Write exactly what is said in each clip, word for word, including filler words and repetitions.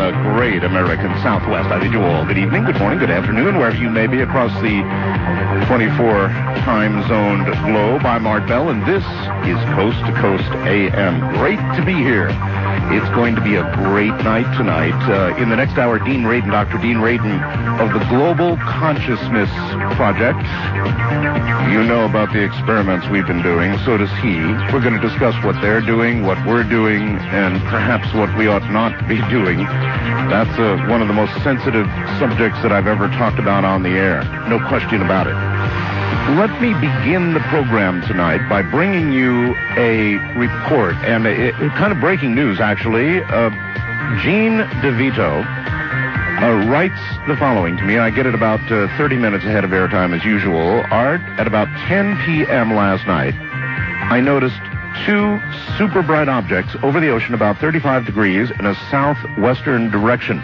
the great American Southwest. I bid you all good evening, good morning, good afternoon, wherever you may be across the twenty-four time-zoned globe. I'm Art Bell, and this is Coast to Coast A M. Great to be here. It's going to be a great night tonight. Uh, in the next hour, Dean Radin, Doctor Dean Radin of the Global Consciousness Project. You know about the experiments we've been doing, so does he. We're going to discuss what they're doing, what we're doing, and perhaps what we ought not be doing. That's uh, one of the most sensitive subjects that I've ever talked about on the air. No question about it. Let me begin the program tonight by bringing you a report, and a, a kind of breaking news, actually. Uh, Gene DeVito uh, writes the following to me. I get it about uh, thirty minutes ahead of airtime as usual. Art, at about ten p.m. last night, I noticed two super bright objects over the ocean about thirty-five degrees in a southwestern direction.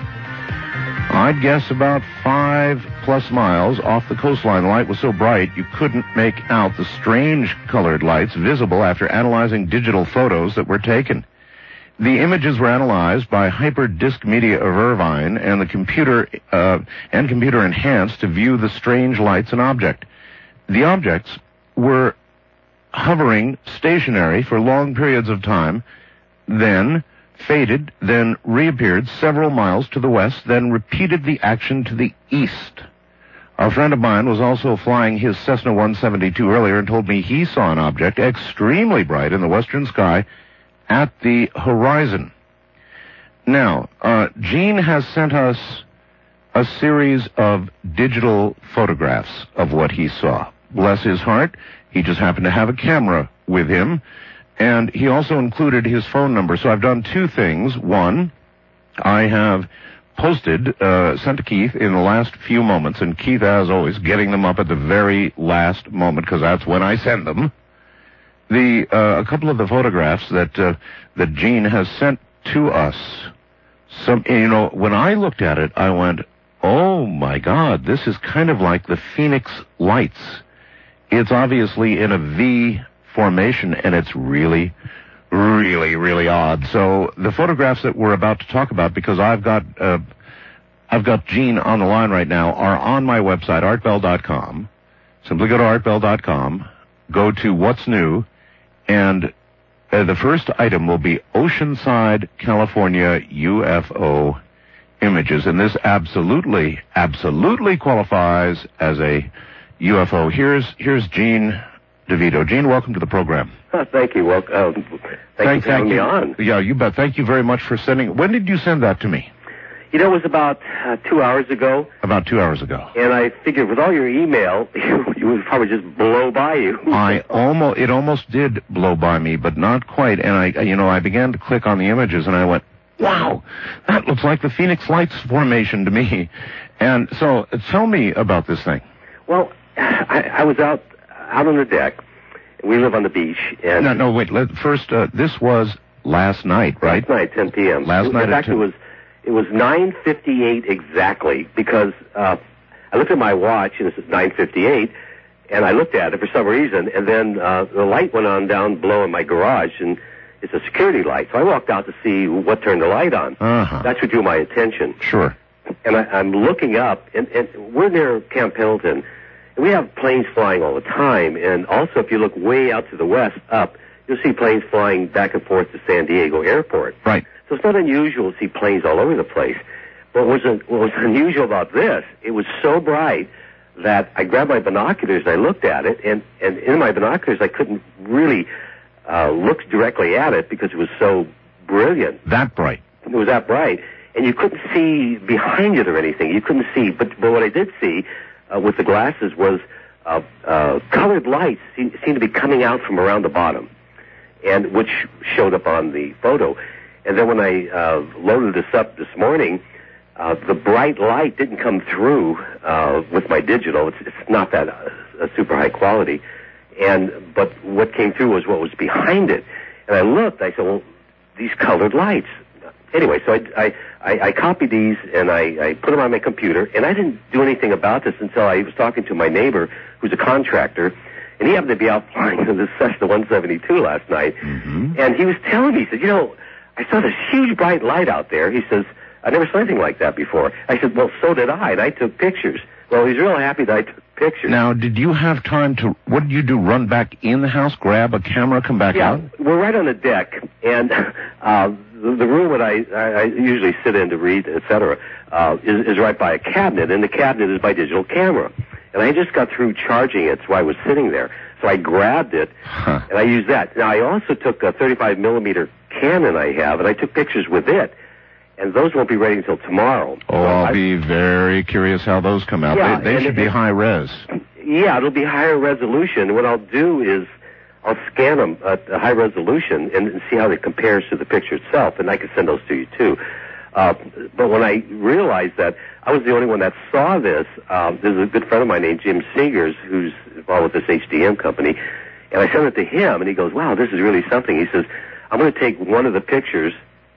I'd guess about five plus miles off the coastline. The light was so bright you couldn't make out the strange colored lights visible after analyzing digital photos that were taken. The images were analyzed by Hyperdisk Media of Irvine and the computer uh, and computer enhanced to view the strange lights and object. The objects were hovering stationary for long periods of time, then faded, then reappeared several miles to the west, then repeated the action to the east. A friend of mine was also flying his Cessna one seventy-two earlier and told me he saw an object extremely bright in the western sky at the horizon. Now, uh, Gene has sent us a series of digital photographs of what he saw. Bless his heart, he just happened to have a camera with him, and he also included his phone number. So I've done two things. One, I have posted, uh, sent to Keith in the last few moments, and Keith, as always, getting them up at the very last moment, because that's when I send them. The uh, a couple of the photographs that uh, that Gene has sent to us. Some, you know, when I looked at it, I went, "Oh my God, this is kind of like the Phoenix Lights." It's obviously in a V formation, and it's really, really, really odd. So the photographs that we're about to talk about, because I've got uh, I've got Gene on the line right now, are on my website, art bell dot com. Simply go to art bell dot com, go to What's New, and uh, the first item will be Oceanside, California U F O images, and this absolutely, absolutely qualifies as a U F O. Here's here's Gene DeVito. Gene, welcome to the program. Oh, thank you. Well, uh, thank, thank you for having me on. Yeah, you bet. Thank you very much for sending. When did you send that to me? You know, it was about uh, two hours ago. About two hours ago. And I figured with all your email, you would probably just blow by you. I almost, it almost did blow by me, but not quite. And I, you know, I began to click on the images, and I went, wow, that looks like the Phoenix Lights formation to me. And so, tell me about this thing. Well, I, I was out out on the deck. We live on the beach. And no, no, wait. Let, first, uh, this was last night, right? Last night, ten p.m. Last in night, in fact, it was it was nine fifty-eight exactly, because uh, I looked at my watch and it said nine fifty-eight, and I looked at it for some reason, and then uh, the light went on down below in my garage, and it's a security light. So I walked out to see what turned the light on. Uh-huh. That's what drew my attention. Sure. And I, I'm looking up, and, and we're near Camp Pendleton. We have planes flying all the time, and also if you look way out to the west, up, you'll see planes flying back and forth to San Diego Airport. Right. So it's not unusual to see planes all over the place. But what was, what was unusual about this, it was so bright that I grabbed my binoculars and I looked at it, and, and in my binoculars I couldn't really uh, look directly at it because it was so brilliant. That bright. It was that bright. And you couldn't see behind it or anything. You couldn't see. But, but what I did see Uh, with the glasses was uh, uh, colored lights seem, seemed to be coming out from around the bottom, and which showed up on the photo. And then when I uh, loaded this up this morning, uh, the bright light didn't come through uh, with my digital. It's, it's not that uh, super high quality. And but what came through was what was behind it. And I looked. I said, well, these colored lights. Anyway, so I, I, I copied these, and I, I put them on my computer, and I didn't do anything about this until I was talking to my neighbor, who's a contractor, and he happened to be out flying in this Cessna one seventy-two last night, mm-hmm. and he was telling me, he said, you know, I saw this huge bright light out there. He says, I never saw anything like that before. I said, well, so did I, and I took pictures. Well, he's real happy that I took pictures. Now, did you have time to, what did you do, run back in the house, grab a camera, come back yeah, out? Yeah, we're right on the deck, and uh, the, the room that I, I, I usually sit in to read, et cetera, uh, is, is right by a cabinet, and the cabinet is my digital camera. And I just got through charging it, so I was sitting there. So I grabbed it, huh. and I used that. Now, I also took a thirty-five millimeter Canon I have, and I took pictures with it. And those won't be ready until tomorrow. Oh, so I'll I, be very curious how those come out. Yeah, they they should it, be high res. Yeah, it'll be higher resolution. What I'll do is I'll scan them at a high resolution and, and see how it compares to the picture itself, and I can send those to you, too. Uh, but when I realized that I was the only one that saw this, um, there's a good friend of mine named Jim Seegers who's involved with this H D M company, and I sent it to him, and he goes, wow, this is really something. He says, I'm going to take one of the pictures,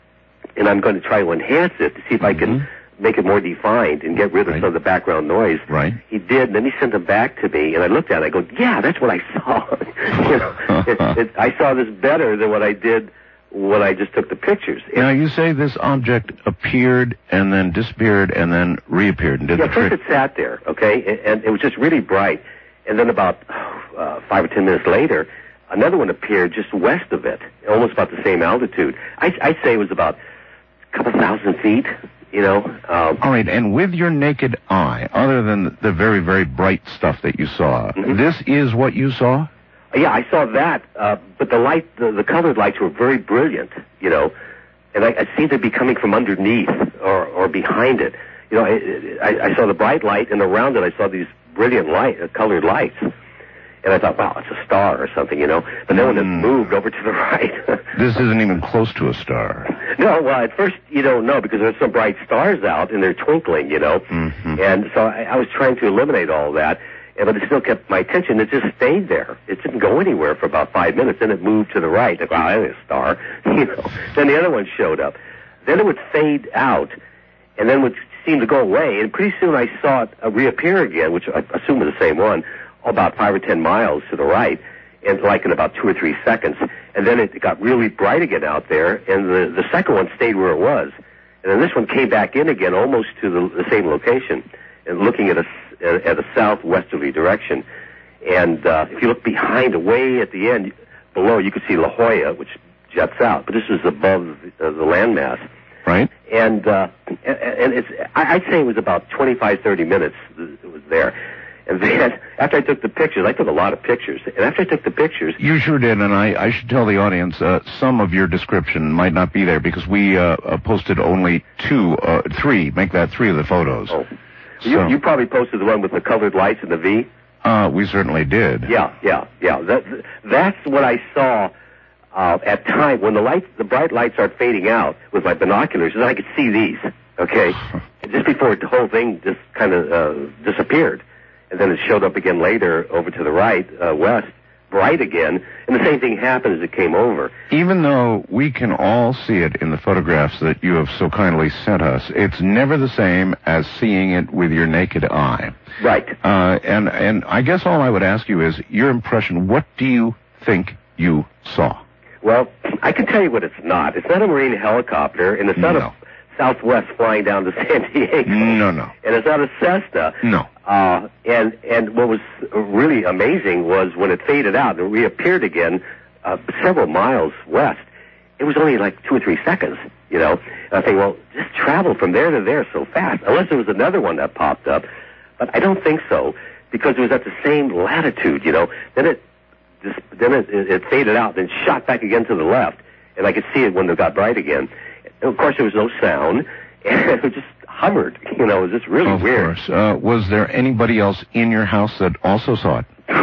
and I'm going to try to enhance it to see if mm-hmm. I can make it more defined and get rid of right. some of the background noise. Right. He did, and then he sent them back to me, and I looked at it, I go, yeah, that's what I saw. you know, it, it, I saw this better than what I did when I just took the pictures. Now, you say this object appeared and then disappeared and then reappeared and did yeah, the trick. First it sat there, okay, and, and it was just really bright. And then about uh, five or ten minutes later, another one appeared just west of it, almost about the same altitude. I, I'd say it was about a couple thousand feet, you know. Um, All right, and with your naked eye, other than the very, very bright stuff that you saw, mm-hmm. this is what you saw? Yeah, I saw that, uh, but the light, the, the colored lights were very brilliant, you know, and I, I seemed to be coming from underneath or, or behind it. You know, I, I, I saw the bright light, and around it I saw these brilliant light, uh, colored lights. And I thought, wow, it's a star or something, you know. But then when it moved over to the right... This isn't even close to a star. No, well, at first you don't know because there's some bright stars out and they're twinkling, you know. Mm-hmm. And so I, I was trying to eliminate all that, but it still kept my attention. It just stayed there. It didn't go anywhere for about five minutes. Then it moved to the right. Like, wow, that's a star, you know. Then the other one showed up. Then it would fade out, and then would seem to go away. And pretty soon I saw it uh, reappear again, which I assume was the same one, about five or ten miles to the right, and like in about two or three seconds. And then it got really bright again out there, and the, the second one stayed where it was. And then this one came back in again, almost to the, the same location, and looking at a, at a southwesterly direction. And uh, if you look behind, away at the end, below, you could see La Jolla, which jets out. But this was above the, uh, the landmass. Right. And, uh, and, and it's, I'd say it was about twenty-five, thirty minutes it was there. And then, after I took the pictures, I took a lot of pictures, and after I took the pictures... You sure did, and I, I should tell the audience, uh, some of your description might not be there, because we uh, uh, posted only two, uh, three, make that three of the photos. Oh. So, you, you probably posted the one with the colored lights and the V? Uh, we certainly did. Yeah, yeah, yeah. That, that's what I saw uh, at time, when the lights, the bright lights start fading out with my binoculars, and I could see these, okay? Just before the whole thing just kind of uh, disappeared. And then it showed up again later over to the right, uh, west, bright again, and the same thing happened as it came over. Even though we can all see it in the photographs that you have so kindly sent us, it's never the same as seeing it with your naked eye. Right. Uh, and, and I guess all I would ask you is, your impression, what do you think you saw? Well, I can tell you what it's not. It's not a Marine helicopter, and it's not no. a Southwest flying down to San Diego. No, no. And it's not a Cessna. No. Uh, and, and what was really amazing was when it faded out and reappeared again uh, several miles west, it was only like two or three seconds, you know. And I think, well, just travel from there to there so fast, unless there was another one that popped up. But I don't think so, because it was at the same latitude, you know. Then it just, then it, it, it faded out, then shot back again to the left, and I could see it when it got bright again. And of course, there was no sound, and it just hovered. You know, it was just really of weird. Of course. Uh, was there anybody else in your house that also saw it?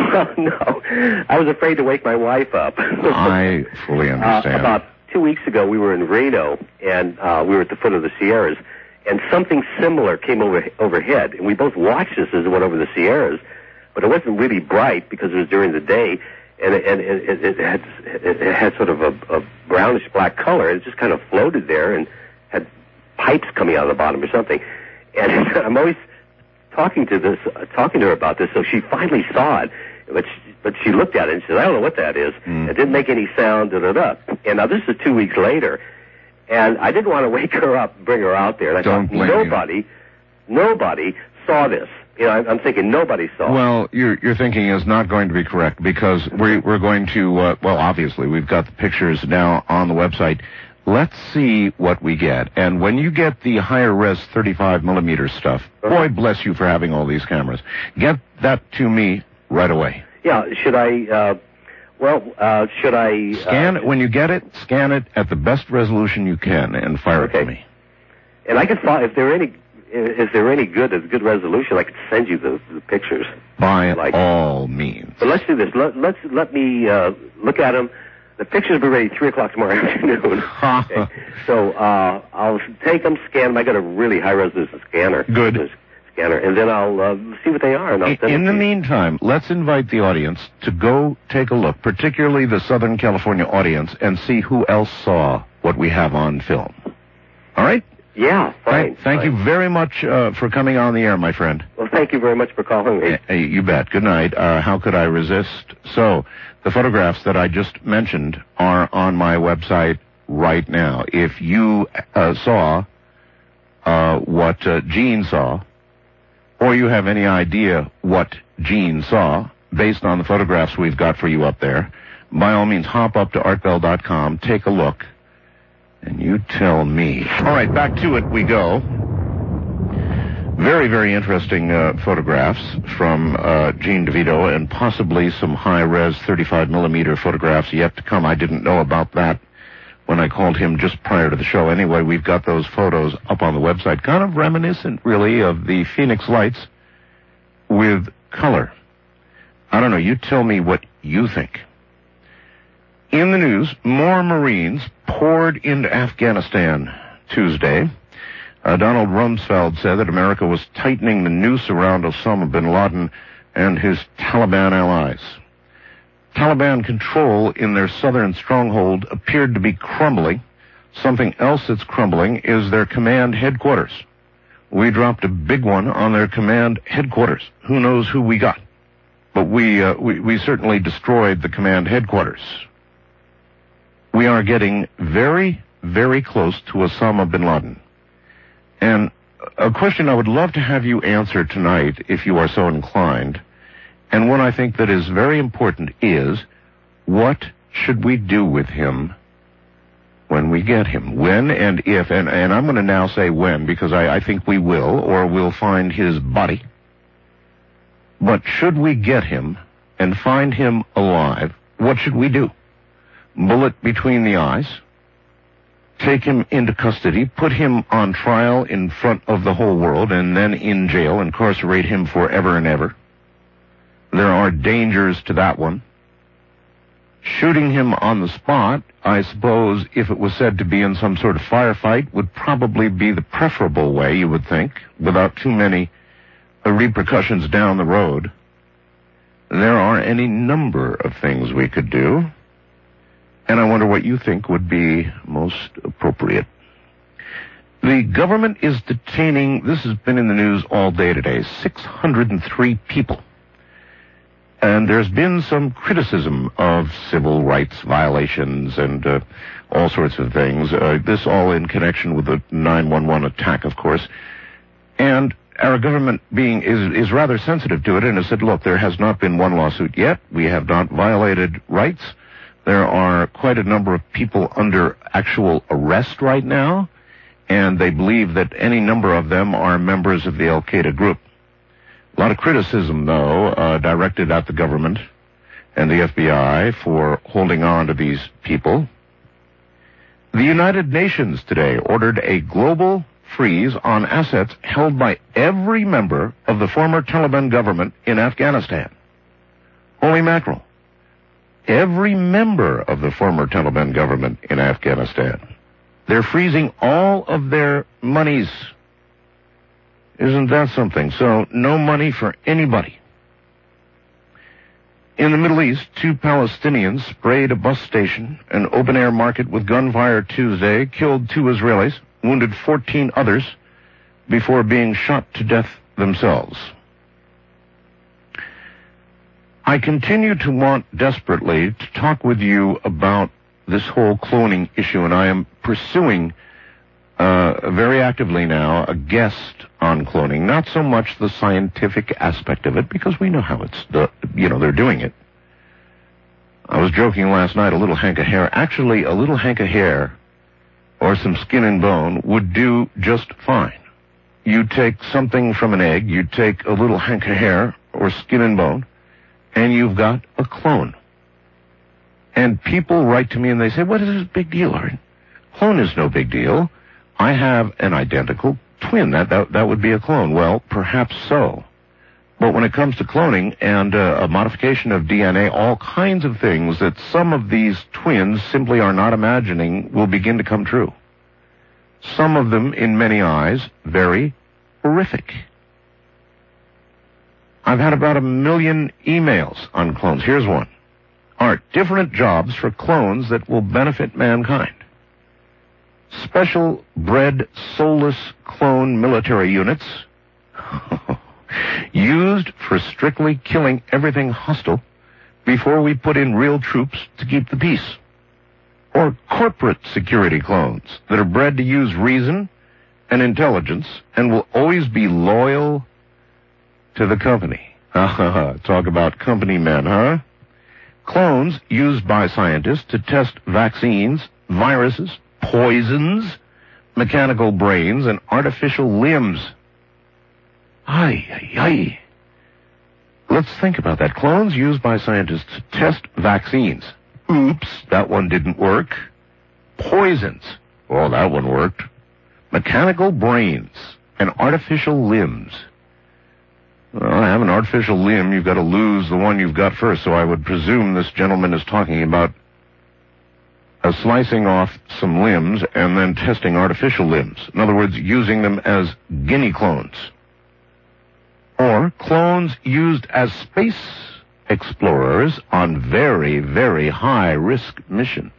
No. I was afraid to wake my wife up. I fully understand. Uh, about two weeks ago, we were in Reno, and uh, we were at the foot of the Sierras, and something similar came over overhead, and we both watched this as it went over the Sierras, but it wasn't really bright because it was during the day, and it, and it, it, it, had, it had sort of a, a brownish-black color. It just kind of floated there and had pipes coming out of the bottom or something. And I'm always talking to this, uh, talking to her about this, so she finally saw it, but she, but she looked at it and she said, I don't know what that is. Mm. It didn't make any sound, da-da-da. And now this is two weeks later, And I didn't want to wake her up and bring her out there. And I Don't thought, blame nobody, you. nobody saw this. You know, I'm, I'm thinking nobody saw it. Well, your your thinking is not going to be correct because we, we're going to, uh, well, obviously, we've got the pictures now on the website. Let's see what we get. And when you get the higher res thirty-five millimeter stuff, Uh-huh. boy bless you for having all these cameras. Get that to me right away. Yeah, should I, uh, well, uh, should I... Scan uh, it, when you get it, scan it at the best resolution you can and fire Okay. it to me. And I could find, if there are any, is there any good, is good resolution, I could send you the, the pictures. By Like- all means. But let's do this. Let, let's, let me, uh, look at them. The pictures will be ready three o'clock tomorrow afternoon. Okay. So, uh, I'll take them, scan them. I got a really high resolution scanner. Good. Scanner. And then I'll, uh, see what they are and I'll In, send in it the to you. meantime, let's invite the audience to go take a look, particularly the Southern California audience, and see who else saw what we have on film. All right? Yeah, fine. Thank, thank fine. you very much uh, for coming on the air, my friend. Well, thank you very much for calling me. Uh, you bet. Good night. Uh, how could I resist? So, the photographs that I just mentioned are on my website right now. If you uh, saw uh, what uh, Gene saw, or you have any idea what Gene saw, based on the photographs we've got for you up there, by all means, hop up to art bell dot com, take a look, and you tell me. All right, back to it we go. Very, very interesting uh, photographs from uh, Gene DeVito, and possibly some high-res thirty-five millimeter photographs yet to come. I didn't know about that when I called him just prior to the show. Anyway, we've got those photos up on the website, kind of reminiscent, really, of the Phoenix Lights with color. I don't know. You tell me what you think. In the news, more Marines poured into Afghanistan Tuesday. Uh, Donald Rumsfeld said that America was tightening the noose around Osama bin Laden and his Taliban allies. Taliban control in their southern stronghold appeared to be crumbling. Something else that's crumbling is their command headquarters. We dropped a big one on their command headquarters. Who knows who we got? But we, uh, we, we certainly destroyed the command headquarters. We are getting very, very close to Osama bin Laden. And a question I would love to have you answer tonight, if you are so inclined, and one I think that is very important is, what should we do with him when we get him? When and if, and, and I'm going to now say when, because I, I think we will, or we'll find his body. But should we get him and find him alive, what should we do? Bullet between the eyes? Take him into custody, put him on trial in front of the whole world, and then in jail, incarcerate him forever and ever? There are dangers to that one. Shooting him on the spot, I suppose, if it was said to be in some sort of firefight, would probably be the preferable way, you would think, without too many uh, repercussions down the road. There are any number of things we could do, and I wonder what you think would be most appropriate. The government is detaining, this has been in the news all day today, six hundred three people. And there's been some criticism of civil rights violations and uh, all sorts of things. Uh, this all in connection with the nine one one attack, of course. And our government being is, is rather sensitive to it and has said, look, there has not been one lawsuit yet. We have not violated rights. There are quite a number of people under actual arrest right now, and they believe that any number of them are members of the Al-Qaeda group. A lot of criticism, though, uh, directed at the government and the F B I for holding on to these people. The United Nations today ordered a global freeze on assets held by every member of the former Taliban government in Afghanistan. Holy mackerel. Every member of the former Taliban government in Afghanistan. They're freezing all of their monies. Isn't that something? So, no money for anybody. In the Middle East, two Palestinians sprayed a bus station, an open-air market with gunfire Tuesday, killed two Israelis, wounded fourteen others, before being shot to death themselves. I continue to want desperately to talk with you about this whole cloning issue, and I am pursuing uh, very actively now a guest on cloning. Not so much the scientific aspect of it, because we know how it's, the, you know, they're doing it. I was joking last night, a little hank of hair. Actually, a little hank of hair or some skin and bone would do just fine. You take something from an egg, you take a little hank of hair or skin and bone, and you've got a clone. And people write to me and they say, what is this big deal, Art? Clone is no big deal. I have an identical twin. That, that, that would be a clone. Well, perhaps so. But when it comes to cloning and uh, a modification of D N A, all kinds of things that some of these twins simply are not imagining will begin to come true. Some of them, in many eyes, very horrific. I've had about a million emails on clones. Here's one. Art, different jobs for clones that will benefit mankind. Special bred soulless clone military units used for strictly killing everything hostile before we put in real troops to keep the peace. Or corporate security clones that are bred to use reason and intelligence and will always be loyal to the company. Talk about company men, huh? Clones used by scientists to test vaccines, viruses, poisons, mechanical brains, and artificial limbs. Ay, ay, ay. Let's think about that. Clones used by scientists to test vaccines. Oops, that one didn't work. Poisons. Oh, that one worked. Mechanical brains and artificial limbs. Well, to have an artificial limb, you've got to lose the one you've got first, so I would presume this gentleman is talking about uh, slicing off some limbs and then testing artificial limbs. In other words, using them as guinea clones. Or clones used as space explorers on very, very high-risk missions.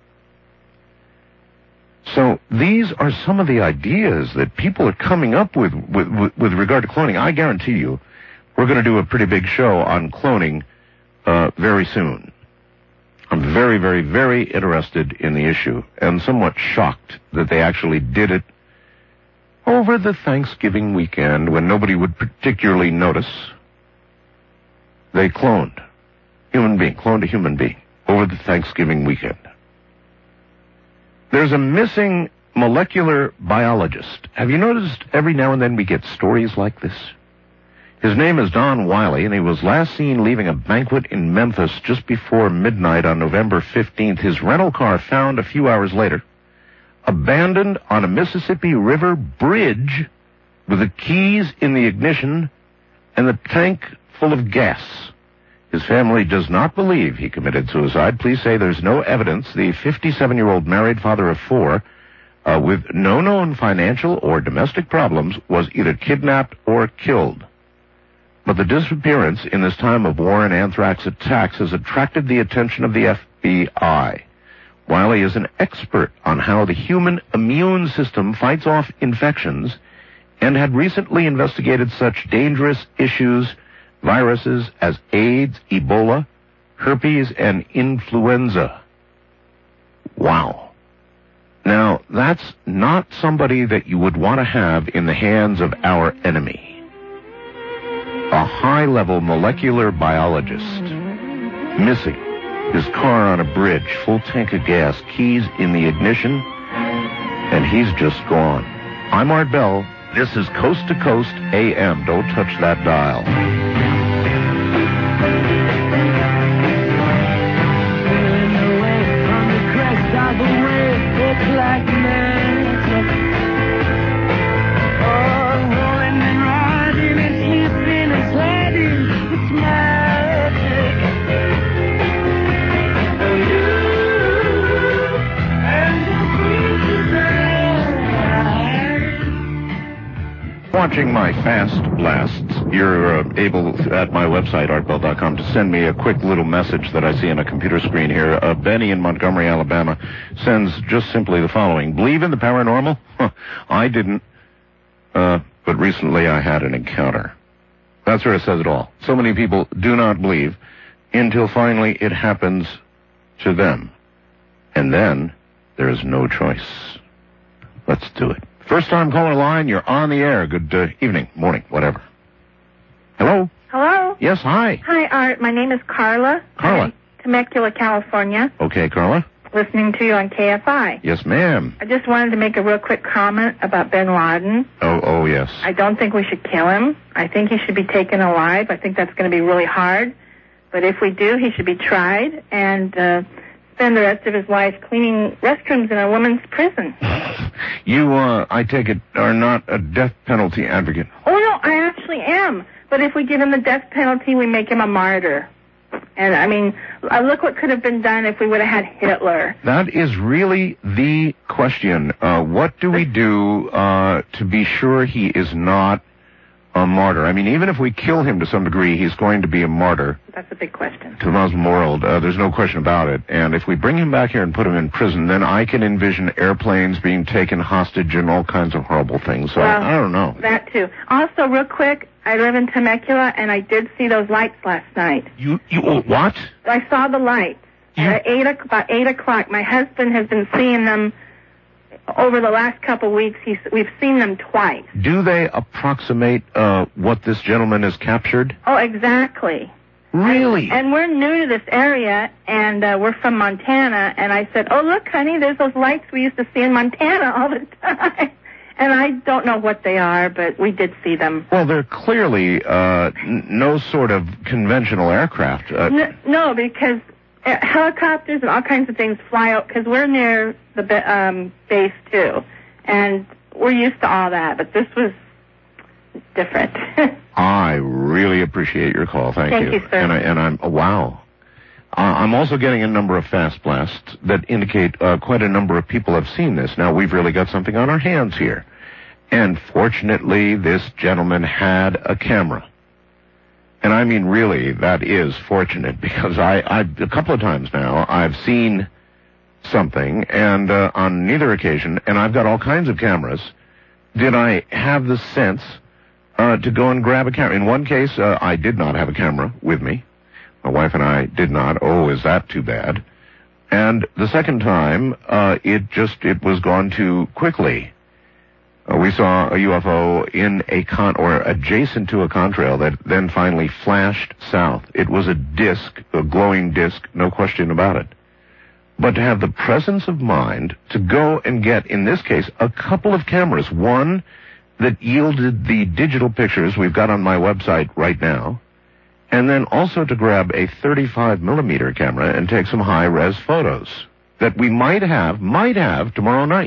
So these are some of the ideas that people are coming up with with, with, with regard to cloning. I guarantee you we're going to do a pretty big show on cloning uh, very soon. I'm very, very, very interested in the issue and somewhat shocked that they actually did it over the Thanksgiving weekend when nobody would particularly notice. They cloned human being, cloned a human being over the Thanksgiving weekend. There's a missing molecular biologist. Have you noticed every now and then we get stories like this? His name is Don Wiley, and he was last seen leaving a banquet in Memphis just before midnight on November fifteenth. His rental car found a few hours later, abandoned on a Mississippi River bridge with the keys in the ignition and the tank full of gas. His family does not believe he committed suicide. Police say there's no evidence. The fifty-seven-year-old married father of four, uh, with no known financial or domestic problems, was either kidnapped or killed. But the disappearance in this time of war and anthrax attacks has attracted the attention of the F B I. Wiley is an expert on how the human immune system fights off infections and had recently investigated such dangerous issues, viruses as AIDS, Ebola, herpes, and influenza. Wow. Now, that's not somebody that you would want to have in the hands of our enemy. A high-level molecular biologist missing. His car on a bridge, full tank of gas, keys in the ignition, and he's just gone. I'm Art Bell. This is Coast to Coast A M. Don't touch that dial. Watching my fast blasts, you're uh, able at my website, art bell dot com, to send me a quick little message that I see on a computer screen here. Uh, Benny in Montgomery, Alabama, sends just simply the following. Believe in the paranormal? Huh, I didn't, uh, but recently I had an encounter. That sort of says it all. So many people do not believe until finally it happens to them. And then there is no choice. Let's do it. First time caller line, you're on the air. Good uh, evening, morning, whatever. Hello? Hello? Yes, hi. Hi, Art. My name is Carla. Carla. I'm in Temecula, California. Okay, Carla. Listening to you on K F I. Yes, ma'am. I just wanted to make a real quick comment about bin Laden. Oh, oh, yes. I don't think we should kill him. I think he should be taken alive. I think that's going to be really hard. But if we do, he should be tried and uh, spend the rest of his life cleaning restrooms in a women's prison. You, uh, I take it, are not a death penalty advocate. Oh, no, I actually am. But if we give him the death penalty, we make him a martyr. And, I mean, uh, look what could have been done if we would have had Hitler. That is really the question. Uh, what do we do uh, to be sure he is not a martyr? I mean, even if we kill him to some degree, he's going to be a martyr. That's a big question. To the Muslim world. Uh, there's no question about it. And if we bring him back here and put him in prison, then I can envision airplanes being taken hostage and all kinds of horrible things. So well, I, I don't know. That, too. Also, real quick, I live in Temecula, and I did see those lights last night. You, you, what? I saw the lights. You... At eight, about eight o'clock. My husband has been seeing them over the last couple of weeks. He's, we've seen them twice. Do they approximate uh, what this gentleman has captured? Oh, exactly. Really? And, and we're new to this area, and uh, we're from Montana, and I said, oh, look, honey, there's those lights we used to see in Montana all the time. And I don't know what they are, but we did see them. Well, they're clearly uh, n- no sort of conventional aircraft. Uh, N- no, because uh, helicopters and all kinds of things fly out, because we're near the ba- um, base, too. And we're used to all that, but this was different. I really appreciate your call. Thank, Thank you. you, sir. And, I, and I'm, oh, wow. Uh, I'm also getting a number of fast blasts that indicate uh, quite a number of people have seen this. Now, we've really got something on our hands here. And fortunately, this gentleman had a camera. And I mean, really, that is fortunate, because I, I a couple of times now, I've seen something, and uh, on neither occasion, and I've got all kinds of cameras, did I have the sense uh, to go and grab a camera. In one case, uh, I did not have a camera with me. My wife and I did not. Oh, is that too bad? And the second time, uh, it just, it was gone too quickly. Uh, we saw a U F O in a con, or adjacent to a contrail that then finally flashed south. It was a disc, a glowing disc, no question about it. But to have the presence of mind to go and get, in this case, a couple of cameras, one that yielded the digital pictures we've got on my website right now, and then also to grab a thirty-five millimeter camera and take some high-res photos that we might have, might have tomorrow night.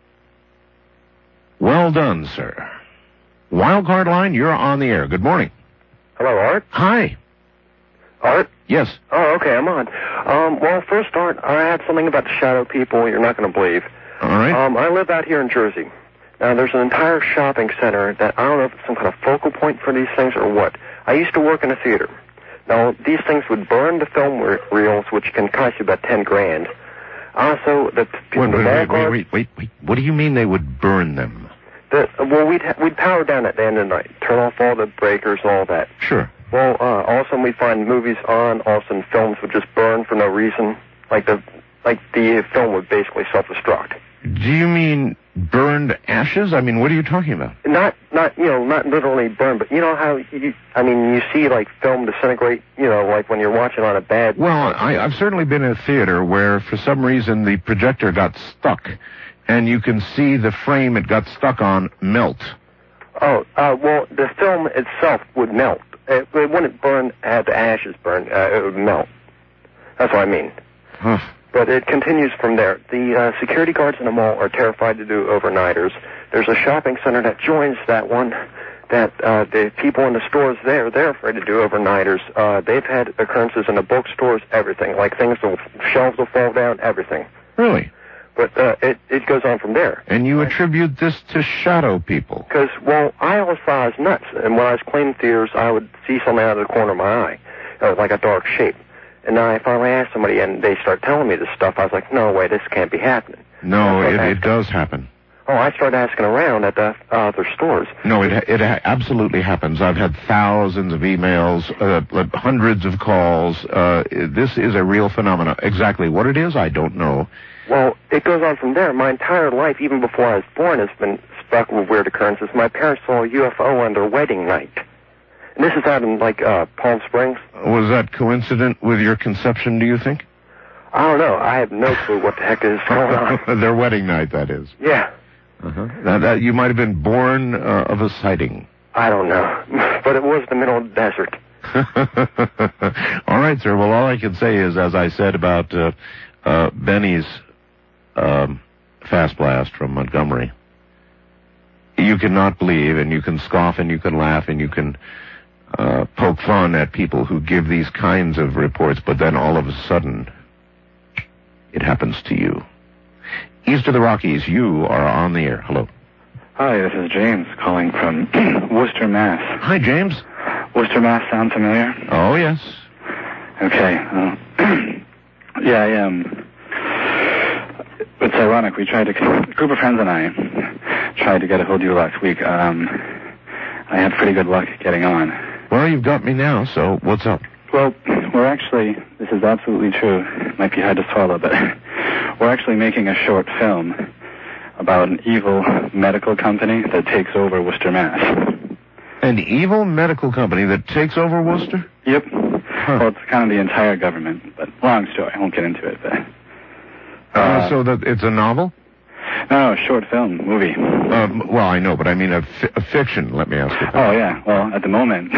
Well done, sir. Wildcard line, you're on the air. Good morning. Hello, Art. Hi. Art? Yes. Oh, okay, I'm on. Um, well, first, Art, I had something about the shadow people you're not going to believe. All right. Um, I live out here in Jersey. Now, there's an entire shopping center that I don't know if it's some kind of focal point for these things or what. I used to work in a theater. Now, these things would burn the film re- reels, which can cost you about ten grand. Also, the, wait, the wait, wait, guards, wait, wait, wait. What do you mean they would burn them? The, well, we'd ha- we'd power down at the end of the night, turn off all the breakers, all that. Sure. Well, uh, all of a sudden we'd find movies on. All of a sudden films would just burn for no reason. Like the like the film would basically self-destruct. Do you mean burned ashes? I mean, what are you talking about? Not, not, you know, not literally burn, but you know how you, I mean, you see like film disintegrate, you know, like when you're watching on a bad. Well, I, I've certainly been in a theater where, for some reason, the projector got stuck, and you can see the frame it got stuck on melt. Oh, uh, well, the film itself would melt. It, it wouldn't burn, have the ashes burn. Uh, it would melt. That's what I mean. Huh. But it continues from there. The uh, security guards in the mall are terrified to do overnighters. There's a shopping center that joins that one that uh, the people in the stores there, they're afraid to do overnighters. Uh, they've had occurrences in the bookstores, everything. Like things, will, shelves will fall down, everything. Really? But uh, it, it goes on from there. And you attribute this to shadow people? Because, well, I always thought I was nuts. And when I was cleaning theaters, I would see something out of the corner of my eye, uh, like a dark shape. And then I finally asked somebody, and they start telling me this stuff. I was like, no way, this can't be happening. No, it, it does happen. Oh, I started asking around at the uh, other stores. No, it it absolutely happens. I've had thousands of emails, uh, hundreds of calls. Uh, this is a real phenomenon. Exactly what it is, I don't know. Well, it goes on from there. My entire life, even before I was born, has been struck with weird occurrences. My parents saw a U F O on their wedding night. And this is out in, like, uh, Palm Springs. Was that coincident with your conception, do you think? I don't know. I have no clue what the heck is going on. Their wedding night, that is. Yeah. Uh-huh. That, that, you might have been born uh, of a sighting. I don't know. But it was the middle of the desert. All right, sir. Well, all I can say is, as I said about uh, uh, Benny's um, Fast Blast from Montgomery, you cannot believe, and you can scoff, and you can laugh, and you can uh, poke fun at people who give these kinds of reports, but then all of a sudden, it happens to you. East of the Rockies, you are on the air. Hello. Hi, this is James calling from Worcester, Mass. Hi, James. Worcester, Mass sound familiar? Oh, yes. Okay. Uh, yeah, I um, it's ironic. We tried to, a group of friends and I tried to get a hold of you last week. Um, I had pretty good luck getting on. Well, you've got me now, so what's up? Well, we're actually, this is absolutely true. It might be hard to swallow, but we're actually making a short film about an evil medical company that takes over Worcester, Mass. An evil medical company that takes over Worcester? Yep. Huh. Well, it's kind of the entire government, but long story. I won't get into it, but... Uh, uh, so that it's a novel? No, short film, movie. Um, well, I know, but I mean a, fi- a fiction, let me ask you that. Oh, yeah. Well, at the moment...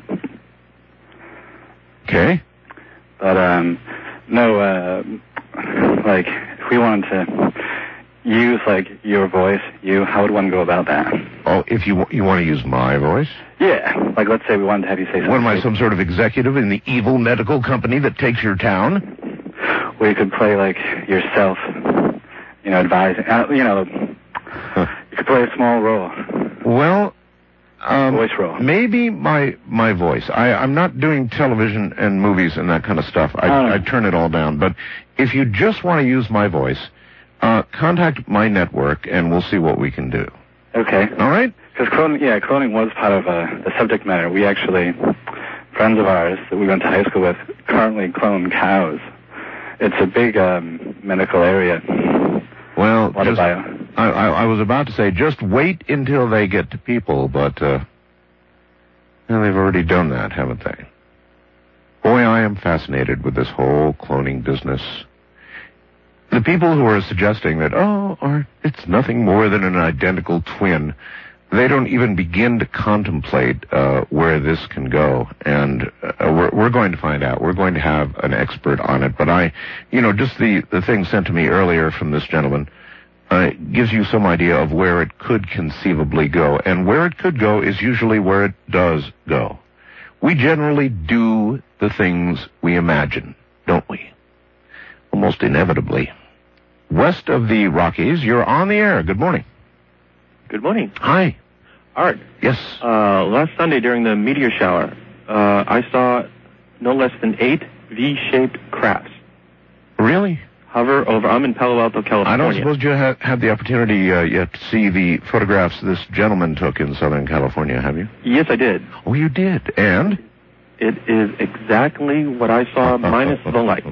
Okay. But, um, no, uh, like, if we wanted to use, like, your voice, you, how would one go about that? Oh, if you you want to use my voice? Yeah. Like, let's say we wanted to have you say something. What am I, some sort of executive in the evil medical company that takes your town? Well, you could play, like, yourself, you know, advising, uh, you know, huh. You could play a small role. Well... Um, voice role. Maybe my my voice. I, I'm not doing television and movies and that kind of stuff. I, oh. I turn it all down. But if you just want to use my voice, uh, contact my network and we'll see what we can do. Okay. All right? Because cloning, yeah, cloning was part of uh, the subject matter. We actually, friends of ours that we went to high school with, currently clone cows. It's a big um, medical area. Well, what just, about? I, I, I was about to say, just wait until they get to people, but uh, well, they've already done that, haven't they? Boy, I am fascinated with this whole cloning business. The people who are suggesting that, oh, or it's nothing more than an identical twin, they don't even begin to contemplate uh, where this can go. And uh, we're, we're going to find out. We're going to have an expert on it. But I, you know, just the, the thing sent to me earlier from this gentleman uh, gives you some idea of where it could conceivably go. And where it could go is usually where it does go. We generally do the things we imagine, don't we? Almost inevitably. West of the Rockies, you're on the air. Good morning. Good morning. Hi. Art. Yes. Uh, last Sunday during the meteor shower, uh, I saw no less than eight V-shaped crafts. Really? Hover over. I'm in Palo Alto, California. I don't suppose you have had the opportunity uh, yet to see the photographs this gentleman took in Southern California, have you? Yes, I did. Oh, you did? And? It is exactly what I saw, minus the lights.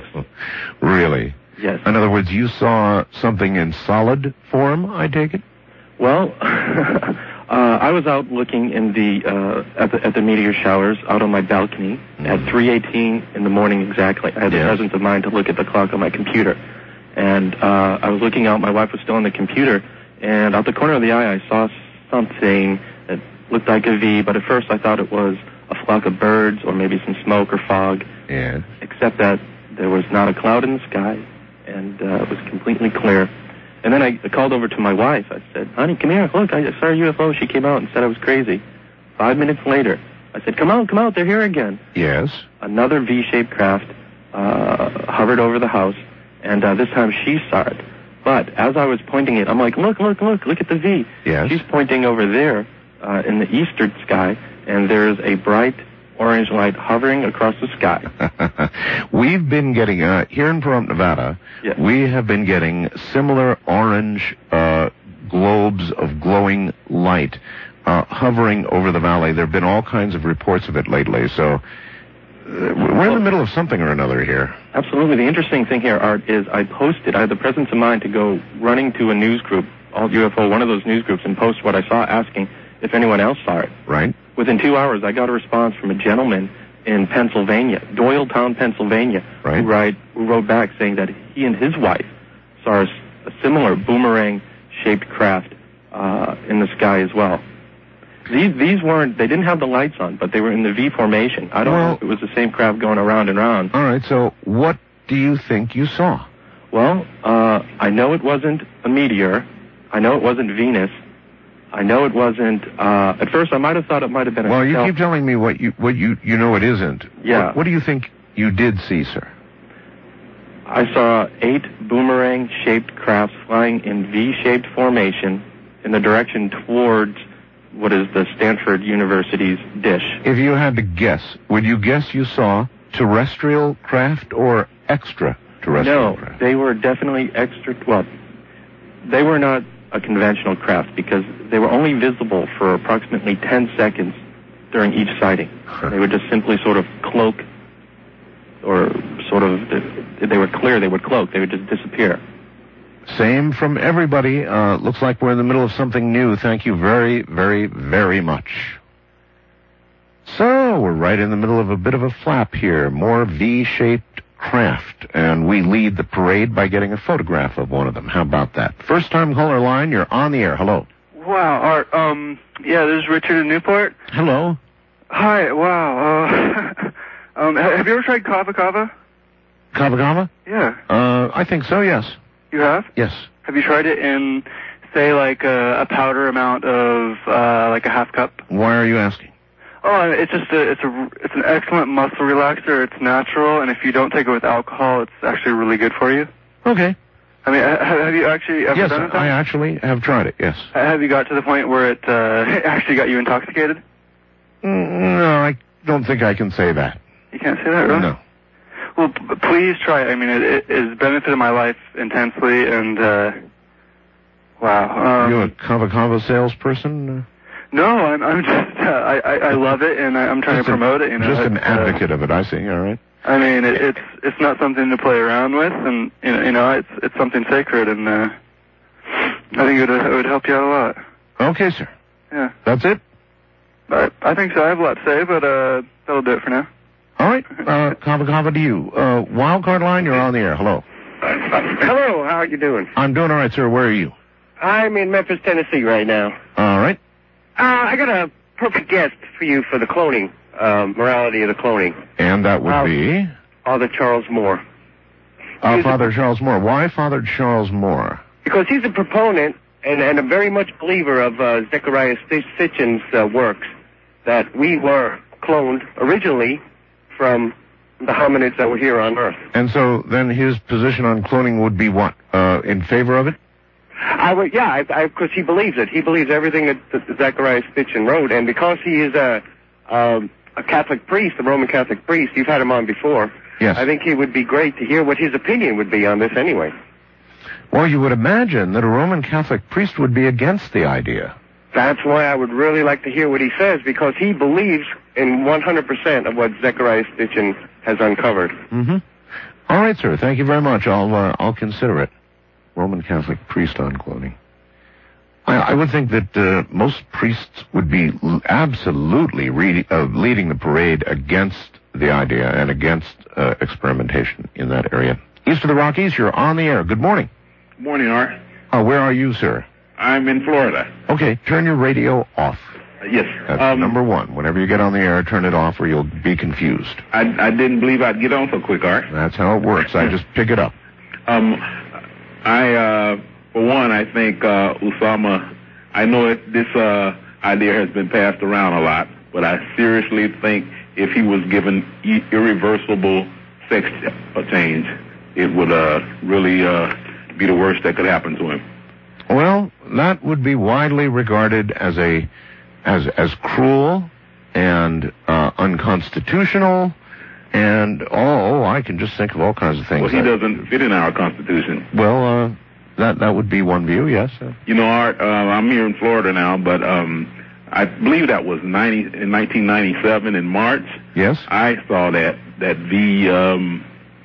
Really? Yes. In other words, you saw something in solid form, I take it? Well, uh, I was out looking in the, uh, at the at the meteor showers out on my balcony mm. at three eighteen in the morning exactly. I had yes. the presence of mind to look at the clock on my computer. And uh, I was looking out, my wife was still on the computer, and out the corner of the eye I saw something that looked like a V, but at first I thought it was a flock of birds or maybe some smoke or fog. Yes. Except that there was not a cloud in the sky, and uh, it was completely clear. And then I called over to my wife. I said, honey, come here. Look, I saw a U F O. She came out and said I was crazy. Five minutes later, I said, come out, come out. They're here again. Yes. Another V-shaped craft uh, hovered over the house, and uh, this time she saw it. But as I was pointing it, I'm like, look, look, look, look at the V. Yes. She's pointing over there uh, in the eastern sky, and there's a bright orange light hovering across the sky. We've been getting, uh, here in Pahrump, Nevada, yes. we have been getting similar orange uh, globes of glowing light uh, hovering over the valley. There have been all kinds of reports of it lately, so uh, we're in the middle of something or another here. Absolutely. The interesting thing here, Art, is I posted, I had the presence of mind to go running to a news group, Alt U F O, one of those news groups, and post what I saw, asking if anyone else saw it. Right. Within two hours, I got a response from a gentleman in Pennsylvania, Doylestown, Pennsylvania, right. who, write, who wrote back saying that he and his wife saw a, a similar boomerang-shaped craft uh, in the sky as well. These these weren't, they didn't have the lights on, but they were in the V formation. I don't well, know if it was the same craft going around and around. All right, so what do you think you saw? Well, uh, I know it wasn't a meteor. I know it wasn't Venus. I know it wasn't, uh, at first I might have thought it might have been a Well, you stealth. keep telling me what you what you, you know it isn't. Yeah. What, what do you think you did see, sir? I saw eight boomerang-shaped crafts flying in V-shaped formation in the direction towards what is the Stanford University's dish. If you had to guess, would you guess you saw terrestrial craft or extraterrestrial No, craft? they were definitely extra, well, they were not a conventional craft because they were only visible for approximately ten seconds during each sighting. Huh. They would just simply sort of cloak, or sort of, if they were clear, they would cloak. They would just disappear. Same from everybody. Uh, looks like we're in the middle of something new. Thank you very, very, very much. So, we're right in the middle of a bit of a flap here. More V-shaped craft. And we lead the parade by getting a photograph of one of them. How about that? First time caller line, you're on the air. Hello. Wow, Art, um, yeah, this is Richard in Newport. Hello. Hi, wow, uh, um, have you ever tried Kava Kava? Kava Kava? Yeah. Uh, I think so, yes. You have? Yes. Have you tried it in, say, like a, a powder amount of, uh, like a half cup? Why are you asking? Oh, it's just a, it's a, it's an excellent muscle relaxer. It's natural, and if you don't take it with alcohol, it's actually really good for you. Okay. I mean, have, have you actually ever yes, done it? I actually have tried it, yes. Have you got to the point where it, uh, actually got you intoxicated? Mm, no, I don't think I can say that. You can't say that, really? No. Well, p- please try it. I mean, it, it has benefited my life intensely, and, uh, wow. Um, you a Kava Kava salesperson? No, I'm, I'm just, uh, I, I, I love it, and I, I'm trying just to promote an, it, you know. Just an it's, advocate uh, of it, I see, all right. I mean, it, it's, it's not something to play around with, and, you know, you know it's, it's something sacred, and, uh, I think it would, it would help you out a lot. Okay, sir. Yeah. That's it? I, I think so. I have a lot to say, but, uh, that'll do it for now. All right, uh, Kava Kava to you. Uh, wildcard line, you're on the air. Hello. Uh, uh, hello, how are you doing? I'm doing all right, sir. Where are you? I'm in Memphis, Tennessee right now. All right. Uh, I got a perfect guest for you for the cloning, uh, morality of the cloning. And that would uh, be? Father Charles Moore. Uh, Father a, Charles Moore. Why Father Charles Moore? Because he's a proponent and, and a very much believer of uh, Zecharia Sitchin's uh, works, that we were cloned originally from the hominids that were here on Earth. And so then his position on cloning would be what? Uh, in favor of it? I would, yeah, because he believes it. He believes everything that, that Zecharia Sitchin wrote, and because he is a, a a Catholic priest, a Roman Catholic priest, you've had him on before. Yes. I think he would be great to hear what his opinion would be on this anyway. Well, you would imagine that a Roman Catholic priest would be against the idea. That's why I would really like to hear what he says, because he believes in one hundred percent of what Zecharia Sitchin has uncovered. Mm-hmm. All right, sir. Thank you very much. I'll uh, I'll consider it. Roman Catholic priest on cloning. I, I would think that uh, most priests would be l- absolutely re- uh, leading the parade against the idea and against uh, experimentation in that area. East of the Rockies, you're on the air. Good morning. Good morning, Art. Uh, where are you, sir? I'm in Florida. Okay, turn your radio off. Uh, yes. That's um, number one. Whenever you get on the air, turn it off or you'll be confused. I, I didn't believe I'd get on so quick, Art. That's how it works. I just pick it up. Um, I, uh, for one, I think uh, Osama, I know that this uh, idea has been passed around a lot, but I seriously think if he was given e- irreversible sex change, it would uh, really uh, be the worst that could happen to him. Well, that would be widely regarded as a as as cruel and uh, unconstitutional, and oh, I can just think of all kinds of things. Well, he that, doesn't fit in our Constitution. Well, uh, that that would be one view, yes. You know, Art, uh, I'm here in Florida now, but um, I believe that was ninety in nineteen ninety-seven in March. Yes. I saw that that V um,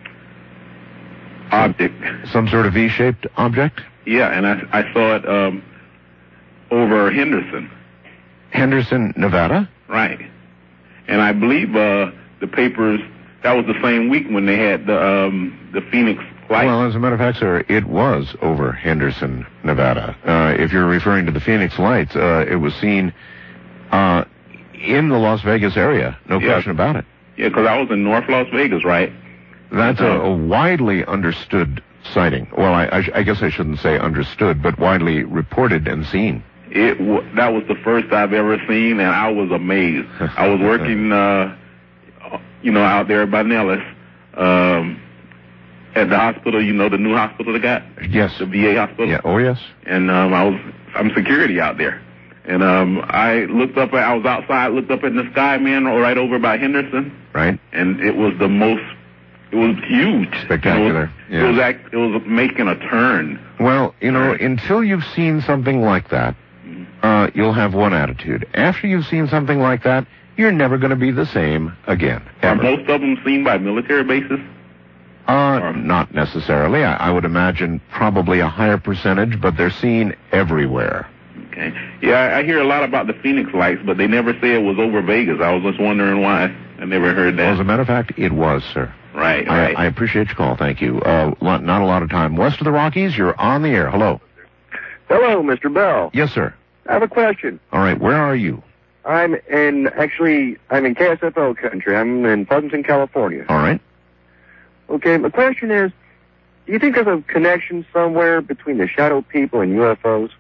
object. Some sort of V-shaped object? Yeah, and I, I saw it um, over Henderson. Henderson, Nevada? Right. And I believe uh, the papers, that was the same week when they had the um, the Phoenix lights. Well, as a matter of fact, sir, it was over Henderson, Nevada. Uh, if you're referring to the Phoenix lights, uh, it was seen uh, in the Las Vegas area, no yeah. question about it. Yeah, because I was in North Las Vegas, right? That's a, a widely understood sighting. Well, I, I, I guess I shouldn't say understood, but widely reported and seen. It w- that was the first I've ever seen, and I was amazed. I was working, uh, you know, out there by Nellis, um, at the hospital. You know, the new hospital they got. Yes. The V A hospital. Yeah. Oh, yes. And um, I was, I'm security out there, and um, I looked up. I was outside, looked up in the sky, man, right over by Henderson. Right. And it was the most. It was huge. Spectacular. It was, yeah. it was, act, it was making a turn. Well, you know, until you've seen something like that, uh, you'll have one attitude. After you've seen something like that, you're never going to be the same again. Are most of them seen by military bases? Uh, or? Not necessarily. I, I would imagine probably a higher percentage, but they're seen everywhere. Okay. Yeah, I, I hear a lot about the Phoenix lights, but they never say it was over Vegas. I was just wondering why. I never heard that. Well, as a matter of fact, it was, sir. Right, I, right. I appreciate your call. Thank you. Uh, not a lot of time. West of the Rockies, you're on the air. Hello. Hello, Mister Bell. Yes, sir. I have a question. All right. Where are you? I'm in, actually, I'm in K S F O country. I'm in Pleasanton, California. All right. Okay, my question is, do you think there's a connection somewhere between the shadow people and U F Os?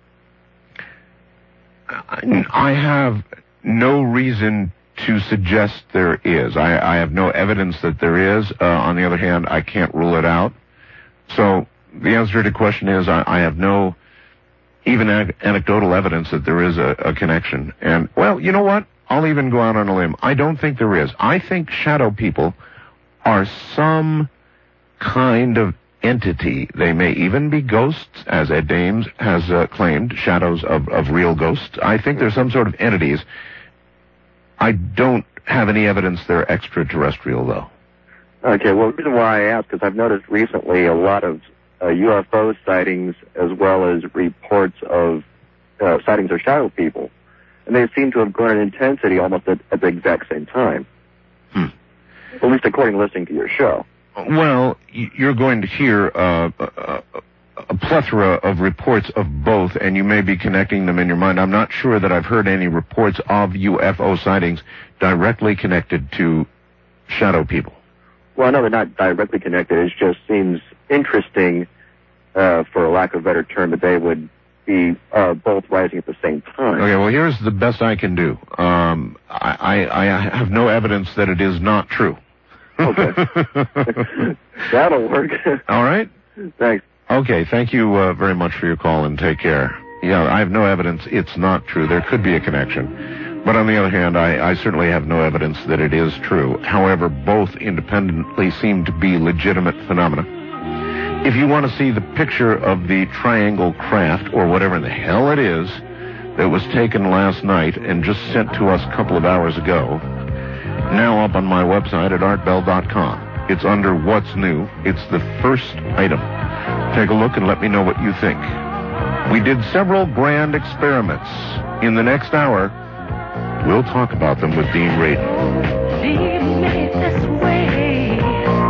I, I have no reason to suggest there is. I, I have no evidence that there is. Uh, on the other hand, I can't rule it out. So the answer to the question is I, I have no even ag- anecdotal evidence that there is a, a connection. And, well, you know what? I'll even go out on a limb. I don't think there is. I think shadow people are some kind of entity. They may even be ghosts, as Ed Dames has uh, claimed, shadows of, of real ghosts. I think they're some sort of entities. I don't have any evidence they're extraterrestrial, though. Okay, well, the reason why I ask is I've noticed recently a lot of uh, U F O sightings as well as reports of uh, sightings of shadow people. And they seem to have grown in intensity almost at, at the exact same time. Hmm. At least according to listening to your show. Well, you're going to hear uh, a, a plethora of reports of both, and you may be connecting them in your mind. I'm not sure that I've heard any reports of U F O sightings directly connected to shadow people. Well, I know they're not directly connected. It just seems interesting, uh, for a lack of a better term, that they would be uh, both rising at the same time. Okay, well, here's the best I can do. Um, I, I, I have no evidence that it is not true. Okay. That'll work. All right? Thanks. Okay, thank you uh, very much for your call, and take care. Yeah, I have no evidence it's not true. There could be a connection. But on the other hand, I, I certainly have no evidence that it is true. However, both independently seem to be legitimate phenomena. If you want to see the picture of the triangle craft, or whatever the hell it is, that was taken last night and just sent to us a couple of hours ago, now up on my website at art bell dot com. It's under What's New. It's the first item. Take a look and let me know what you think. We did several grand experiments. In the next hour, we'll talk about them with Dean Radin. Leave me this way.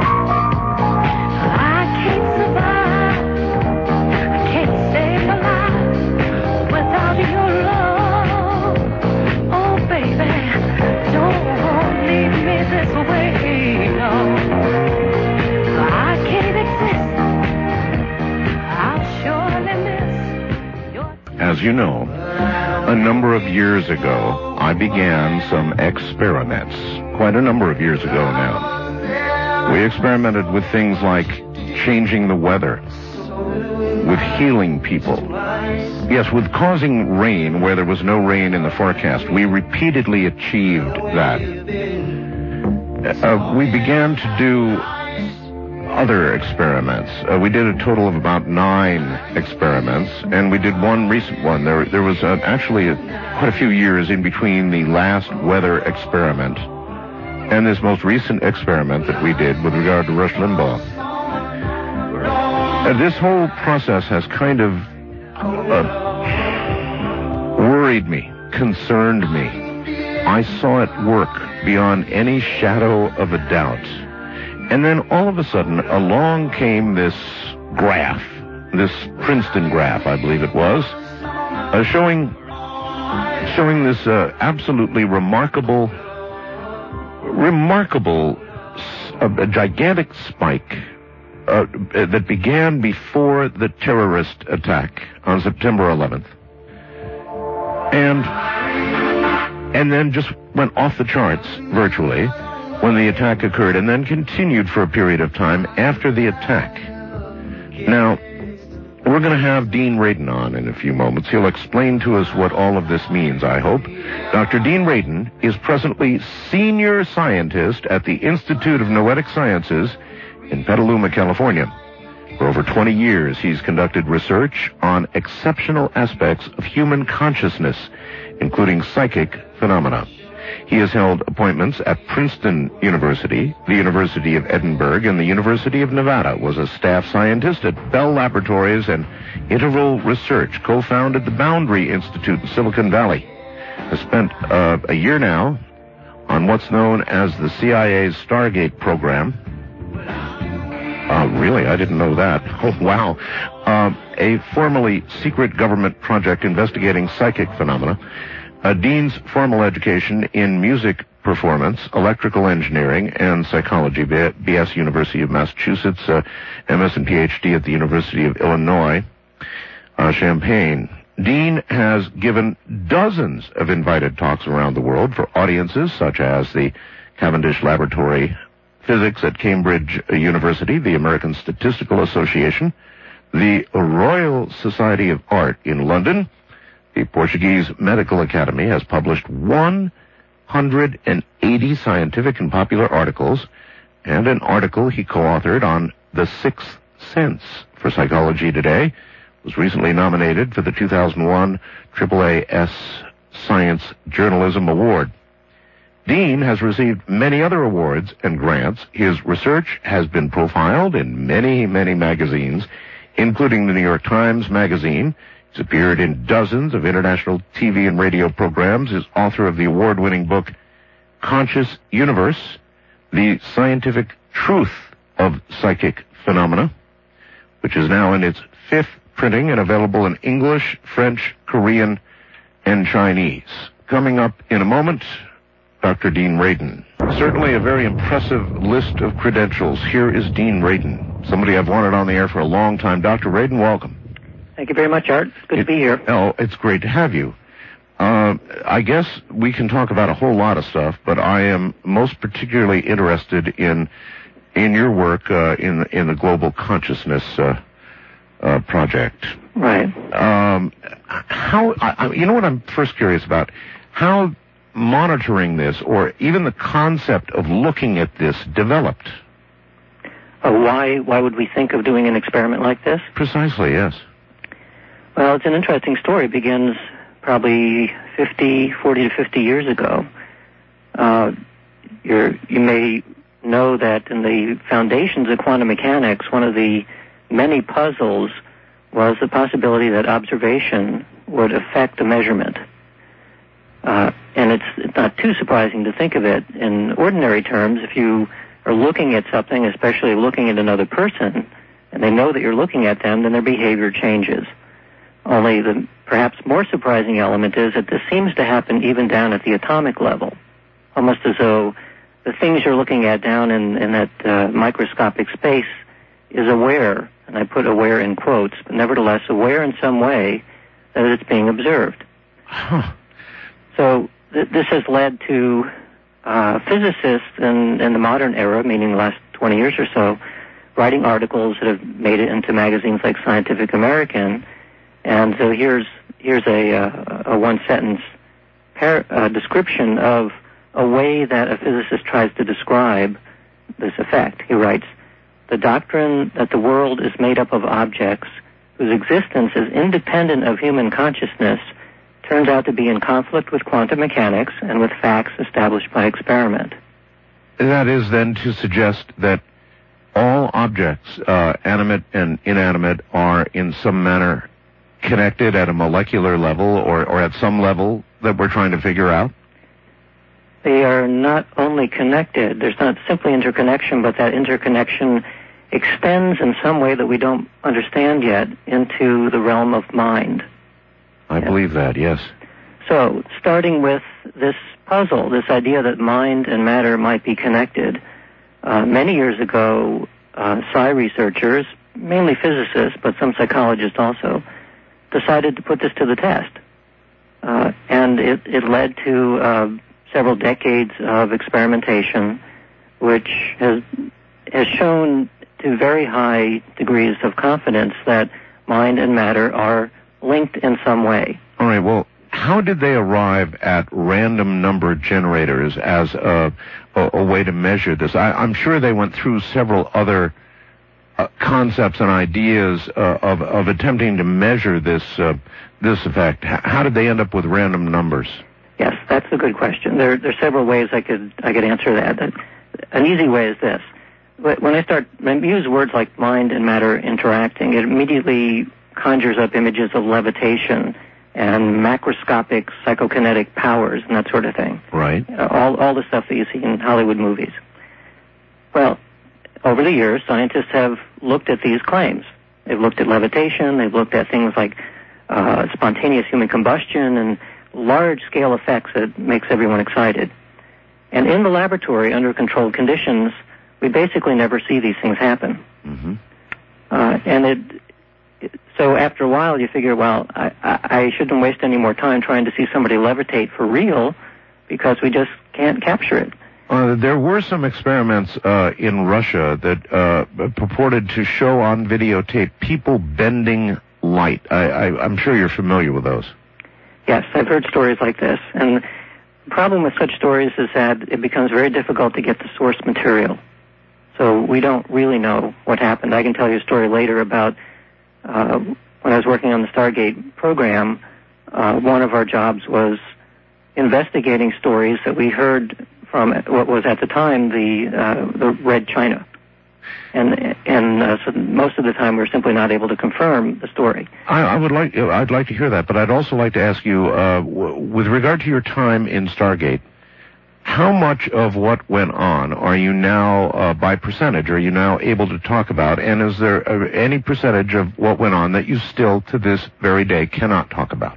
I can't survive. I can't stay alive without your love. Oh, baby, don't leave me this way. No, I can't exist. I'll surely miss your... As you know, a number of years ago, I began some experiments. Quite a number of years ago now. We experimented with things like changing the weather, with healing people. Yes, with causing rain where there was no rain in the forecast. We repeatedly achieved that. Uh, we began to do other experiments. Uh, we did a total of about nine experiments, and we did one recent one. There, there was uh, actually a, quite a few years in between the last weather experiment and this most recent experiment that we did with regard to Rush Limbaugh. Uh, this whole process has kind of uh, worried me, concerned me. I saw it work beyond any shadow of a doubt. And then all of a sudden, along came this graph, this Princeton graph, I believe it was, uh, showing showing this uh, absolutely remarkable, remarkable, uh, a gigantic spike uh, that began before the terrorist attack on September eleventh. And, and then just went off the charts virtually when the attack occurred, and then continued for a period of time after the attack. Now, we're going to have Dean Radin on in a few moments. He'll explain to us what all of this means, I hope. Doctor Dean Radin is presently senior scientist at the Institute of Noetic Sciences in Petaluma, California. For over twenty years, he's conducted research on exceptional aspects of human consciousness, including psychic phenomena. He has held appointments at Princeton University, the University of Edinburgh, and the University of Nevada, was a staff scientist at Bell Laboratories and Interval Research, co-founded the Boundary Institute in Silicon Valley. Has spent uh, a year now on what's known as the C I A's Stargate program. Oh, really? I didn't know that. Oh, wow. Uh, a formerly secret government project investigating psychic phenomena. Uh, Dean's formal education in music performance, electrical engineering, and psychology, B S University of Massachusetts, uh, M S and P H D at the University of Illinois, uh, Champaign. Dean has given dozens of invited talks around the world for audiences such as the Cavendish Laboratory Physics at Cambridge University, the American Statistical Association, the Royal Society of Art in London. The Portuguese Medical Academy has published one hundred eighty scientific and popular articles, and an article he co-authored on The Sixth Sense for Psychology Today was recently nominated for the two thousand one triple A S Science Journalism Award. Dean has received many other awards and grants. His research has been profiled in many, many magazines, including the New York Times Magazine. He's appeared in dozens of international T V and radio programs. Is author of the award-winning book Conscious Universe, The Scientific Truth of Psychic Phenomena, which is now in its fifth printing and available in English, French, Korean, and Chinese. Coming up in a moment, Doctor Dean Radin. Certainly a very impressive list of credentials. Here is Dean Radin, somebody I've wanted on the air for a long time. Doctor Radin, welcome. Thank you very much, Art. It's good it, to be here. Oh, it's great to have you. Uh, I guess we can talk about a whole lot of stuff, but I am most particularly interested in in your work uh, in in the Global Consciousness uh, uh, Project. Right. Um, how? I, you know what I'm first curious about? How monitoring this, or even the concept of looking at this, developed? Uh, why? Why would we think of doing an experiment like this? Precisely. Yes. Well, it's an interesting story. It begins probably fifty, forty to fifty years ago. Uh, you're, you may know that in the foundations of quantum mechanics, one of the many puzzles was the possibility that observation would affect a measurement. Uh, and it's, it's not too surprising to think of it in ordinary terms. If you are looking at something, especially looking at another person, and they know that you're looking at them, then their behavior changes. Only the perhaps more surprising element is that this seems to happen even down at the atomic level, almost as though the things you're looking at down in, in that uh, microscopic space is aware, and I put aware in quotes, but nevertheless aware in some way that it's being observed. Huh. So th- this has led to uh, physicists in, in the modern era, meaning the last twenty years or so, writing articles that have made it into magazines like Scientific American. And so here's here's a, uh, a one-sentence par- uh, description of a way that a physicist tries to describe this effect. He writes, the doctrine that the world is made up of objects whose existence is independent of human consciousness turns out to be in conflict with quantum mechanics and with facts established by experiment. That is then to suggest that all objects, uh, animate and inanimate, are in some manner connected at a molecular level or, or at some level that we're trying to figure out? They are not only connected, there's not simply interconnection, but that interconnection extends in some way that we don't understand yet into the realm of mind. I yeah. believe that, yes. So, starting with this puzzle, this idea that mind and matter might be connected, uh, many years ago, uh, psi researchers, mainly physicists, but some psychologists also, decided to put this to the test. Uh, and it, it led to uh, several decades of experimentation, which has has shown to very high degrees of confidence that mind and matter are linked in some way. All right, well, how did they arrive at random number generators as a, a, a way to measure this? I, I'm sure they went through several other uh, concepts and ideas uh, of, of attempting to measure this uh, this effect. H- how did they end up with random numbers? Yes, that's a good question. There, there are several ways I could I could answer that. An easy way is this. When I start, when I use words like mind and matter interacting, it immediately conjures up images of levitation and macroscopic psychokinetic powers and that sort of thing. Right. Uh, all, all the stuff that you see in Hollywood movies. Well, over the years, scientists have looked at these claims. They've looked at levitation, they've looked at things like uh, spontaneous human combustion and large-scale effects that makes everyone excited. And in the laboratory, under controlled conditions, we basically never see these things happen. Mm-hmm. Uh, and it, it, so after a while, you figure, well, I, I, I shouldn't waste any more time trying to see somebody levitate for real because we just can't capture it. Uh, there were some experiments uh, in Russia that uh, purported to show on videotape people bending light. I, I, I'm sure you're familiar with those. Yes, I've heard stories like this. And the problem with such stories is that it becomes very difficult to get the source material. So we don't really know what happened. I can tell you a story later about uh, when I was working on the Stargate program, uh, one of our jobs was investigating stories that we heard from what was at the time the uh, the Red China. And and uh, so most of the time we're simply not able to confirm the story. I, I would like I'd like to hear that, but I'd also like to ask you, uh, w- with regard to your time in Stargate, how much of what went on are you now, uh, by percentage, are you now able to talk about? And is there uh, any percentage of what went on that you still, to this very day, cannot talk about?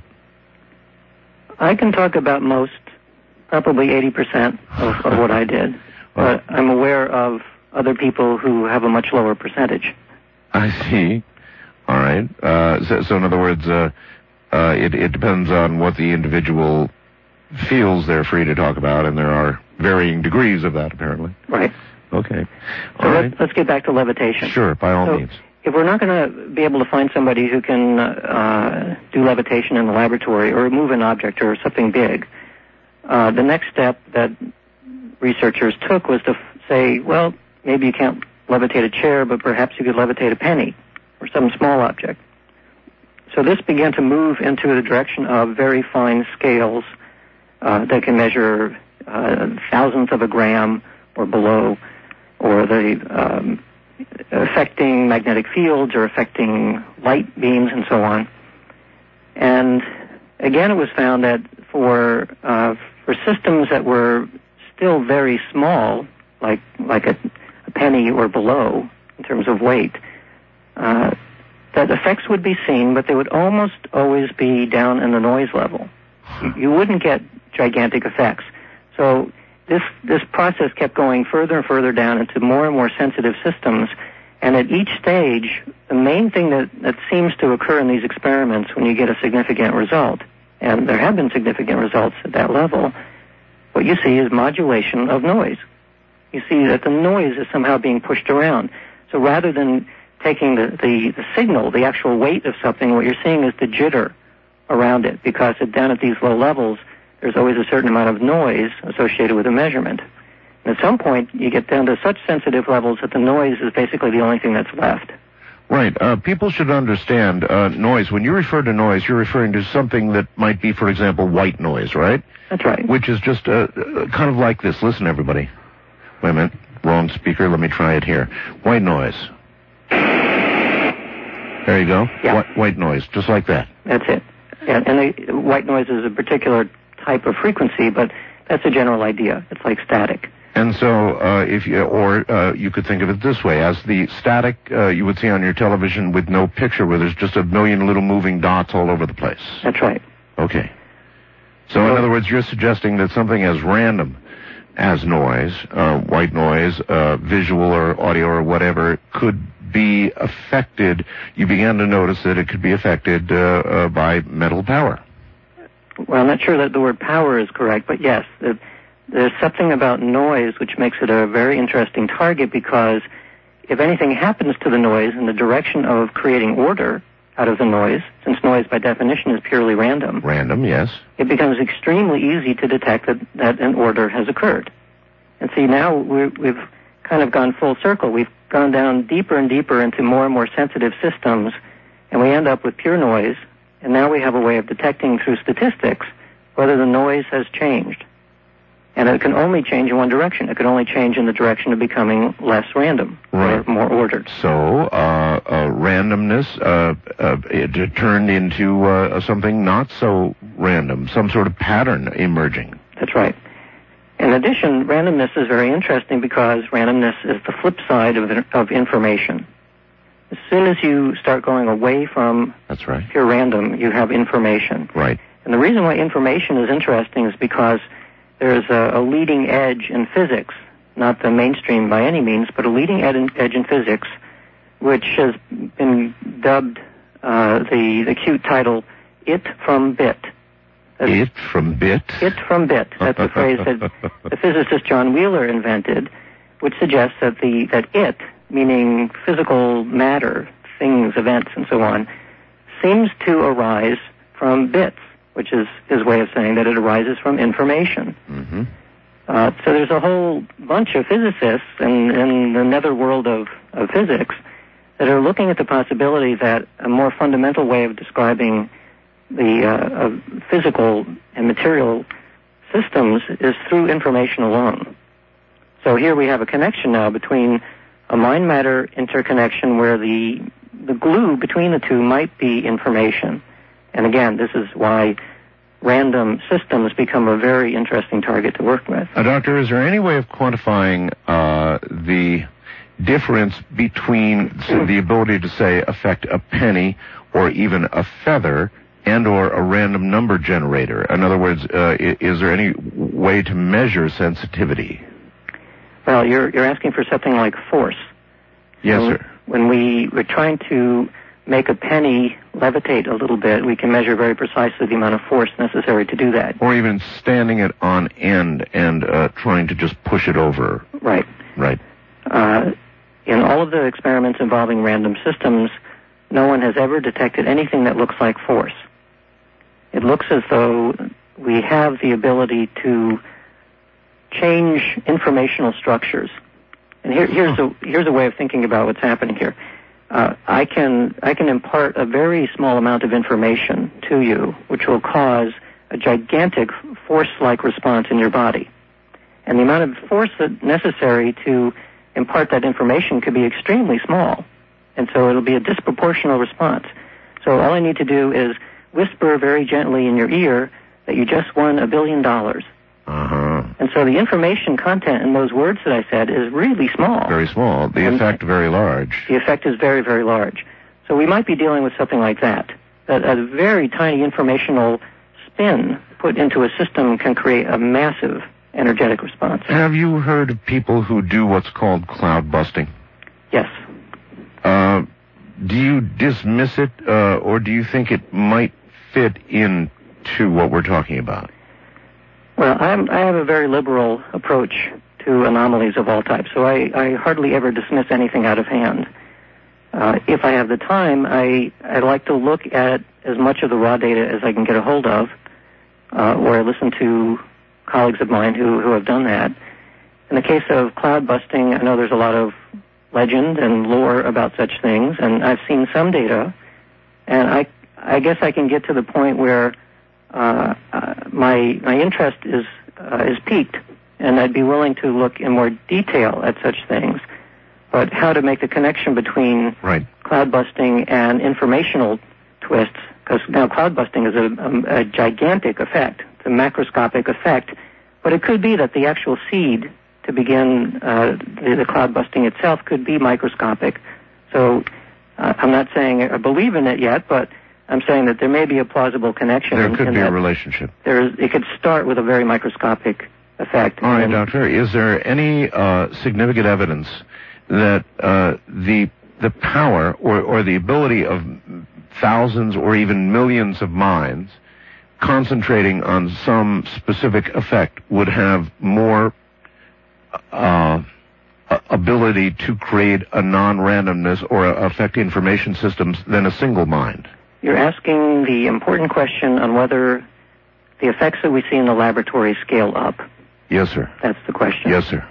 I can talk about most, probably eighty percent of, of what I did. But I'm aware of other people who have a much lower percentage. I see. All right. Uh, so, so in other words, uh, uh, it, it depends on what the individual feels they're free to talk about, and there are varying degrees of that, apparently. Right. Okay. So All let's, right. let's get back to levitation. Sure, by all so means. If we're not going to be able to find somebody who can uh, do levitation in the laboratory or move an object or something big, uh, the next step that researchers took was to f- say, well, maybe you can't levitate a chair, but perhaps you could levitate a penny or some small object. So this began to move into the direction of very fine scales uh, that can measure uh, thousandths of a gram or below, or the um, affecting magnetic fields or affecting light beams and so on. And again, it was found that for uh, for systems that were still very small, like like a, a penny or below in terms of weight, uh, that effects would be seen, but they would almost always be down in the noise level. You, you wouldn't get gigantic effects. So this this process kept going further and further down into more and more sensitive systems. And at each stage, the main thing that, that seems to occur in these experiments when you get a significant result, and there have been significant results at that level, what you see is modulation of noise. You see that the noise is somehow being pushed around. So rather than taking the, the, the signal, the actual weight of something, what you're seeing is the jitter around it, because it, down at these low levels, there's always a certain amount of noise associated with a measurement. And at some point, you get down to such sensitive levels that the noise is basically the only thing that's left. Right. Uh, people should understand uh, noise. When you refer to noise, you're referring to something that might be, for example, white noise, right? That's right. Which is just uh, uh, kind of like this. Listen, everybody. Wait a minute. Wrong speaker. Let me try it here. White noise. There you go. Yeah. White, white noise, just like that. That's it. Yeah, and the, white noise is a particular type of frequency, but that's a general idea. It's like static. And so, uh, if you, or uh, you could think of it this way, as the static uh, you would see on your television with no picture, where there's just a million little moving dots all over the place. That's right. Okay. So, in other words, you're suggesting that something as random as noise, uh, white noise, uh, visual or audio or whatever, could be affected. You began to notice that it could be affected uh, uh, by mental power. Well, I'm not sure that the word power is correct, but yes, it, there's something about noise which makes it a very interesting target, because if anything happens to the noise in the direction of creating order out of the noise, since noise by definition is purely random. Random, yes. It becomes extremely easy to detect that, that an order has occurred. And see, now we're, we've kind of gone full circle. We've gone down deeper and deeper into more and more sensitive systems, and we end up with pure noise, and now we have a way of detecting through statistics whether the noise has changed. And it can only change in one direction. It can only change in the direction of becoming less random, right, or more ordered. So, uh, uh, randomness uh, uh, it turned into uh, something not so random, some sort of pattern emerging. That's right. In addition, randomness is very interesting because randomness is the flip side of, of information. As soon as you start going away from That's right. pure random, you have information. Right. And the reason why information is interesting is because there's a, a leading edge in physics, not the mainstream by any means, but a leading ed- edge in physics, which has been dubbed uh, the, the cute title, It from Bit. That's it from bit? It from bit. That's a phrase that the physicist John Wheeler invented, which suggests that the that it, meaning physical matter, things, events, and so on, seems to arise from bits, which is his way of saying that it arises from information. Mm-hmm. Uh, so there's a whole bunch of physicists in, in the netherworld of, of physics that are looking at the possibility that a more fundamental way of describing the uh, uh, physical and material systems is through information alone. So here we have a connection now between a mind-matter interconnection where the the glue between the two might be information. And again, this is why random systems become a very interesting target to work with. Uh, doctor, is there any way of quantifying uh, the difference between the ability to, say, affect a penny or even a feather and or a random number generator? In other words, uh, is there any way to measure sensitivity? Well, you're you're asking for something like force. Yes, when, sir. When we, we're trying to make a penny levitate a little bit, we can measure very precisely the amount of force necessary to do that. Or even standing it on end and uh, trying to just push it over. Right. Right. Uh, in all of the experiments involving random systems, no one has ever detected anything that looks like force. It looks as though we have the ability to change informational structures. And here, here's a here's a way of thinking about what's happening here. Uh, I can I can impart a very small amount of information to you, which will cause a gigantic force-like response in your body. And the amount of force that necessary to impart that information could be extremely small. And so it'll be a disproportional response. So all I need to do is whisper very gently in your ear that you just won a billion dollars. Uh-huh. And so the information content in those words that I said is really small. Very small. The and effect very large. The effect is very, very large. So we might be dealing with something like that. That a very tiny informational spin put into a system can create a massive energetic response. Have you heard of people who do what's called cloud busting? Yes. Uh, do you dismiss it, uh, or do you think it might fit into what we're talking about? Well, I'm, I have a very liberal approach to anomalies of all types, so I, I hardly ever dismiss anything out of hand. Uh, if I have the time, I, I like to look at as much of the raw data as I can get a hold of, uh, or I listen to colleagues of mine who, who have done that. In the case of cloud busting, I know there's a lot of legend and lore about such things, and I've seen some data, and I, I guess I can get to the point where uh, uh, my my interest is uh, is piqued, and I'd be willing to look in more detail at such things. But how to make the connection between right. cloud busting and informational twists, because now cloud busting is a, a, a gigantic effect. It's a macroscopic effect, but it could be that the actual seed to begin uh, the, the cloud busting itself could be microscopic. So uh, I'm not saying I believe in it yet, but I'm saying that there may be a plausible connection. There in, could in be a that relationship. There is, it could start with a very microscopic effect. All right, Doctor, is there any uh, significant evidence that uh, the the power or, or the ability of thousands or even millions of minds concentrating on some specific effect would have more uh, ability to create a non-randomness or affect information systems than a single mind? You're asking the important question on whether the effects that we see in the laboratory scale up. Yes, sir. That's the question. Yes, sir.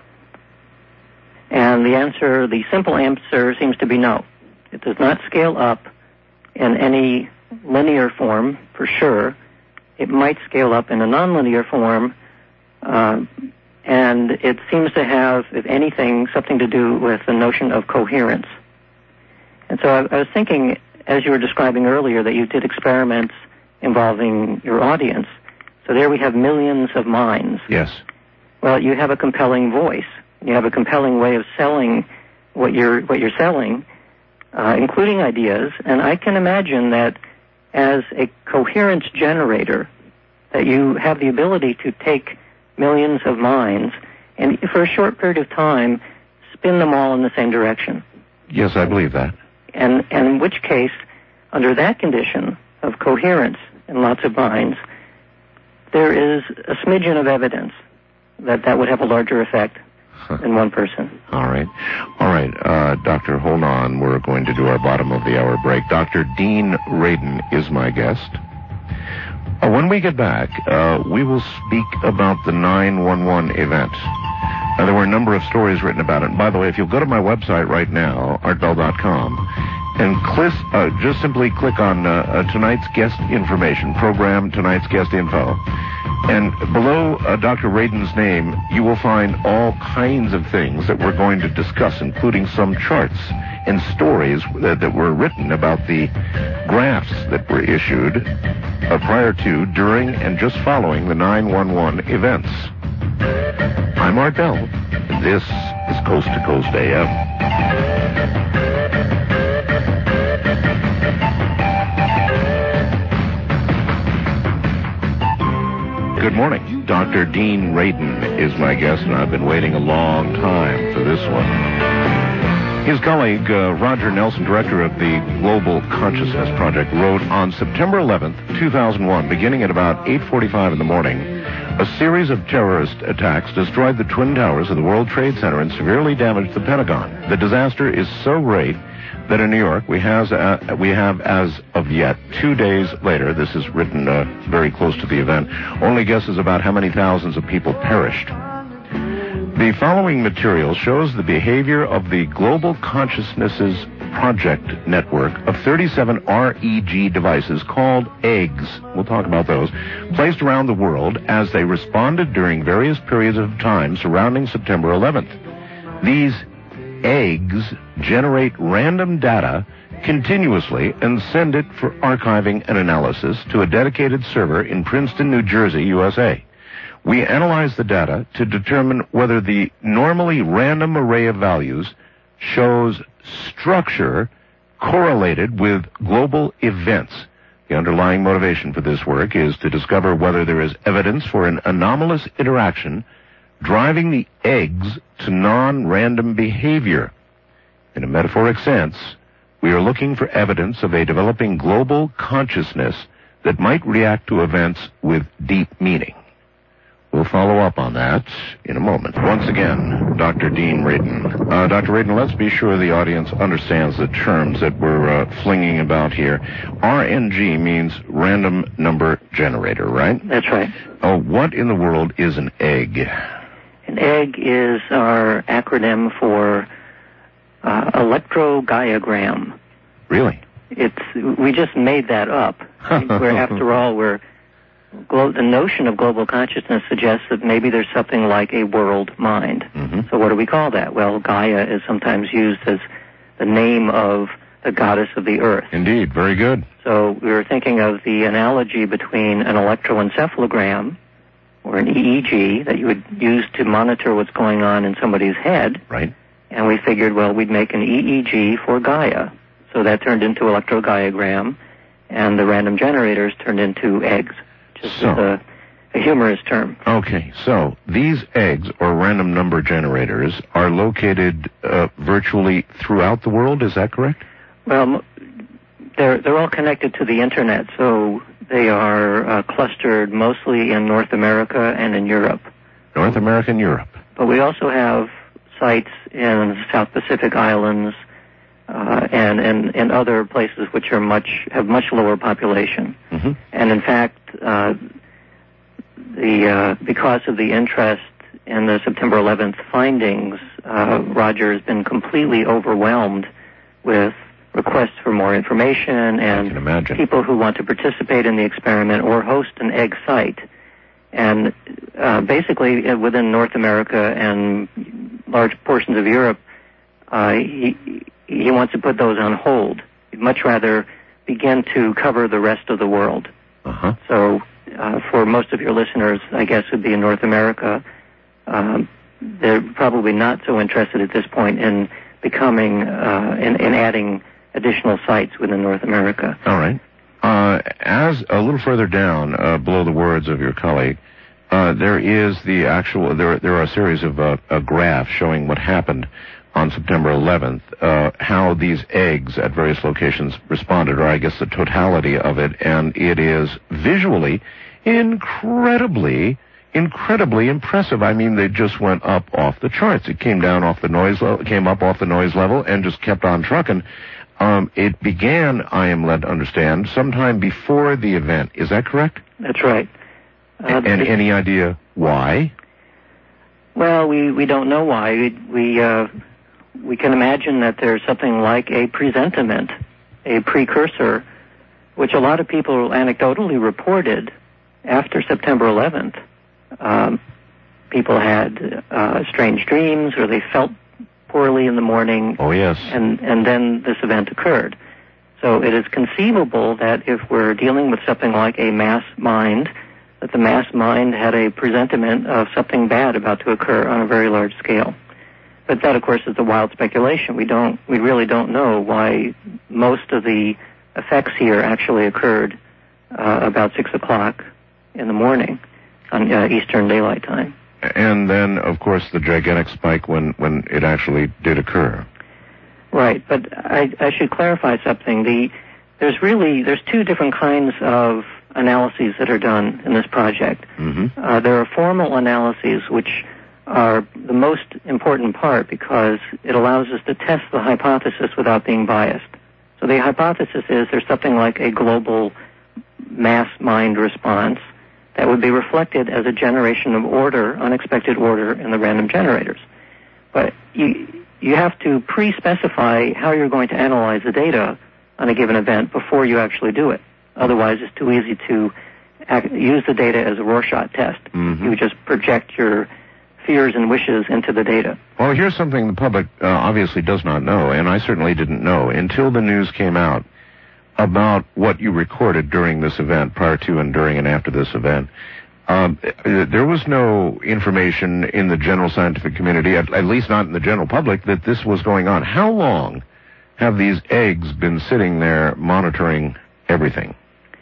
And the answer, the simple answer seems to be no. It does not scale up in any linear form, for sure. It might scale up in a nonlinear form, uh, and it seems to have, if anything, something to do with the notion of coherence. And so I, I was thinking, as you were describing earlier, that you did experiments involving your audience. So there we have millions of minds. Yes. Well, you have a compelling voice. You have a compelling way of selling what you're what you're selling, uh, including ideas. And I can imagine that as a coherence generator, that you have the ability to take millions of minds and, for a short period of time, spin them all in the same direction. Yes, I believe that. And, and in which case, under that condition of coherence in lots of minds, there is a smidgen of evidence that that would have a larger effect in one person. All right. All right. Uh, Doctor, hold on. We're going to do our bottom of the hour break. Doctor Dean Radin is my guest. Uh, when we get back, uh, we will speak about the nine one one event. Uh, there were a number of stories written about it. And by the way, if you'll go to my website right now, art bell dot com, and click, uh, just simply click on uh, uh, tonight's guest information, program tonight's guest info. And below uh, Doctor Radin's name, you will find all kinds of things that we're going to discuss, including some charts and stories that, that were written about the graphs that were issued uh, prior to, during, and just following the nine one one events. I'm Art Bell. This is Coast to Coast A M. Good morning. Doctor Dean Radin is my guest, and I've been waiting a long time for this one. His colleague, uh, Roger Nelson, director of the Global Consciousness Project, wrote on September eleventh, two thousand one, beginning at about eight forty-five in the morning, a series of terrorist attacks destroyed the Twin Towers of the World Trade Center and severely damaged the Pentagon. The disaster is so great that in New York, we, has, uh, we have, as of yet, two days later, this is written uh, very close to the event, only guesses about how many thousands of people perished. The following material shows the behavior of the Global Consciousnesses Project network of thirty-seven R E G devices called eggs, we'll talk about those, placed around the world as they responded during various periods of time surrounding September eleventh. These eggs generate random data continuously and send it for archiving and analysis to a dedicated server in Princeton, New Jersey, U S A. We analyze the data to determine whether the normally random array of values shows structure correlated with global events. The underlying motivation for this work is to discover whether there is evidence for an anomalous interaction driving the eggs to non-random behavior. In a metaphoric sense, we are looking for evidence of a developing global consciousness that might react to events with deep meaning. We'll follow up on that in a moment. Once again, Doctor Dean Radin. Uh, Doctor Radin, let's be sure the audience understands the terms that we're uh, flinging about here. R N G means random number generator, right? That's right. Uh, what in the world is an egg? An egg is our acronym for uh, electrogaiagram. Really? It's we just made that up. Where after all, we're glo- the notion of global consciousness suggests that maybe there's something like a world mind. Mm-hmm. So what do we call that? Well, Gaia is sometimes used as the name of the goddess of the earth. Indeed, very good. So we were thinking of the analogy between an electroencephalogram or an E E G that you would use to monitor what's going on in somebody's head. Right. And we figured, well, we'd make an E E G for Gaia. So that turned into electrogaiagram, and the random generators turned into eggs, just so, as a, a humorous term. Okay, so these eggs, or random number generators, are located uh, virtually throughout the world, is that correct? Well, they're, they're all connected to the Internet, so they are uh, clustered mostly in North America and in Europe. North America and Europe. But we also have sites in South Pacific Islands, Uh, and, and, and other places which are much have much lower population. Mm-hmm. And in fact, uh, the uh, because of the interest in the September eleventh findings, uh, Roger has been completely overwhelmed with requests for more information and people who want to participate in the experiment or host an egg site. And uh, basically, uh, within North America and large portions of Europe, uh, he he wants to put those on hold. He'd much rather begin to cover the rest of the world. Uh-huh. So uh, for most of your listeners, I guess, would be in North America, um, they're probably not so interested at this point in becoming, uh, in, in adding additional sites within North America. All right. Uh, as a little further down, uh, below the words of your colleague, uh, there is the actual, there, there are a series of uh, a graph showing what happened on September eleventh, uh, how these eggs at various locations responded, or I guess the totality of it, and it is visually incredibly, incredibly impressive. I mean, they just went up off the charts. It came down off the noise level, came up off the noise level, and just kept on trucking. Um, it began, I am led to understand, sometime before the event. Is that correct? That's right. Uh, and any idea why? Well, we, we don't know why. We, we uh, we can imagine that there's something like a presentiment, a precursor, which a lot of people anecdotally reported after September eleventh. Um, people had uh, strange dreams, or they felt poorly in the morning. Oh, yes. And, and then this event occurred. So it is conceivable that if we're dealing with something like a mass mind, that the mass mind had a presentiment of something bad about to occur on a very large scale. But that, of course, is a wild speculation. We don't, we really don't know why most of the effects here actually occurred uh, about six o'clock in the morning on uh, Eastern Daylight Time. And then, of course, the gigantic spike when, when it actually did occur. Right, but I, I should clarify something. The, there's really, there's two different kinds of analyses that are done in this project. Mm-hmm. Uh, there are formal analyses, which are the most important part because it allows us to test the hypothesis without being biased. So the hypothesis is there's something like a global mass mind response that would be reflected as a generation of order, unexpected order in the random generators. But you, you have to pre-specify how you're going to analyze the data on a given event before you actually do it. Otherwise, it's too easy to act, use the data as a Rorschach test. Mm-hmm. You just project your fears and wishes into the data. Well, here's something the public uh, obviously does not know, and I certainly didn't know until the news came out about what you recorded during this event, prior to and during and after this event. Um, there was no information in the general scientific community, at, at least not in the general public, that this was going on. How long have these eggs been sitting there monitoring everything?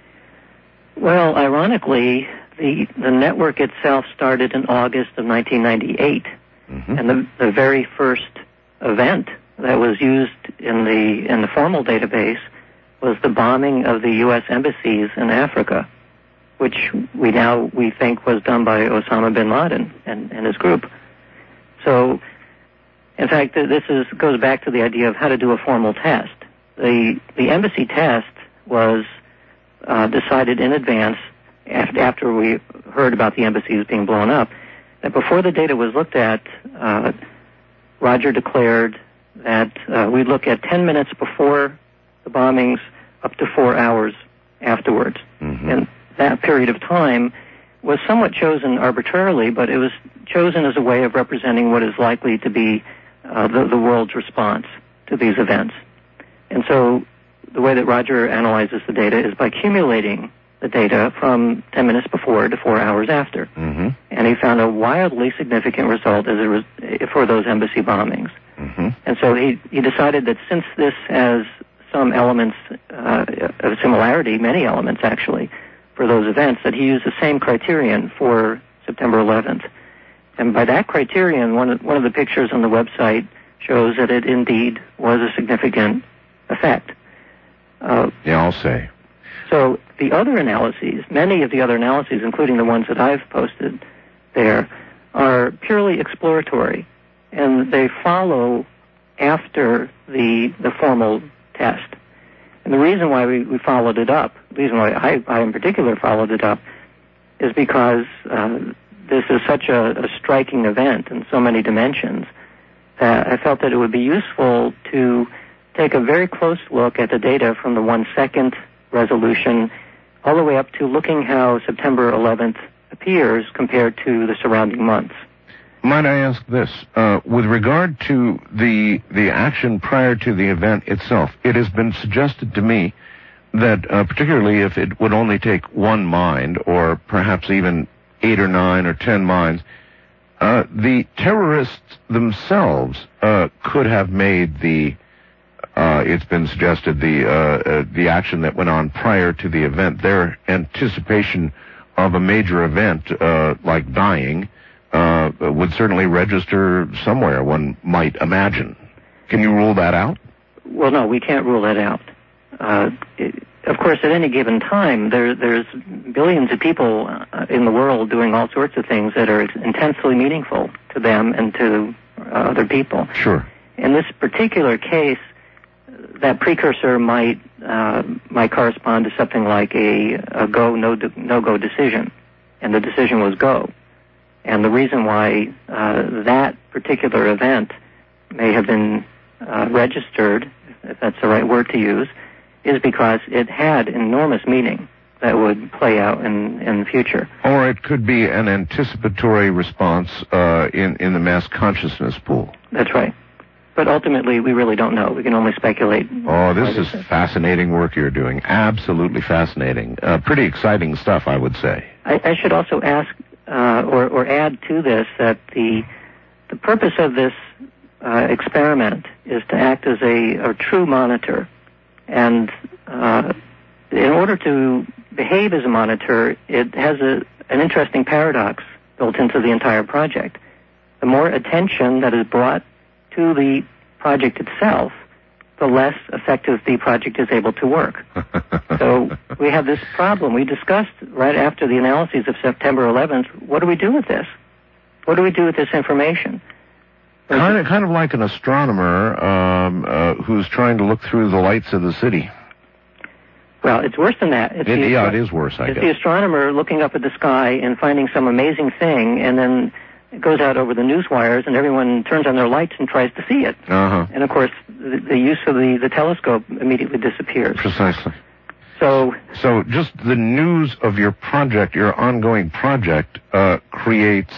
Well, ironically, the the network itself started in August of nineteen ninety-eight, mm-hmm. and the the very first event that was used in the in the formal database was the bombing of the U S embassies in Africa, which we now we think was done by Osama bin Laden and, and his group. So, in fact, this is goes back to the idea of how to do a formal test. The the embassy test was uh, decided in advance after, after we heard about the embassies being blown up. that before the data was looked at, uh, Roger declared that uh, we'd look at ten minutes before the bombings up to four hours afterwards. Mm-hmm. And that period of time was somewhat chosen arbitrarily, but it was chosen as a way of representing what is likely to be uh, the, the world's response to these events. And so the way that Roger analyzes the data is by accumulating the data from ten minutes before to four hours after. Mm-hmm. And he found a wildly significant result as a res- for those embassy bombings. Mm-hmm. And so he, he decided that since this has some elements uh, of similarity, many elements actually, for those events, that he used the same criterion for September eleventh. And by that criterion, one of, one of the pictures on the website shows that it indeed was a significant effect. Uh, yeah, I'll say. So the other analyses, many of the other analyses, including the ones that I've posted there, are purely exploratory, and they follow after the the formal test. And the reason why we, we followed it up, the reason why I, I in particular followed it up, is because uh, this is such a, a striking event in so many dimensions that I felt that it would be useful to take a very close look at the data from the one second resolution all the way up to looking how September eleventh appears compared to the surrounding months. Might I ask this? Uh, with regard to the the action prior to the event itself, it has been suggested to me that uh, particularly if it would only take one mind, or perhaps even eight or nine or ten minds, uh, the terrorists themselves uh, could have made the, uh, it's been suggested, the, uh, uh, the action that went on prior to the event, their anticipation of a major event, uh, like dying, uh, would certainly register somewhere, one might imagine. Can you rule that out? Well, no, we can't rule that out. Uh, it, of course, at any given time, there, there's billions of people uh, in the world doing all sorts of things that are intensely meaningful to them and to uh, other people. Sure. In this particular case, that precursor might uh, might correspond to something like a, a go no no go decision, and the decision was go. And the reason why uh, that particular event may have been uh, registered, if that's the right word to use, is because it had enormous meaning that would play out in, in the future. Or it could be an anticipatory response uh, in, in the mass consciousness pool. That's right. But ultimately, we really don't know. We can only speculate. Oh, this is fascinating work you're doing. Absolutely fascinating. Uh, pretty exciting stuff, I would say. I, I should also ask, uh, or, or add to this, that the the purpose of this uh, experiment is to act as a, a true monitor. And uh, in order to behave as a monitor, it has a, an interesting paradox built into the entire project. The more attention that is brought to the project itself, the less effective the project is able to work. So we have this problem. We discussed right after the analyses of September eleventh, what do we do with this? What do we do with this information? Kind of, kind of like an astronomer um, uh, who's trying to look through the lights of the city. Well, it's worse than that. It's it, the, yeah, it is worse, I it's guess. It's the astronomer looking up at the sky and finding some amazing thing, and then it goes out over the news wires, and everyone turns on their lights and tries to see it. Uh-huh. And, of course, the, the use of the, the telescope immediately disappears. Precisely. So, so just the news of your project, your ongoing project, uh, creates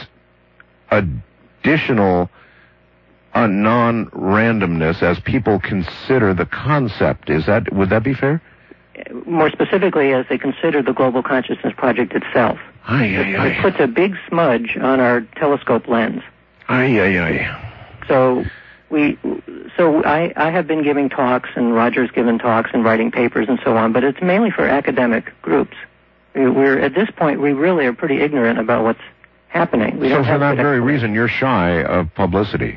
additional uh, non-randomness as people consider the concept. Is that, would that be fair? More specifically, as they consider the Global Consciousness Project itself. Aye, aye, aye. It puts a big smudge on our telescope lens. Aye, aye, aye. So we, so I, I have been giving talks, and Roger's given talks and writing papers and so on, but it's mainly for academic groups. We're at this point, we really are pretty ignorant about what's happening. We so don't for have that very explanation. reason, you're shy of publicity.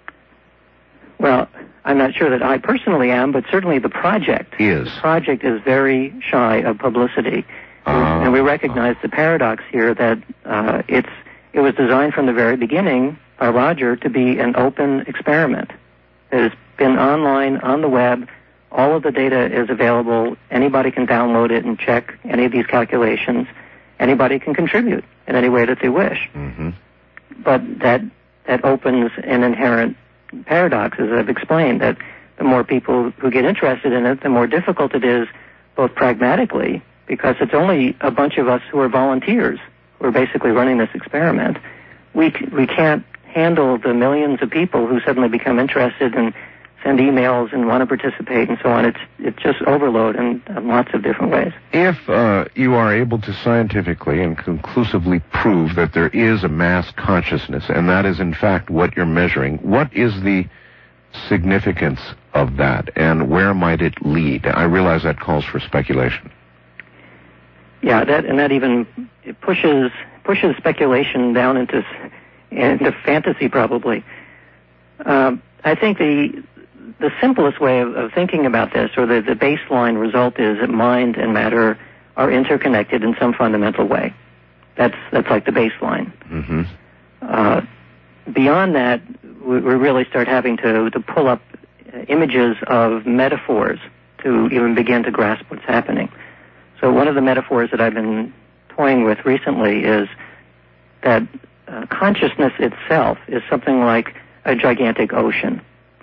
Well, I'm not sure that I personally am, but certainly the project is. The project is very shy of publicity. Uh, and we recognize the paradox here that uh, it's it was designed from the very beginning by Roger to be an open experiment. It has been online, on the web. All of the data is available. Anybody can download it and check any of these calculations. Anybody can contribute in any way that they wish. Mm-hmm. but that that opens an inherent paradox, as I've explained, that the more people who get interested in it, the more difficult it is, both pragmatically, because it's only a bunch of us who are volunteers who are basically running this experiment. We we can't handle the millions of people who suddenly become interested and send emails and want to participate and so on. It's it's just overload in, in lots of different ways. If uh, you are able to scientifically and conclusively prove that there is a mass consciousness, and that is in fact what you're measuring, what is the significance of that, and where might it lead? I realize that calls for speculation. Yeah, that and that even it pushes pushes speculation down into into fantasy, probably. Uh, I think the the simplest way of, of thinking about this, or the, the baseline result, is that mind and matter are interconnected in some fundamental way. That's that's like the baseline. Mm-hmm. Uh, beyond that, we, we really start having to, to pull up images of metaphors to even begin to grasp what's happening. So one of the metaphors that I've been toying with recently is that uh, consciousness itself is something like a gigantic ocean.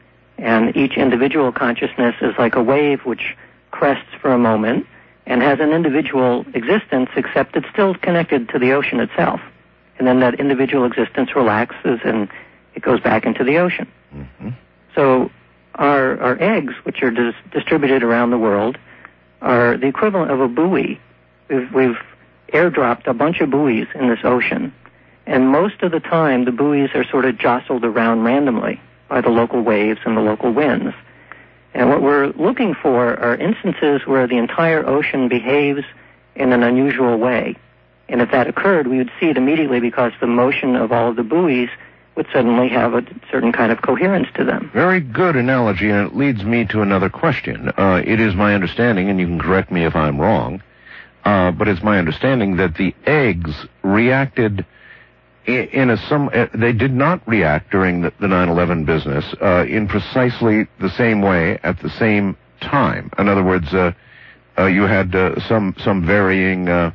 And each individual consciousness is like a wave which crests for a moment and has an individual existence, except it's still connected to the ocean itself. And then that individual existence relaxes and it goes back into the ocean. Mm-hmm. So our, our eggs, which are dis- distributed around the world, are the equivalent of a buoy. We've, we've airdropped a bunch of buoys in this ocean. And most of the time, the buoys are sort of jostled around randomly by the local waves and the local winds. And what we're looking for are instances where the entire ocean behaves in an unusual way. And if that occurred, we would see it immediately, because the motion of all of the buoys would suddenly have a certain kind of coherence to them. Very good analogy, and it leads me to another question. Uh, it is my understanding, and you can correct me if I'm wrong, uh, but it's my understanding that the eggs reacted in a some uh, they did not react during the, the nine eleven business uh, in precisely the same way at the same time. In other words, uh, uh, you had uh, some some varying uh,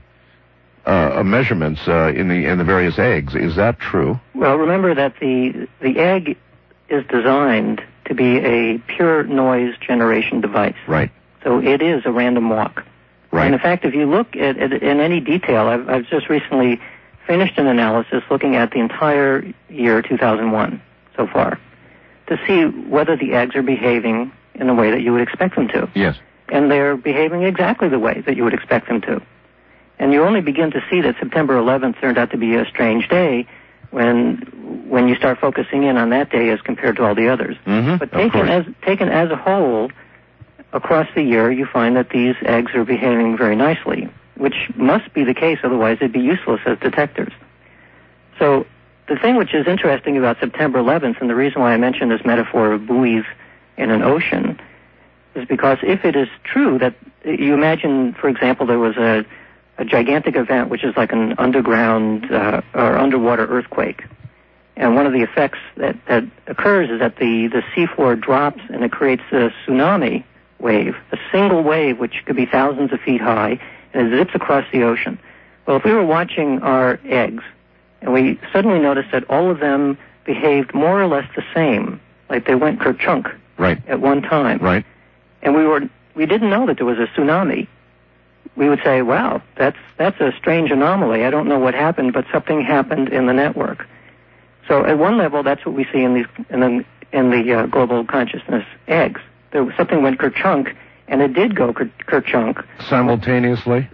uh, measurements uh, in the in the various eggs. Is that true? Well, remember that the the egg is designed to be a pure noise generation device. Right. So it is a random walk. Right. And in fact, if you look at, at in any detail, I've, I've just recently finished an analysis looking at the entire year two thousand one so far to see whether the eggs are behaving in the way that you would expect them to. Yes. And they're behaving exactly the way that you would expect them to. And you only begin to see that September eleventh turned out to be a strange day when when you start focusing in on that day as compared to all the others. Mm-hmm. But taken as taken as a whole, across the year, you find that these eggs are behaving very nicely, which must be the case, otherwise they'd be useless as detectors. So the thing which is interesting about September eleventh, and the reason why I mentioned this metaphor of buoys in an ocean, is because if it is true that you imagine, for example, there was a, a gigantic event which is like an underground uh, or underwater earthquake, and one of the effects that, that occurs is that the, the seafloor drops and it creates a tsunami wave, a single wave which could be thousands of feet high, and it zips across the ocean. Well, if we were watching our eggs, and we suddenly noticed that all of them behaved more or less the same, like they went kerchunk right. at one time, right. and we were we didn't know that there was a tsunami, we would say, wow, that's that's a strange anomaly. I don't know what happened, but something happened in the network. So at one level, that's what we see in these in the, in the uh, global consciousness eggs. There was something went kerchunk, and it did go ker- kerchunk simultaneously.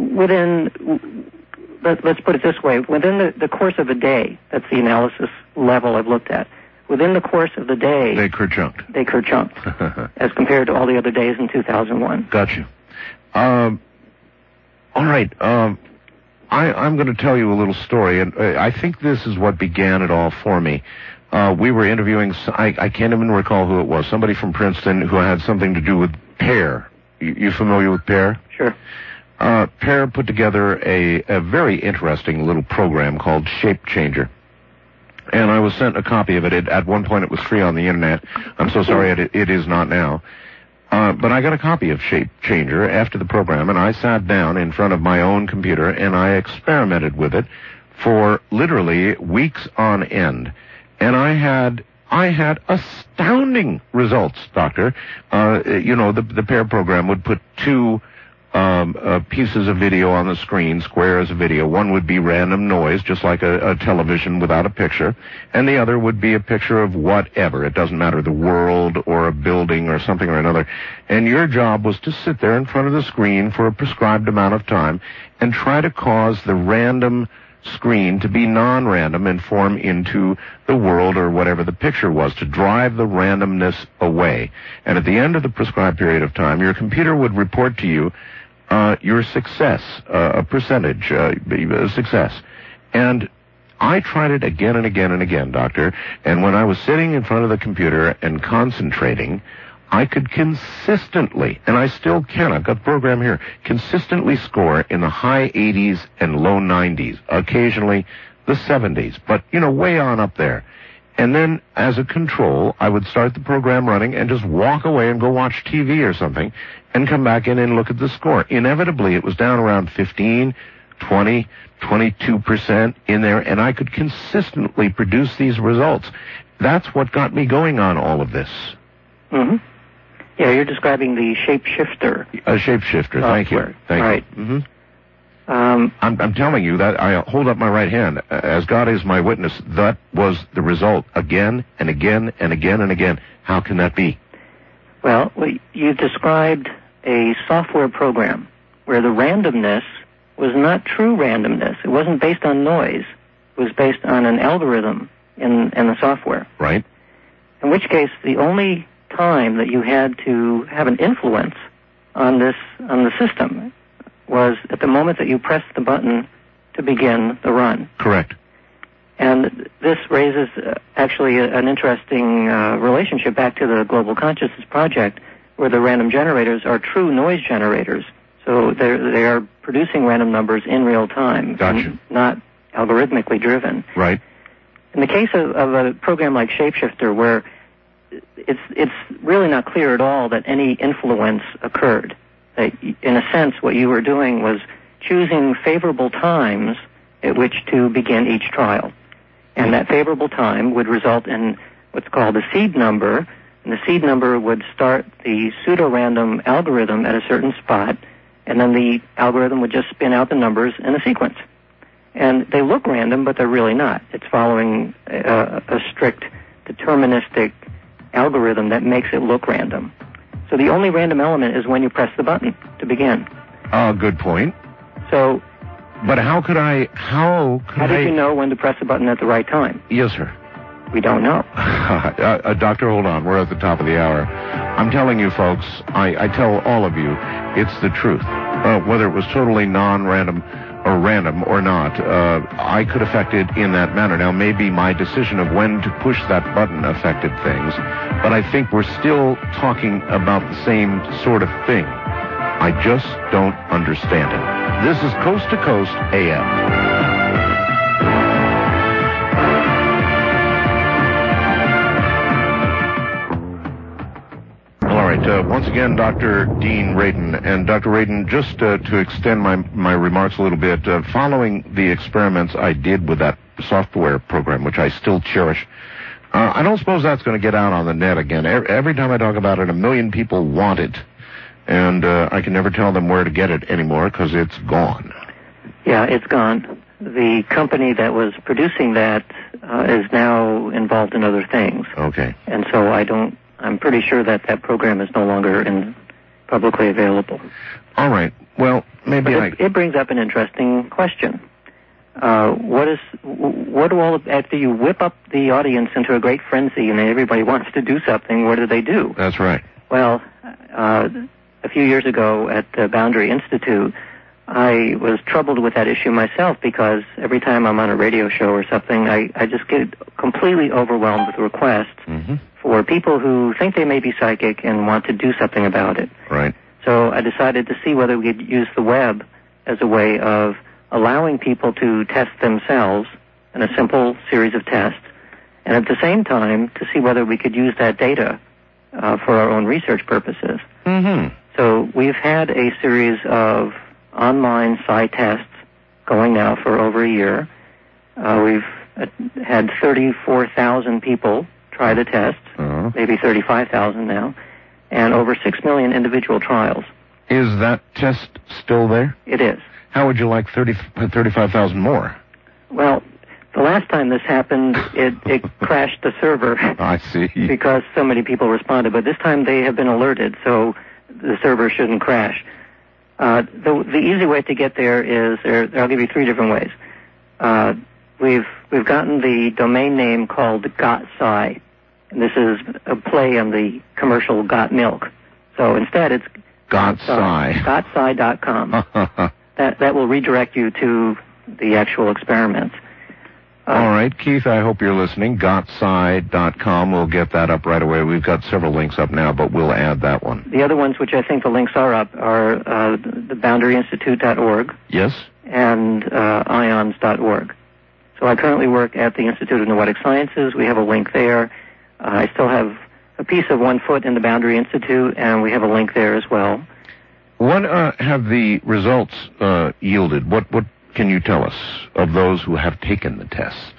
Within, let, let's put it this way: within the, the course of a day, that's the analysis level I've looked at. Within the course of the day, they kerchunked. They kerchunked, as compared to all the other days in two thousand one. Got you. Um, all right. Um, I, I'm going to tell you a little story, and uh, I think this is what began it all for me. Uh, we were interviewing, I, I can't even recall who it was, somebody from Princeton who had something to do with PEAR. You, you familiar with PEAR? Sure. Uh, PEAR put together a, a very interesting little program called Shape Changer. And I was sent a copy of it. it. At one point it was free on the internet. I'm so sorry it, it is not now. Uh, but I got a copy of Shape Changer after the program, and I sat down in front of my own computer and I experimented with it for literally weeks on end. And I had I had astounding results, Doctor. Uh, you know, the, the pair program would put two um, uh, pieces of video on the screen, squares of video. One would be random noise, just like a, a television without a picture, and the other would be a picture of whatever. It doesn't matter, the world or a building or something or another. And your job was to sit there in front of the screen for a prescribed amount of time and try to cause the random screen to be non-random and form into the world or whatever the picture was, to drive the randomness away. And at the end of the prescribed period of time, your computer would report to you uh, your success, uh, a percentage, uh, a success. And I tried it again and again and again, Doctor, and when I was sitting in front of the computer and concentrating, I could consistently, and I still can, I've got the program here, consistently score in the high eighties and low nineties, occasionally the seventies, but, you know, way on up there. And then, as a control, I would start the program running and just walk away and go watch T V or something and come back in and look at the score. Inevitably, it was down around fifteen, twenty, twenty-two percent in there, and I could consistently produce these results. That's what got me going on all of this. Mm-hmm. Yeah, you're describing the shapeshifter. A shapeshifter, thank you. Thank right. you. Mm-hmm. Um, I'm, I'm telling you that I hold up my right hand. As God is my witness, that was the result again and again and again and again. How can that be? Well, you described a software program where the randomness was not true randomness. It wasn't based on noise. It was based on an algorithm in, in the software. Right. In which case, the only time that you had to have an influence on this on the system was at the moment that you pressed the button to begin the run. Correct. And this raises uh, actually a, an interesting uh, relationship back to the Global Consciousness Project, where the random generators are true noise generators. So they're, they are producing random numbers in real time, gotcha. And not algorithmically driven. Right. In the case of, of a program like Shapeshifter, where it's it's really not clear at all that any influence occurred. That in a sense, what you were doing was choosing favorable times at which to begin each trial. And that favorable time would result in what's called a seed number, and the seed number would start the pseudo-random algorithm at a certain spot, and then the algorithm would just spin out the numbers in a sequence. And they look random, but they're really not. It's following a, a strict deterministic algorithm that makes it look random. So the only random element is when you press the button to begin. Oh, good point. So... But how could I, how could How did I... you know when to press the button at the right time? Yes, sir. We don't know. uh, uh, doctor, hold on. We're at the top of the hour. I'm telling you, folks, I, I tell all of you, it's the truth. Uh, whether it was totally non-random or random or not, uh, I could affect it in that manner. Now, maybe my decision of when to push that button affected things, but I think we're still talking about the same sort of thing. I just don't understand it. This is Coast to Coast A M. All right, uh, once again, Doctor Dean Radin. And Doctor Radin, just uh, to extend my, my remarks a little bit, uh, following the experiments I did with that software program, which I still cherish, uh, I don't suppose that's going to get out on the net again. Every, every time I talk about it, a million people want it. And uh, I can never tell them where to get it anymore because it's gone. Yeah, it's gone. The company that was producing that uh, is now involved in other things. Okay. And so I don't, I'm pretty sure that that program is no longer in publicly available. All right. Well, maybe but I... It, it brings up an interesting question. Uh, what is, what do all of, after you whip up the audience into a great frenzy and everybody wants to do something, what do they do? That's right. Well, uh, a few years ago at the Boundary Institute, I was troubled with that issue myself because every time I'm on a radio show or something, I, I just get completely overwhelmed with requests mm-hmm. for people who think they may be psychic and want to do something about it. Right. So I decided to see whether we could use the web as a way of allowing people to test themselves in a simple series of tests, and at the same time to see whether we could use that data uh, for our own research purposes. Mm-hmm. So we've had a series of online psi tests going now for over a year, Uh, we've uh, had thirty-four thousand people try the test, uh-huh. maybe thirty-five thousand now, and over six million individual trials. Is that test still there? It is. How would you like thirty, thirty-five thousand more? Well, the last time this happened, it, it crashed the server. I see. Because so many people responded. But this time they have been alerted, so the server shouldn't crash. Uh, the, the easy way to get there is, there, I'll give you three different ways. Uh, we've we've gotten the domain name called GotSci. And this is a play on the commercial Got Milk. So instead it's GotSci. GotSci dot com. that, that will redirect you to the actual experiments. Uh, All right, Keith, I hope you're listening. Got Sci dot com. We'll get that up right away. We've got several links up now, but we'll add that one. The other ones, which I think the links are up, are uh, the boundary institute dot org. Yes. And uh, ions dot org. So I currently work at the Institute of Noetic Sciences. We have a link there. Uh, I still have a piece of one foot in the Boundary Institute, and we have a link there as well. What uh, have the results uh, yielded? What what can you tell us of those who have taken the test?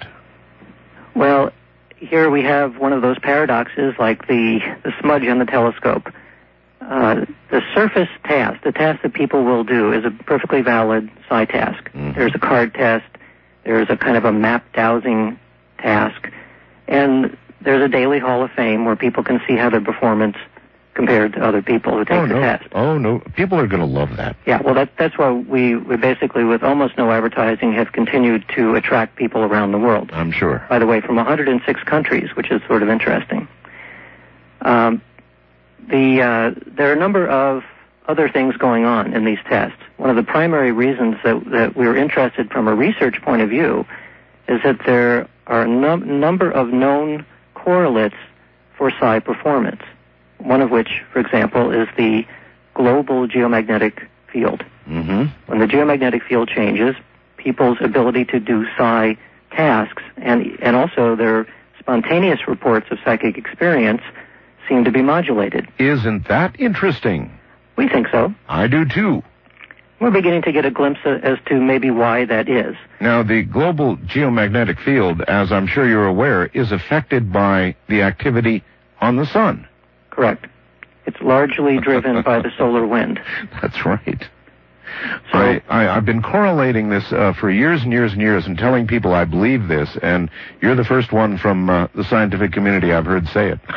Well, here we have one of those paradoxes like the, the smudge on the telescope. Uh, the surface task, the task that people will do, is a perfectly valid psi task. Mm-hmm. There's a card test, there's a kind of a map dowsing task, and there's a daily Hall of Fame where people can see how their performance compared to other people who take oh, the no. test. Oh, no. People are going to love that. Yeah, well, that, that's why we, we basically, with almost no advertising, have continued to attract people around the world. I'm sure. By the way, from one hundred six countries, which is sort of interesting. Um, the uh, there are a number of other things going on in these tests. One of the primary reasons that, that we were interested from a research point of view is that there are a num- number of known correlates for psi performance. One of which, for example, is the global geomagnetic field. Mm-hmm. When the geomagnetic field changes, people's ability to do psi tasks and and also their spontaneous reports of psychic experience seem to be modulated. Isn't that interesting? We think so. I do too. We're beginning to get a glimpse as to maybe why that is. Now, the global geomagnetic field, as I'm sure you're aware, is affected by the activity on the sun. Correct. It's largely driven by the solar wind. That's right. So, I, I, I've been correlating this uh, for years and years and years and telling people I believe this, and you're the first one from uh, the scientific community I've heard say it.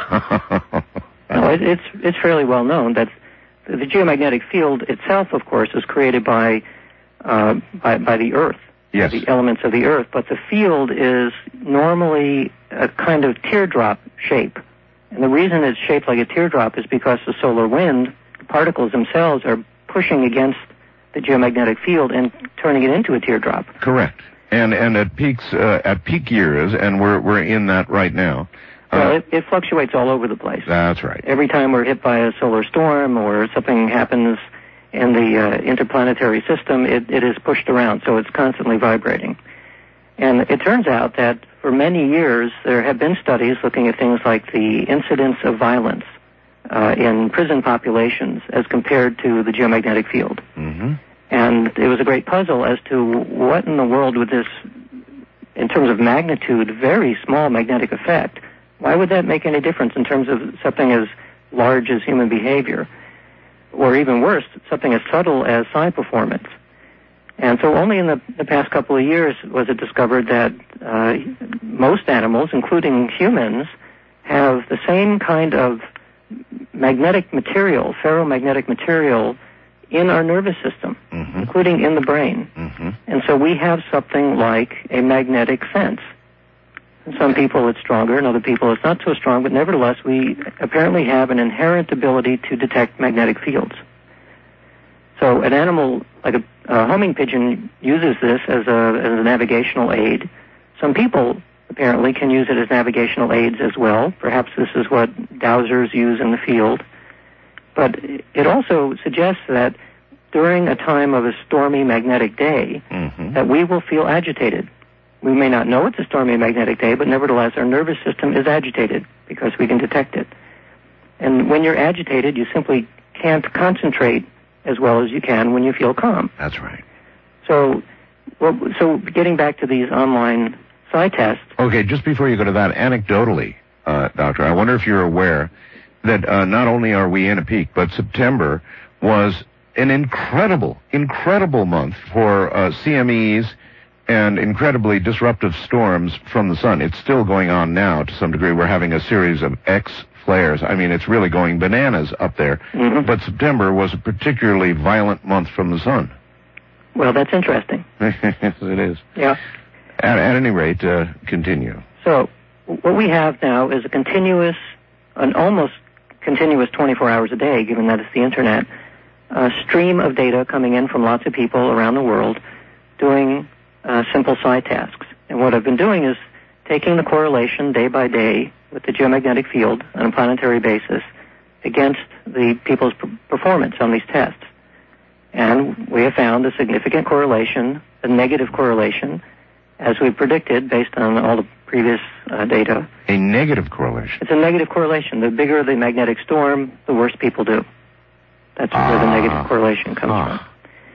no, it, it's it's fairly well known that the geomagnetic field itself, of course, is created by uh, by, by the Earth, yes. the elements of the Earth, but the field is normally a kind of teardrop shape. And the reason it's shaped like a teardrop is because the solar wind, the particles themselves, are pushing against the geomagnetic field and turning it into a teardrop. Correct. And and at peaks, uh, at peak years, and we're we're in that right now. Uh, well, it, it fluctuates all over the place. That's right. Every time we're hit by a solar storm or something happens in the uh, interplanetary system, it, it is pushed around, so it's constantly vibrating. And it turns out that for many years, there have been studies looking at things like the incidence of violence uh, in prison populations as compared to the geomagnetic field. Mm-hmm. And it was a great puzzle as to what in the world would this, in terms of magnitude, very small magnetic effect, why would that make any difference in terms of something as large as human behavior? Or even worse, something as subtle as psi performance. And so only in the, the past couple of years was it discovered that uh, most animals, including humans, have the same kind of magnetic material, ferromagnetic material, in our nervous system, mm-hmm. including in the brain. Mm-hmm. And so we have something like a magnetic sense. In some people it's stronger, in other people it's not so strong, but nevertheless we apparently have an inherent ability to detect magnetic fields. So an animal like a, a homing pigeon uses this as a, as a navigational aid. Some people apparently can use it as navigational aids as well. Perhaps this is what dowsers use in the field. But it also suggests that during a time of a stormy magnetic day, mm-hmm. that we will feel agitated. We may not know it's a stormy magnetic day, but nevertheless our nervous system is agitated because we can detect it. And when you're agitated, you simply can't concentrate as well as you can when you feel calm. That's right. So well, so getting back to these online psi tests. Okay, just before you go to that, anecdotally, uh, Doctor, I wonder if you're aware that uh, not only are we in a peak, but September was an incredible, incredible month for uh, C M Es and incredibly disruptive storms from the sun. It's still going on now to some degree. We're having a series of X flares. I mean, it's really going bananas up there. Mm-hmm. But September was a particularly violent month from the sun. Well, that's interesting. Yes, it is. Yeah. At, at any rate, uh, continue. So what we have now is a continuous, an almost continuous twenty-four hours a day, given that it's the Internet, a stream of data coming in from lots of people around the world doing uh, simple psi tasks. And what I've been doing is taking the correlation day by day with the geomagnetic field on a planetary basis against the people's p- performance on these tests. And we have found a significant correlation, a negative correlation, as we predicted based on all the previous uh, data. A negative correlation? It's a negative correlation. The bigger the magnetic storm, the worse people do. That's ah. where the negative correlation comes ah. from.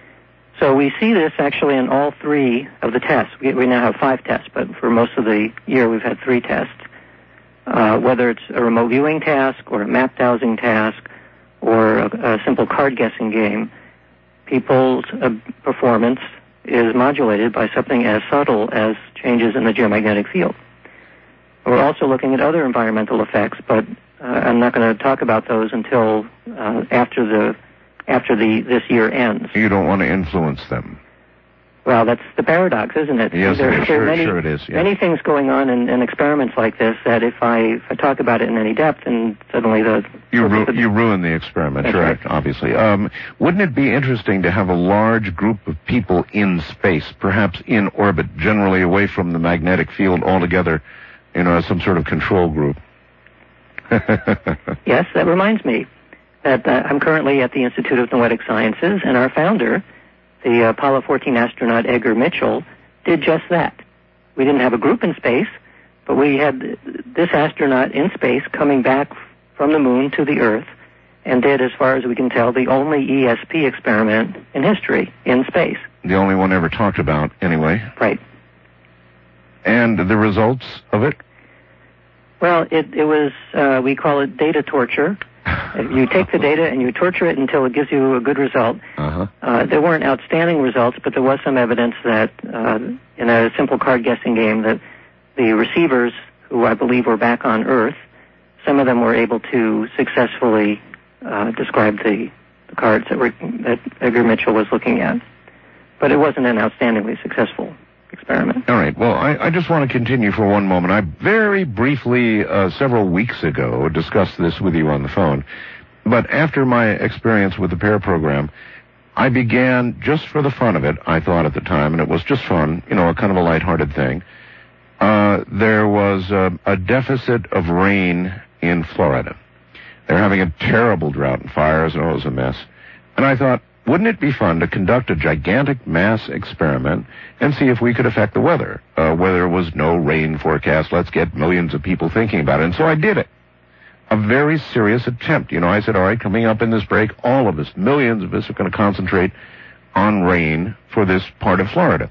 So we see this actually in all three of the tests. We, we now have five tests, but for most of the year we've had three tests. Uh, whether it's a remote viewing task or a map dowsing task or a, a simple card guessing game, people's uh, performance is modulated by something as subtle as changes in the geomagnetic field. We're also looking at other environmental effects, but uh, I'm not going to talk about those until uh, after the after the this year ends. You don't want to influence them. Well, that's the paradox, isn't it? Yes, there, it is. there Sure, many, sure it is. Yes. Many things going on in, in experiments like this that if I if I talk about it in any depth, and suddenly the you ru- you ruin the experiment. That's sure, right. Obviously. Um, wouldn't it be interesting to have a large group of people in space, perhaps in orbit, generally away from the magnetic field altogether, you know, as some sort of control group? Yes, that reminds me that uh, I'm currently at the Institute of Noetic Sciences, and our founder, the Apollo fourteen astronaut Edgar Mitchell, did just that. We didn't have a group in space, but we had this astronaut in space coming back from the moon to the Earth and did, as far as we can tell, the only E S P experiment in history in space. The only one ever talked about, anyway. Right. And the results of it? Well, it, it was, uh, we call it data torture. You take the data and you torture it until it gives you a good result. Uh-huh. Uh, there weren't outstanding results, but there was some evidence that uh, in a simple card guessing game that the receivers, who I believe were back on Earth, some of them were able to successfully uh, describe the, the cards that, were, that Edgar Mitchell was looking at. But it wasn't an outstandingly successful experiment. All right. Well, I, I just want to continue for one moment. I very briefly, uh, several weeks ago, discussed this with you on the phone. But after my experience with the pair program, I began, just for the fun of it, I thought at the time, and it was just fun, you know, a kind of a lighthearted thing. Uh, there was a, a deficit of rain in Florida. They're having a terrible drought and fires, and it was a mess. And I thought, wouldn't it be fun to conduct a gigantic mass experiment and see if we could affect the weather? Uh, where there was no rain forecast, let's get millions of people thinking about it. And so I did it. A very serious attempt. You know, I said, all right, coming up in this break, all of us, millions of us are going to concentrate on rain for this part of Florida.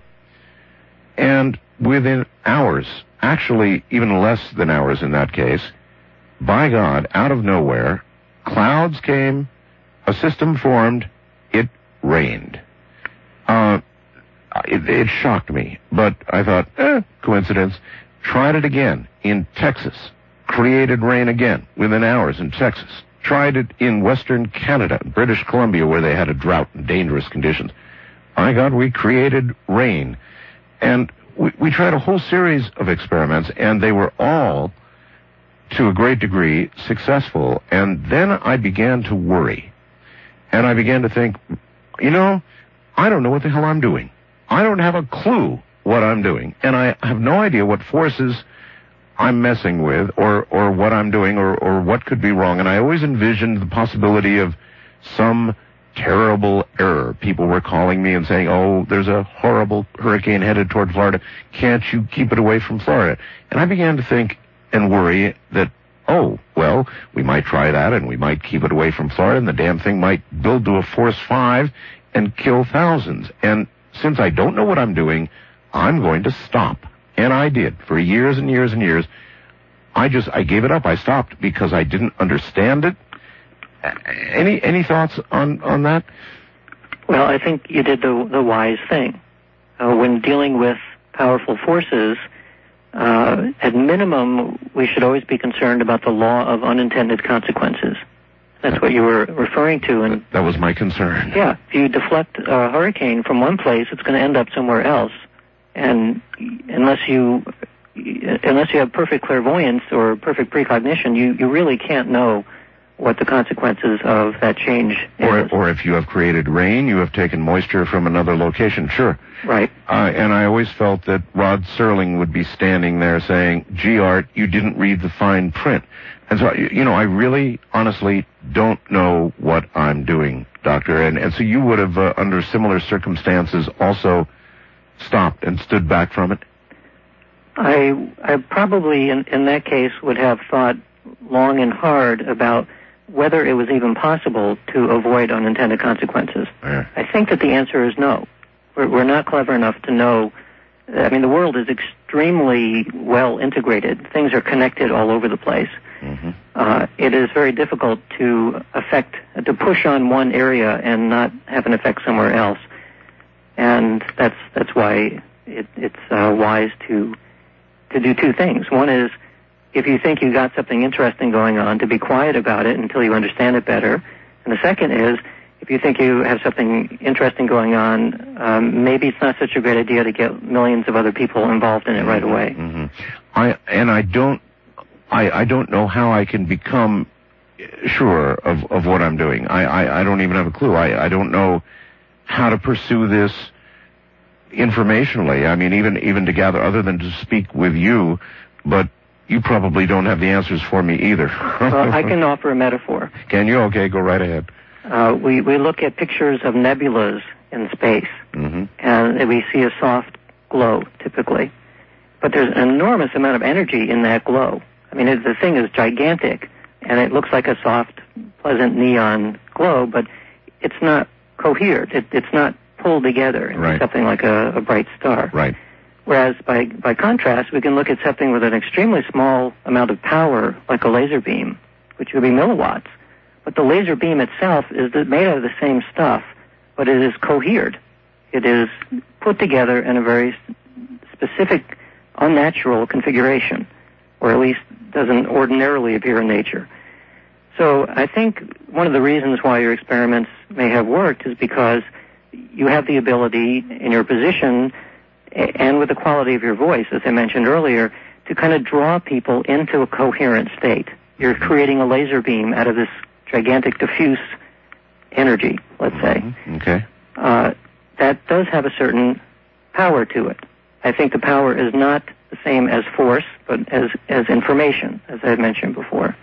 And within hours, actually even less than hours in that case, by God, out of nowhere, clouds came, a system formed, it rained. Uh, it, it shocked me, but I thought, eh, coincidence. Tried it again in Texas. Created rain again within hours in Texas. Tried it in western Canada, British Columbia, where they had a drought and dangerous conditions. My God, we created rain. And we, we tried a whole series of experiments, and they were all, to a great degree, successful. And then I began to worry. And I began to think, you know, I don't know what the hell I'm doing. I don't have a clue what I'm doing. And I have no idea what forces I'm messing with or, or what I'm doing or, or what could be wrong. And I always envisioned the possibility of some terrible error. People were calling me and saying, oh, there's a horrible hurricane headed toward Florida. Can't you keep it away from Florida? And I began to think and worry that, oh, well, we might try that, and we might keep it away from Florida, and the damn thing might build to a force five and kill thousands. And since I don't know what I'm doing, I'm going to stop. And I did for years and years and years. I just, I gave it up. I stopped because I didn't understand it. Any any thoughts on, on that? Well, I think you did the, the wise thing. Uh, when dealing with powerful forces, uh, at minimum, we should always be concerned about the law of unintended consequences. That's what you were referring to. And that was my concern. Yeah. If you deflect a hurricane from one place, it's going to end up somewhere else. And unless you unless you have perfect clairvoyance or perfect precognition, you, you really can't know what the consequences of that change or, is. Or if you have created rain, you have taken moisture from another location. Sure. Right. Uh, and I always felt that Rod Serling would be standing there saying, gee, Art, you didn't read the fine print. And so, you know, I really, honestly don't know what I'm doing, Doctor. And, and so you would have, uh, under similar circumstances, also stopped and stood back from it? I, I probably, in, in that case, would have thought long and hard about whether it was even possible to avoid unintended consequences. Yeah. I think that the answer is no. We're, we're not clever enough to know. I mean, the world is extremely well integrated. Things are connected all over the place. Mm-hmm. Uh, it is very difficult to affect, to push on one area and not have an effect somewhere else. And that's that's why it, it's uh, wise to to do two things. One is, if you think you got something interesting going on, to be quiet about it until you understand it better. And the second is, if you think you have something interesting going on, um, maybe it's not such a great idea to get millions of other people involved in it right away. Mm-hmm. I and I don't, I, I don't know how I can become sure of, of what I'm doing. I, I, I don't even have a clue. I, I don't know how to pursue this informationally. I mean, even even to gather, other than to speak with you, but you probably don't have the answers for me either. Well, I can offer a metaphor. Can you? Okay, go right ahead. Uh, we, we look at pictures of nebulas in space, mm-hmm. and we see a soft glow, typically. But there's an enormous amount of energy in that glow. I mean, it, the thing is gigantic, and it looks like a soft, pleasant neon glow, but it's not cohered. It, it's not pulled together into right. something like a, a bright star. Right. Whereas, by, by contrast, we can look at something with an extremely small amount of power, like a laser beam, which would be milliwatts. But the laser beam itself is made out of the same stuff, but it is cohered. It is put together in a very specific, unnatural configuration, or at least doesn't ordinarily appear in nature. So I think one of the reasons why your experiments may have worked is because you have the ability in your position and with the quality of your voice, as I mentioned earlier, to kind of draw people into a coherent state. You're creating a laser beam out of this gigantic diffuse energy, let's say. Mm-hmm. Okay. Uh, that does have a certain power to it. I think the power is not the same as force, but as, as information, as I mentioned before.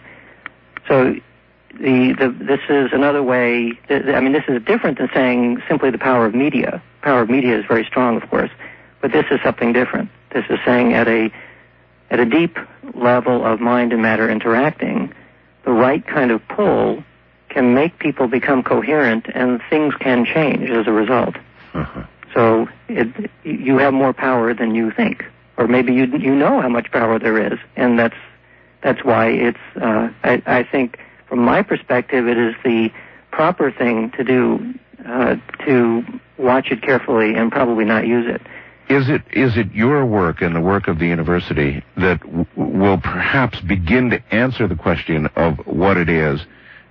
So the, the this is another way, I mean, this is different than saying simply the power of media. Power of media is very strong, of course, but this is something different. This is saying at a at a deep level of mind and matter interacting, the right kind of pull can make people become coherent, and things can change as a result. Uh-huh. So it, you have more power than you think, or maybe you you know how much power there is, and that's that's why it's. Uh, I, I think, from my perspective, it is the proper thing to do uh, to watch it carefully and probably not use it. Is it is it your work and the work of the university that w- will perhaps begin to answer the question of what it is,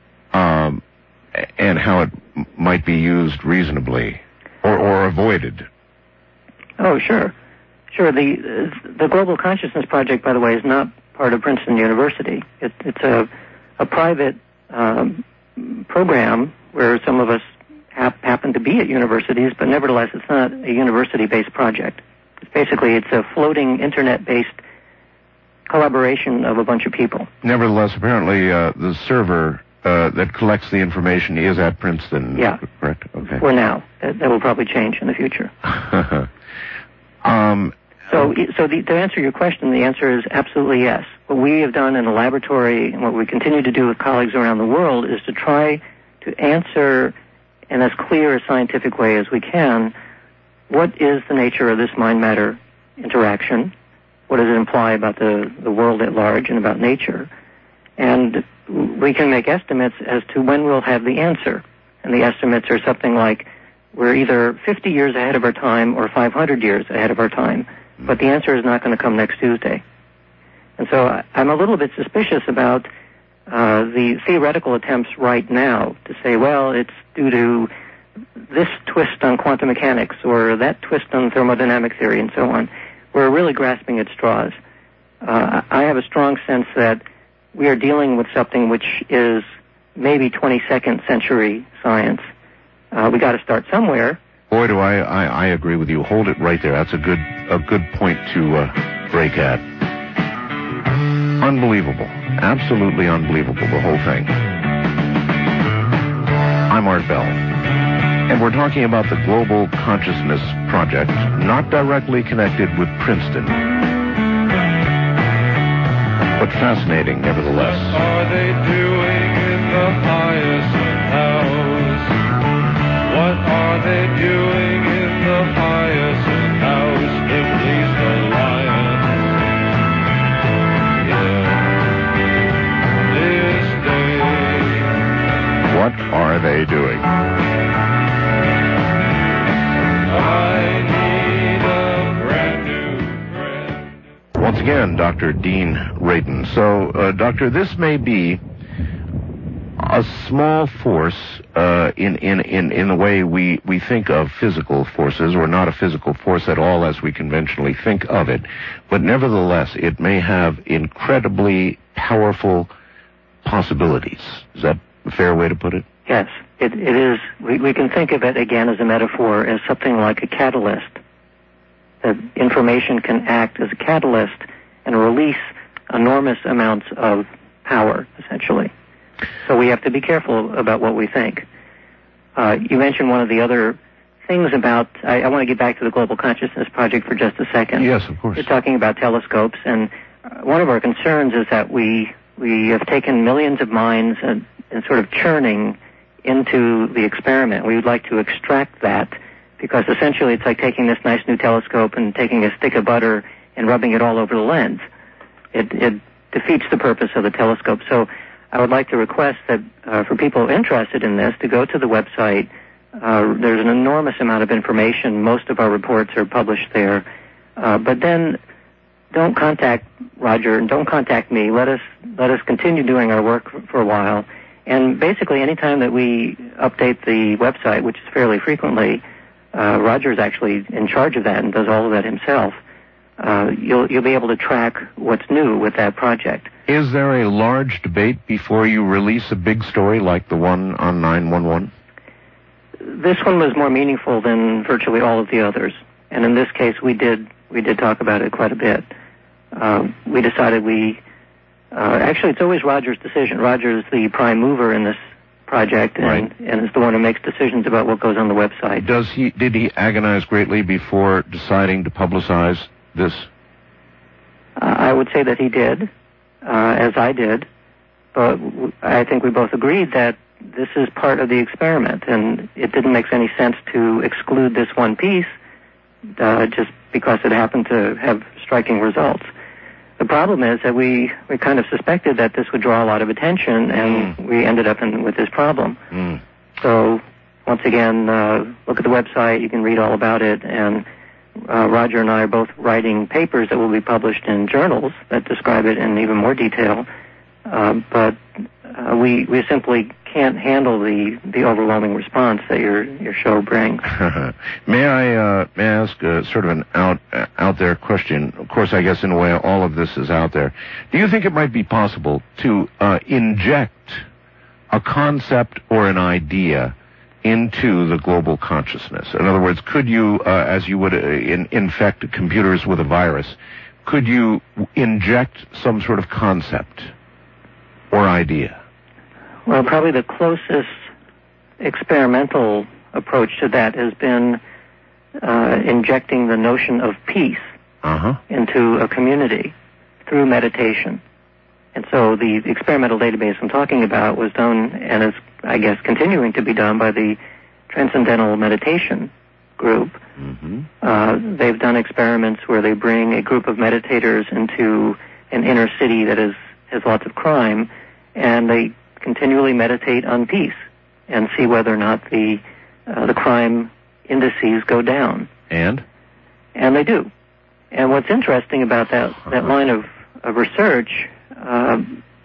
um, and how it m- might be used reasonably or, or avoided? Oh, sure, sure. The the Global Consciousness Project, by the way, is not part of Princeton University. It, it's a a private um, program where some of us hap- happen to be at universities, but nevertheless, it's not a university-based project. It's basically, it's a floating internet-based collaboration of a bunch of people. Nevertheless, apparently, uh, the server uh, that collects the information is at Princeton. Yeah. Correct? Okay. For now. That, that will probably change in the future. um, so so the, to answer your question, the answer is absolutely yes. What we have done in the laboratory and what we continue to do with colleagues around the world is to try to answer in as clear a scientific way as we can what is the nature of this mind-matter interaction? What does it imply about the, the world at large and about nature? And we can make estimates as to when we'll have the answer. And the estimates are something like we're either fifty years ahead of our time or five hundred years ahead of our time. But the answer is not going to come next Tuesday. And so I'm a little bit suspicious about uh, the theoretical attempts right now to say, well, it's due to this twist on quantum mechanics or that twist on thermodynamic theory and so on. We're really grasping at straws. Uh, I have a strong sense that we are dealing with something which is maybe twenty-second century science. Uh, we got to start somewhere. Boy, do I, I, I agree with you. Hold it right there. That's a good a good point to uh, break at. Unbelievable. Absolutely unbelievable, the whole thing. I'm Art Bell, and we're talking about the Global Consciousness Project, not directly connected with Princeton, but fascinating nevertheless. What are they doing in the Hyacinth House? What are they doing in the Hyacinth House to please the lions? Yeah, this day. What are they doing? I need a brand new friend. Once again, Doctor Dean Radin. So, uh, Doctor, this may be a small force uh, in, in, in, in the way we, we think of physical forces, or not a physical force at all as we conventionally think of it, but nevertheless it may have incredibly powerful possibilities. Is that a fair way to put it? Yes, it, it is. We, we can think of it again as a metaphor, as something like a catalyst. That information can act as a catalyst and release enormous amounts of power, essentially. So we have to be careful about what we think. Uh, you mentioned one of the other things about, I, I want to get back to the Global Consciousness Project for just a second. Yes, of course. You're talking about telescopes, and uh, one of our concerns is that we we have taken millions of minds and, and sort of churning into the experiment. We would like to extract that, because essentially it's like taking this nice new telescope and taking a stick of butter and rubbing it all over the lens. It, it defeats the purpose of the telescope. So I would like to request that uh, for people interested in this to go to the website. Uh, there's an enormous amount of information. Most of our reports are published there. Uh, but then don't contact Roger and don't contact me. Let us let us continue doing our work for a while. And basically, anytime that we update the website, which is fairly frequently, uh, Roger is actually in charge of that and does all of that himself. Uh, you'll you'll be able to track what's new with that project. Is there a large debate before you release a big story like the one on nine one one? This one was more meaningful than virtually all of the others, and in this case, we did we did talk about it quite a bit. Um, we decided we uh, actually it's always Roger's decision. Roger is the prime mover in this project, and right. and is the one who makes decisions about what goes on the website. Does he did he agonize greatly before deciding to publicize this? Uh, I would say that he did, uh, as I did, but w- I think we both agreed that this is part of the experiment, and it didn't make any sense to exclude this one piece uh, just because it happened to have striking results. The problem is that we, we kind of suspected that this would draw a lot of attention, and mm. we ended up in, with this problem. Mm. So, once again, uh, look at the website. You can read all about it, and Uh, Roger and I are both writing papers that will be published in journals that describe it in even more detail. Uh, but uh, we we simply can't handle the, the overwhelming response that your your show brings. may I uh, may I ask uh, sort of an out uh, out there question? Of course, I guess in a way all of this is out there. Do you think it might be possible to uh, inject a concept or an idea into the global consciousness? In other words, could you, uh, as you would uh, in, infect computers with a virus, could you inject some sort of concept or idea? Well, probably the closest experimental approach to that has been uh, injecting the notion of peace uh-huh. into a community through meditation. And so the experimental database I'm talking about was done, and is, I guess, continuing to be done by the Transcendental Meditation group. Mm-hmm. Uh, they've done experiments where they bring a group of meditators into an inner city that is, has lots of crime, and they continually meditate on peace and see whether or not the uh, the crime indices go down. And? And they do. And what's interesting about that, that line of, of research, uh,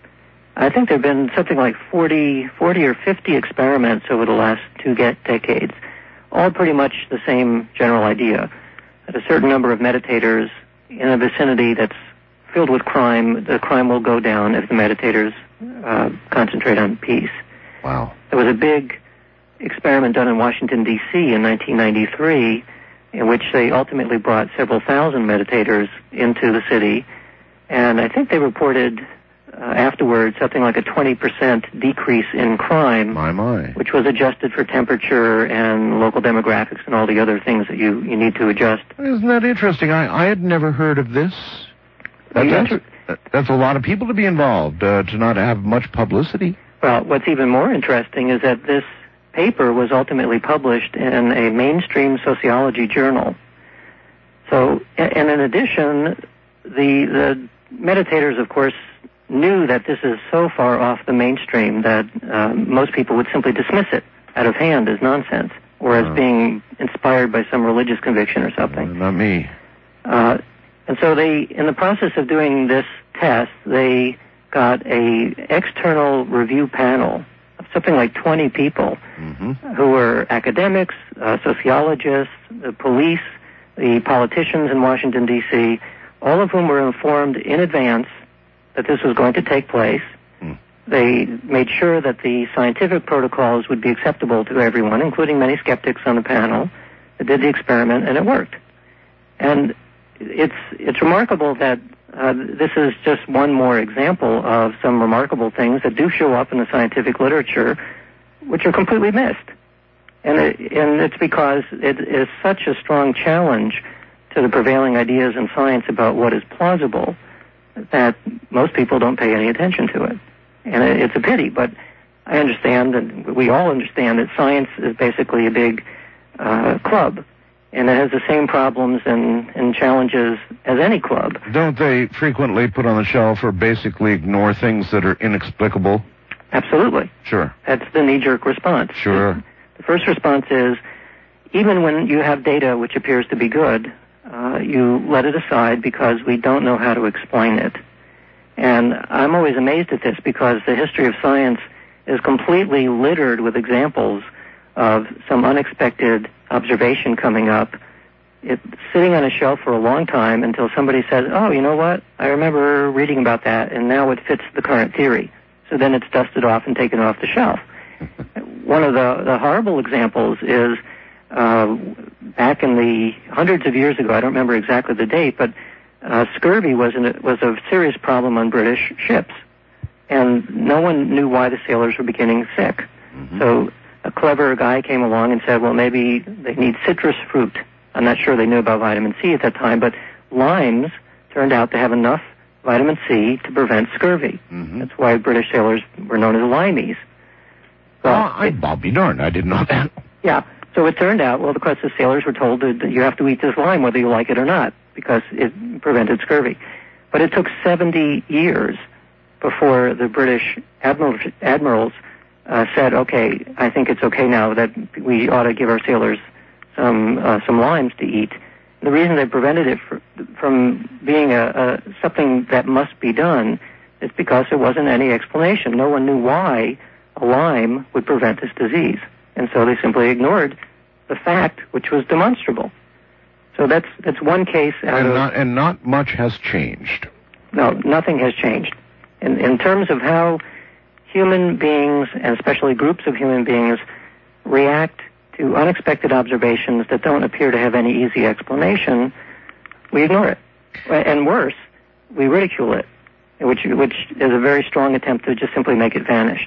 I think there have been something like forty, forty or fifty experiments over the last two get decades, all pretty much the same general idea, that a certain number of meditators in a vicinity that's filled with crime, the crime will go down if the meditators uh, concentrate on peace. Wow. There was a big experiment done in Washington, D C in nineteen ninety-three, in which they ultimately brought several thousand meditators into the city, and I think they reported uh, afterwards something like a twenty percent decrease in crime, my, my. which was adjusted for temperature and local demographics and all the other things that you, you need to adjust. Isn't that interesting? I, I had never heard of this. That, that's, inter- that's a lot of people to be involved, uh, to not have much publicity. Well, what's even more interesting is that this paper was ultimately published in a mainstream sociology journal. So, and in addition, the the meditators, of course, knew that this is so far off the mainstream that uh, most people would simply dismiss it out of hand as nonsense or as uh, being inspired by some religious conviction or something. Uh, not me. Uh, and so they, in the process of doing this test, they got a external review panel of something like twenty people mm-hmm. who were academics, uh, sociologists, the police, the politicians in Washington, D C, all of whom were informed in advance that this was going to take place. Mm. They made sure that the scientific protocols would be acceptable to everyone, including many skeptics on the panel. They did the experiment, and it worked. And it's it's remarkable that uh, this is just one more example of some remarkable things that do show up in the scientific literature, which are completely missed. And it, and it's because it is such a strong challenge to the prevailing ideas in science about what is plausible that most people don't pay any attention to it. And it, it's a pity, but I understand, and we all understand, that science is basically a big uh, club, and it has the same problems and, and challenges as any club. Don't they frequently put on the shelf or basically ignore things that are inexplicable? Absolutely. Sure. That's the knee-jerk response. Sure. The first response is, even when you have data which appears to be good, uh, you let it aside because we don't know how to explain it. And I'm always amazed at this because the history of science is completely littered with examples of some unexpected observation coming up, it sitting on a shelf for a long time until somebody says, oh, you know what, I remember reading about that, and now it fits the current theory. So then it's dusted off and taken off the shelf. One of the, the horrible examples is uh, back in the hundreds of years ago, I don't remember exactly the date, but uh, scurvy was, an, was a serious problem on British ships. And no one knew why the sailors were beginning sick. Mm-hmm. So a clever guy came along and said, well, maybe they need citrus fruit. I'm not sure they knew about vitamin C at that time, but limes turned out to have enough vitamin C to prevent scurvy. Mm-hmm. That's why British sailors were known as limeys. Well, oh, I, I'll be darned, I didn't know that. Yeah, so it turned out, well, because the sailors were told that you have to eat this lime whether you like it or not, because it prevented scurvy. But it took seventy years before the British admiral, admirals uh, said, okay, I think it's okay now that we ought to give our sailors some uh, some limes to eat. And the reason they prevented it for, from being a, a something that must be done is because there wasn't any explanation. No one knew why a lime would prevent this disease. And so they simply ignored the fact, which was demonstrable. So that's that's one case out and of... Not, and not much has changed. No, nothing has changed. In, in terms of how human beings, and especially groups of human beings, react to unexpected observations that don't appear to have any easy explanation, we ignore it. And worse, we ridicule it, which which is a very strong attempt to just simply make it vanish.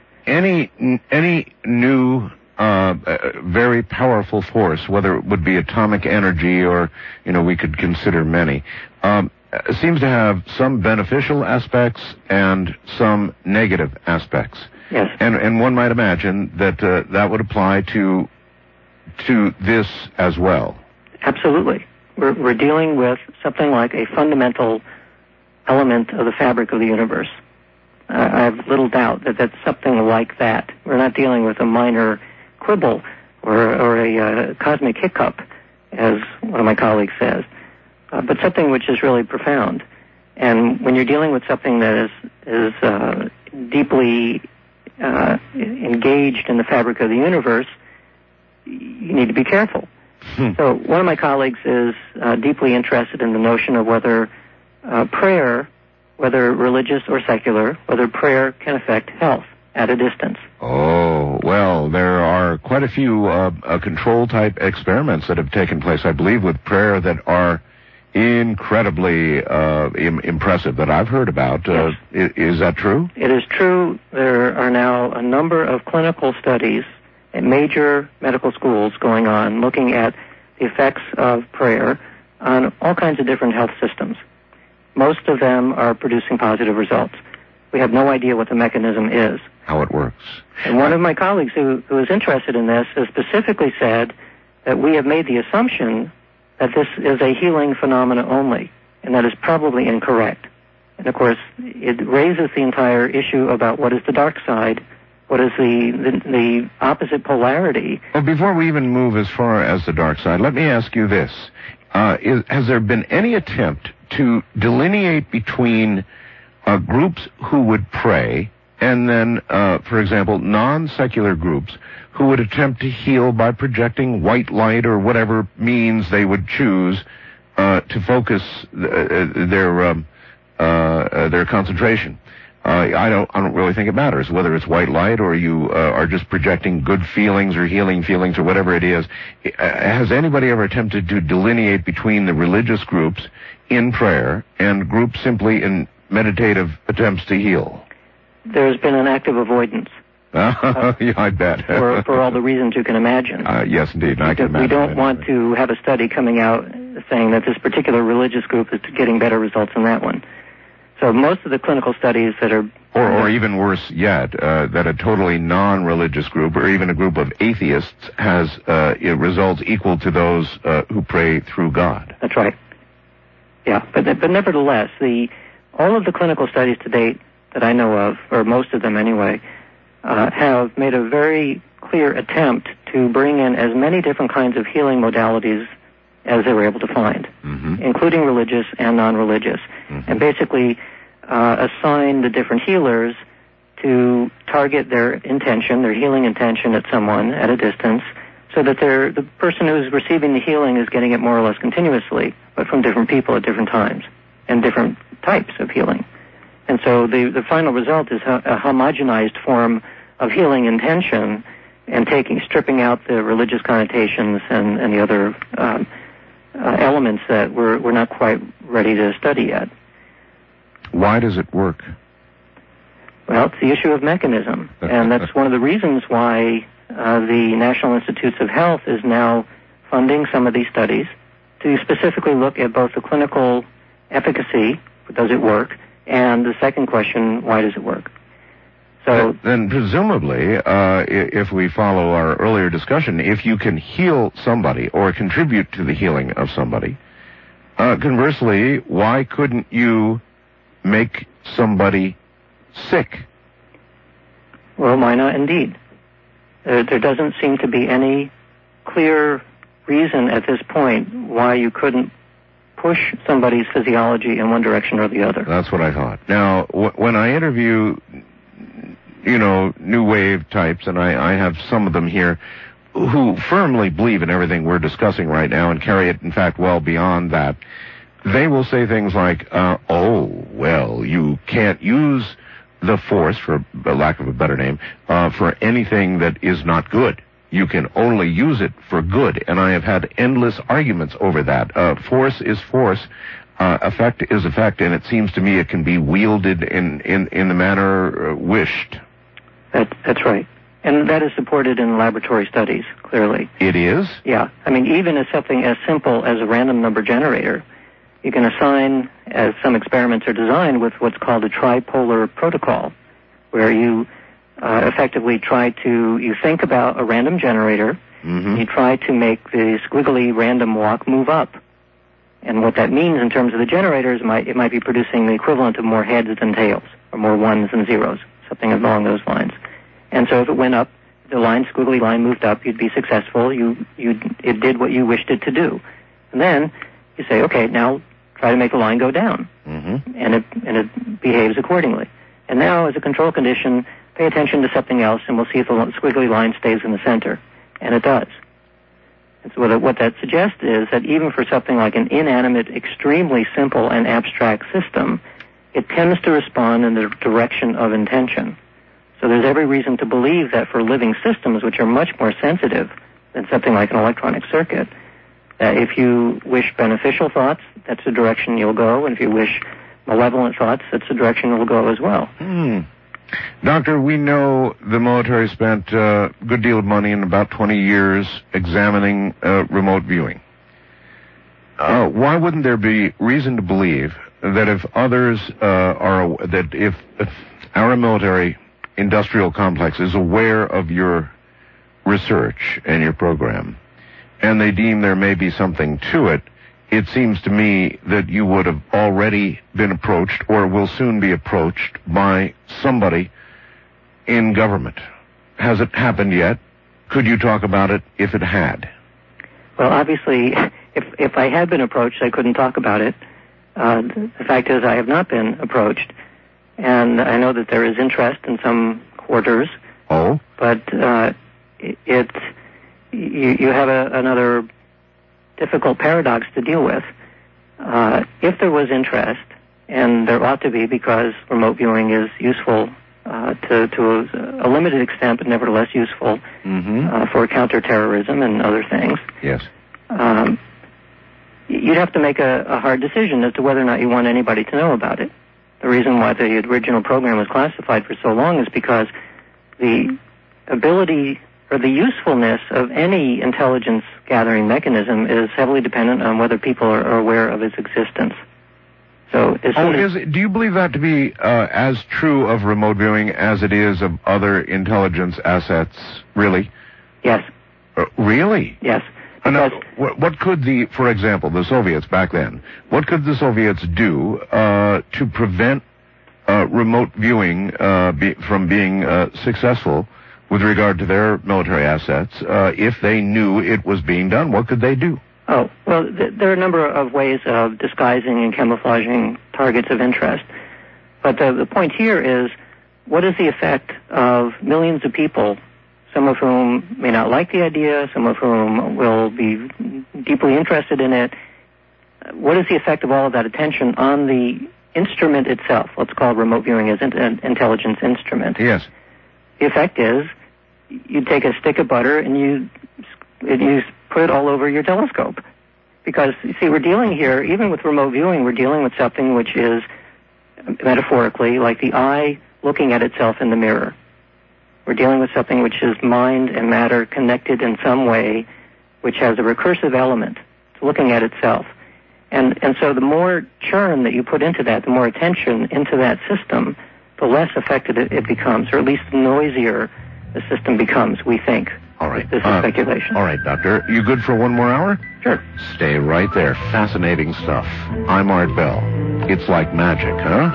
Any any new uh, very powerful force, whether it would be atomic energy or, you know, we could consider many, um, seems to have some beneficial aspects and some negative aspects. Yes. And and one might imagine that uh, that would apply to to this as well? Absolutely. We're, we're dealing with something like a fundamental element of the fabric of the universe. Uh, I have little doubt that that's something like that. We're not dealing with a minor quibble or, or a uh, cosmic hiccup, as one of my colleagues says, uh, but something which is really profound. And when you're dealing with something that is, is uh, deeply uh, engaged in the fabric of the universe, you need to be careful. Hmm. So one of my colleagues is uh, deeply interested in the notion of whether uh, prayer, whether religious or secular, whether prayer can affect health at a distance. Oh, well, there are quite a few uh, uh, control-type experiments that have taken place, I believe, with prayer that are incredibly uh, im- impressive that I've heard about. Uh, yes. is, is that true? It is true. There are now a number of clinical studies at major medical schools going on looking at the effects of prayer on all kinds of different health systems. Most of them are producing positive results. We have no idea what the mechanism is. How it works. And one of my colleagues who, who is interested in this has specifically said that we have made the assumption that this is a healing phenomena only, and that is probably incorrect. And of course, it raises the entire issue about what is the dark side, what is the, the, the opposite polarity. Well, before we even move as far as the dark side, let me ask you this. Uh, is, has there been any attempt to delineate between uh, groups who would pray and then, uh, for example, non-secular groups who would attempt to heal by projecting white light or whatever means they would choose uh, to focus th- their um, uh, their concentration? Uh, I don't. I don't really think it matters whether it's white light or you uh, are just projecting good feelings or healing feelings or whatever it is. Has anybody ever attempted to delineate between the religious groups in prayer and groups simply in meditative attempts to heal? There's been an active avoidance. Uh, yeah, I bet. for, for all the reasons you can imagine. Uh, yes, indeed. I can imagine. We don't want to have a study coming out saying that this particular religious group is getting better results than that one. So most of the clinical studies that are... Or, or even worse yet, uh, that a totally non-religious group or even a group of atheists has uh, results equal to those uh, who pray through God. That's right. Yeah, but but nevertheless, the all of the clinical studies to date that I know of, or most of them anyway, uh, have made a very clear attempt to bring in as many different kinds of healing modalities as they were able to find, mm-hmm. including religious and non-religious, mm-hmm. and basically uh, assign the different healers to target their intention, their healing intention at someone at a distance, so that they're, the person who's receiving the healing is getting it more or less continuously, but from different people at different times and different types of healing. And so the, the final result is a, a homogenized form of healing intention and taking, stripping out the religious connotations and, and the other um, uh, elements that we're, we're not quite ready to study yet. Why does it work? Well, it's the issue of mechanism, and that's one of the reasons why uh, the National Institutes of Health is now funding some of these studies to specifically look at both the clinical efficacy, does it work, and the second question, why does it work? So then, then presumably, uh, if we follow our earlier discussion, if you can heal somebody or contribute to the healing of somebody, uh, conversely, why couldn't you make somebody sick? Well, why not indeed? Uh, there doesn't seem to be any clear reason at this point why you couldn't push somebody's physiology in one direction or the other. That's what I thought. Now, w- when I interview, you know, new wave types, and I, I have some of them here who firmly believe in everything we're discussing right now and carry it, in fact, well beyond that, they will say things like, uh, oh, well, you can't use the force, for lack of a better name, uh, for anything that is not good. You can only use it for good. And I have had endless arguments over that. Uh, force is force. Uh, effect is effect. And it seems to me it can be wielded in, in, in the manner uh, wished. That, that's right. And that is supported in laboratory studies, clearly. It is? Yeah. I mean, even as something as simple as a random number generator, you can assign, as some experiments are designed, with what's called a tripolar protocol, where you uh, effectively try to, you think about a random generator, Mm-hmm. You try to make the squiggly random walk move up. And what that means in terms of the generators, might, it might be producing the equivalent of more heads than tails, or more ones than zeros, something along those lines. And so if it went up, the line, squiggly line moved up, you'd be successful. You, you, it did what you wished it to do. And then you say, okay, now try to make the line go down. Mm-hmm. And it, and it behaves accordingly. And now, as a control condition, pay attention to something else, and we'll see if the squiggly line stays in the center. And it does. And so what that suggests is that even for something like an inanimate, extremely simple and abstract system, it tends to respond in the direction of intention. So there's every reason to believe that for living systems, which are much more sensitive than something like an electronic circuit, that if you wish beneficial thoughts, that's the direction you'll go, and if you wish malevolent thoughts, that's the direction you'll go as well. Hmm. Doctor, we know the military spent uh, a good deal of money in about twenty years examining uh, remote viewing. Uh, why wouldn't there be reason to believe that if others uh, are, that if, if our military industrial complex is aware of your research and your program, and they deem there may be something to it, it seems to me that you would have already been approached or will soon be approached by somebody in government. Has it happened yet? Could you talk about it if it had? Well, obviously, if if I had been approached, I couldn't talk about it. Uh, the fact is I have not been approached. And I know that there is interest in some quarters. Oh? But uh, it, it you, you have a, another difficult paradox to deal with. Uh, if there was interest, and there ought to be because remote viewing is useful uh, to, to a, a limited extent, but nevertheless useful mm-hmm. uh, for counterterrorism and other things. Yes. Um, you'd have to make a, a hard decision as to whether or not you want anybody to know about it. The reason why the original program was classified for so long is because the ability or the usefulness of any intelligence gathering mechanism is heavily dependent on whether people are, are aware of its existence. So, as oh, soon as is, do you believe that to be uh, as true of remote viewing as it is of other intelligence assets, really? Yes. Uh, really? Yes. Uh, now, what, what could the, for example, the Soviets back then, what could the Soviets do uh, to prevent uh, remote viewing uh, be, from being uh, successful with regard to their military assets uh, if they knew it was being done? What could they do? Oh, well, th- there are a number of ways of disguising and camouflaging targets of interest. But the, the point here is, what is the effect of millions of people, some of whom may not like the idea, some of whom will be deeply interested in it? What is the effect of all of that attention on the instrument itself? Let's call remote viewing as an intelligence instrument. Yes. The effect is, you take a stick of butter and you, and you put it all over your telescope. Because, you see, we're dealing here, even with remote viewing, we're dealing with something which is, metaphorically, like the eye looking at itself in the mirror. We're dealing with something which is mind and matter connected in some way, which has a recursive element. It's looking at itself. And, and so the more churn that you put into that, the more attention into that system, the less effective it, it becomes, or at least the noisier the system becomes, we think. All right. This is uh, speculation. All right, Doctor. You good for one more hour? Sure. Stay right there. Fascinating stuff. I'm Art Bell. It's like magic, huh?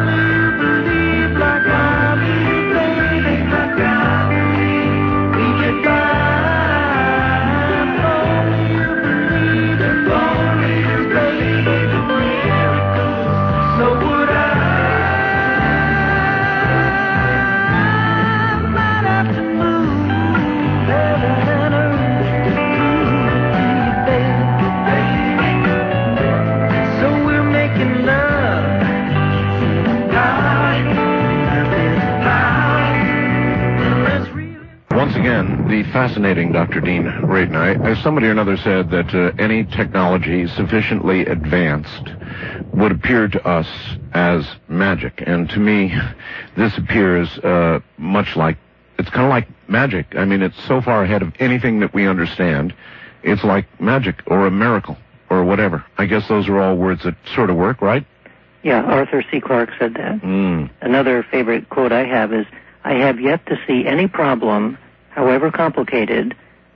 Once again, the fascinating Doctor Dean Radin. As somebody or another said that uh, any technology sufficiently advanced would appear to us as magic. And to me, this appears uh, much like, it's kind of like magic. I mean, it's so far ahead of anything that we understand. It's like magic or a miracle or whatever. I guess those are all words that sort of work, right? Yeah, Arthur C. Clarke said that. Mm. Another favorite quote I have is, I have yet to see any problem, however complicated,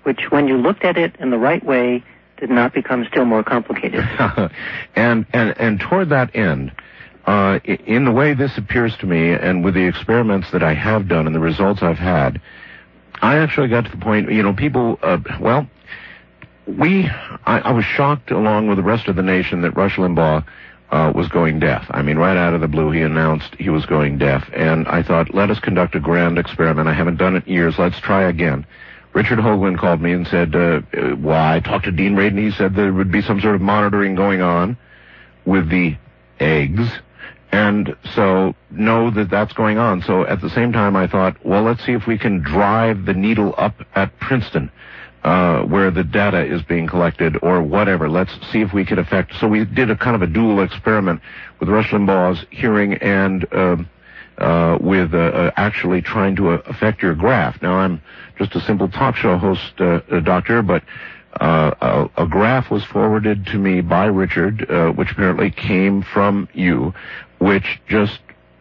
which when you looked at it in the right way, did not become still more complicated. and, and, and toward that end, uh, in the way this appears to me, and with the experiments that I have done and the results I've had, I actually got to the point, you know, people, uh, well, we, I, I was shocked along with the rest of the nation that Rush Limbaugh uh, was going deaf. I mean, right out of the blue, he announced he was going deaf. And I thought, let us conduct a grand experiment. I haven't done it in years. Let's try again. Richard Hoagland called me and said, uh, well, I talked to Dean Radin. He said there would be some sort of monitoring going on with the eggs. And so know that that's going on. So at the same time, I thought, well, let's see if we can drive the needle up at Princeton, uh, where the data is being collected or whatever. Let's see if we could affect. So we did a kind of a dual experiment with Rush Limbaugh's hearing and, uh, uh, with, uh, uh, actually trying to uh, affect your graph. Now, I'm just a simple talk show host, uh, uh doctor, but Uh, a, a graph was forwarded to me by Richard, uh, which apparently came from you, which just,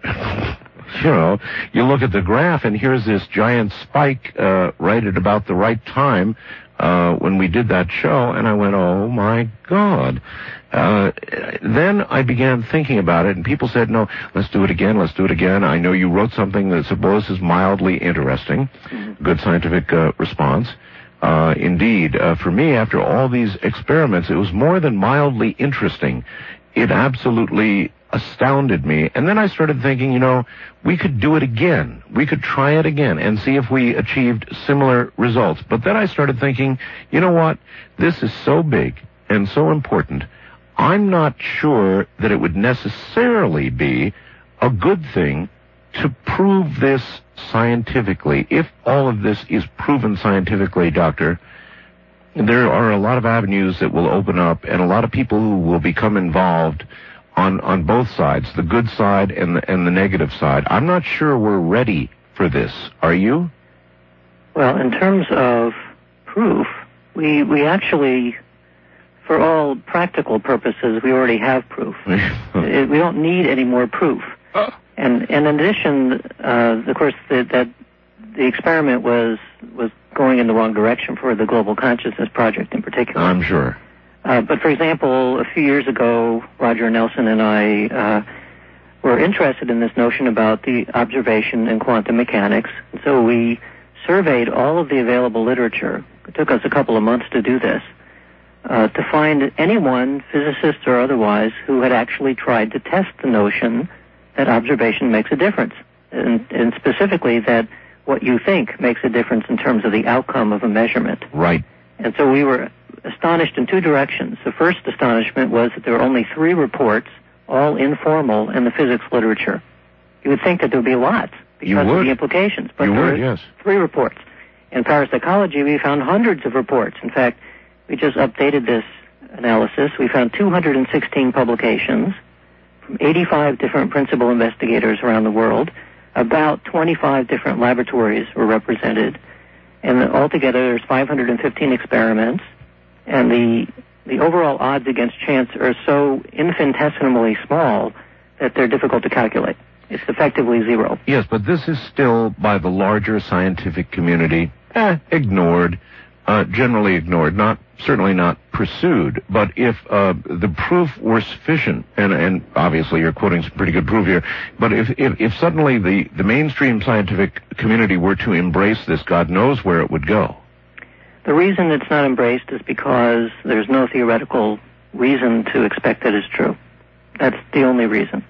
you know, you look at the graph and here's this giant spike uh, right at about the right time uh, when we did that show, and I went, oh my God. Uh, then I began thinking about it, and people said, no, let's do it again, let's do it again. I know you wrote something that suppose is mildly interesting. Mm-hmm. Good scientific uh, response. Uh, indeed, uh, for me, after all these experiments, it was more than mildly interesting. It absolutely astounded me. And then I started thinking, you know, we could do it again. We could try it again and see if we achieved similar results. But then I started thinking, you know what? This is so big and so important. I'm not sure that it would necessarily be a good thing to prove this scientifically. If all of this is proven scientifically, Doctor, there are a lot of avenues that will open up and a lot of people who will become involved on, on both sides, the good side and the, and the negative side. I'm not sure we're ready for this. Are you? Well, in terms of proof, we, we actually, for all practical purposes, we already have proof. it, we don't need any more proof. Uh. And, and in addition, uh, of course, the, that the experiment was was going in the wrong direction for the Global Consciousness Project in particular. I'm sure. Uh, but for example, a few years ago, Roger Nelson and I uh, were interested in this notion about the observation in quantum mechanics. And so we surveyed all of the available literature. It took us a couple of months to do this, uh, to find anyone, physicist or otherwise, who had actually tried to test the notion that observation makes a difference, and, and specifically that what you think makes a difference in terms of the outcome of a measurement. Right. And so we were astonished in two directions. The first astonishment was that there were only three reports, all informal, in the physics literature. You would think that there would be lots because of the implications, but you there would, were yes. three reports. In parapsychology, we found hundreds of reports. In fact, we just updated this analysis. We found two hundred sixteen publications from eighty-five different principal investigators around the world. About twenty-five different laboratories were represented, and altogether there's five hundred fifteen experiments, and the the overall odds against chance are so infinitesimally small that they're difficult to calculate. It's effectively zero. Yes, but this is still, by the larger scientific community, eh, ignored, uh, generally ignored, not certainly not pursued. But if uh, the proof were sufficient, and, and obviously you're quoting some pretty good proof here, but if, if, if suddenly the, the mainstream scientific community were to embrace this, God knows where it would go. The reason it's not embraced is because there's no theoretical reason to expect that it's true. That's the only reason.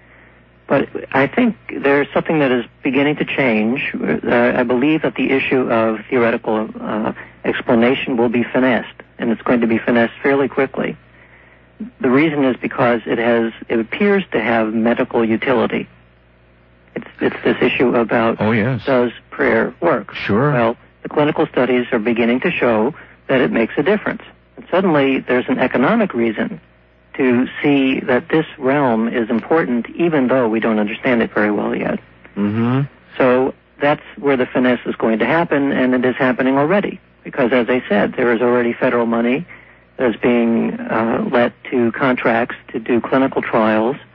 But I think there's something that is beginning to change. Uh, I believe that the issue of theoretical uh, explanation will be finessed, and it's going to be finessed fairly quickly. The reason is because it has, it appears to have medical utility. It's, it's this issue about, oh, yes. does prayer work? Sure. Well, the clinical studies are beginning to show that it makes a difference. And suddenly there's an economic reason to see that this realm is important, even though we don't understand it very well yet. Mm-hmm. So that's where the finesse is going to happen, and it is happening already. Because, as I said, there is already federal money that is being uh, let to contracts to do clinical trials,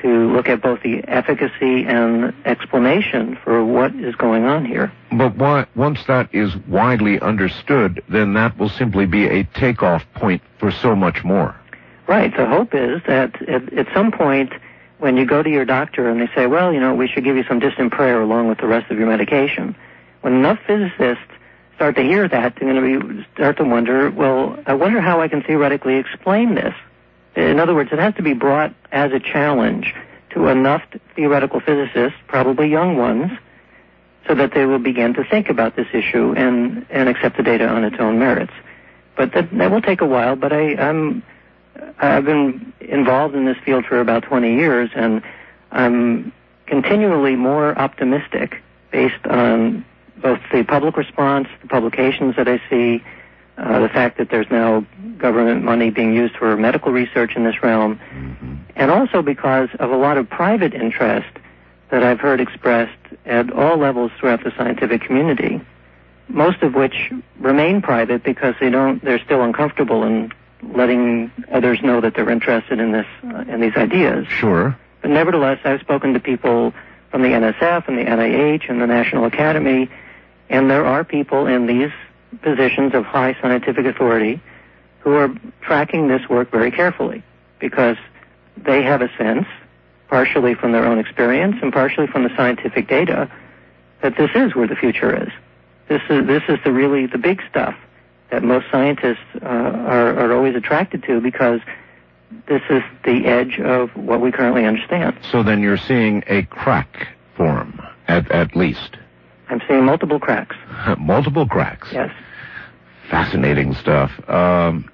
to look at both the efficacy and explanation for what is going on here. But why, once that is widely understood, then that will simply be a takeoff point for so much more. Right. The hope is that at, at some point, when you go to your doctor and they say, well, you know, we should give you some distant prayer along with the rest of your medication, when enough physicists start to hear that, they're going to be, start to wonder, well, I wonder how I can theoretically explain this. In other words, it has to be brought as a challenge to enough theoretical physicists, probably young ones, so that they will begin to think about this issue and, and accept the data on its own merits. But that, that will take a while, but I, I'm, I've been involved in this field for about twenty years, and I'm continually more optimistic based on both the public response, the publications that I see, Uh, the fact that there's now government money being used for medical research in this realm, mm-hmm. and also because of a lot of private interest that I've heard expressed at all levels throughout the scientific community, most of which remain private because they don't, they're still uncomfortable in letting others know that they're interested in this, uh, in these ideas. Sure. But nevertheless, I've spoken to people from the N S F and the N I H and the National Academy, and there are people in these positions of high scientific authority who are tracking this work very carefully because they have a sense, partially from their own experience and partially from the scientific data, that this is where the future is. This is this is the really the big stuff that most scientists uh, are, are always attracted to because this is the edge of what we currently understand. So then you're seeing a crack form, at, at least. I'm seeing multiple cracks. Multiple cracks? Yes. Fascinating stuff. Um,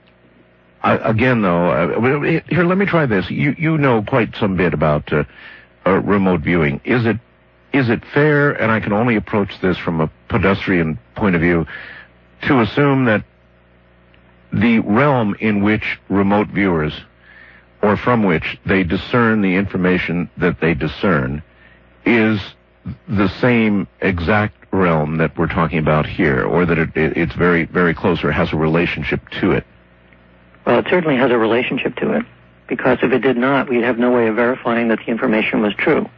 I, again, though, uh, here, let me try this. You you know quite some bit about uh, uh, remote viewing. Is it is it fair, and I can only approach this from a pedestrian point of view, to assume that the realm in which remote viewers, or from which they discern the information that they discern, is the same exact realm that we're talking about here, or that it, it, it's very, very close or has a relationship to it? Well, it certainly has a relationship to it, because if it did not, we'd have no way of verifying that the information was true.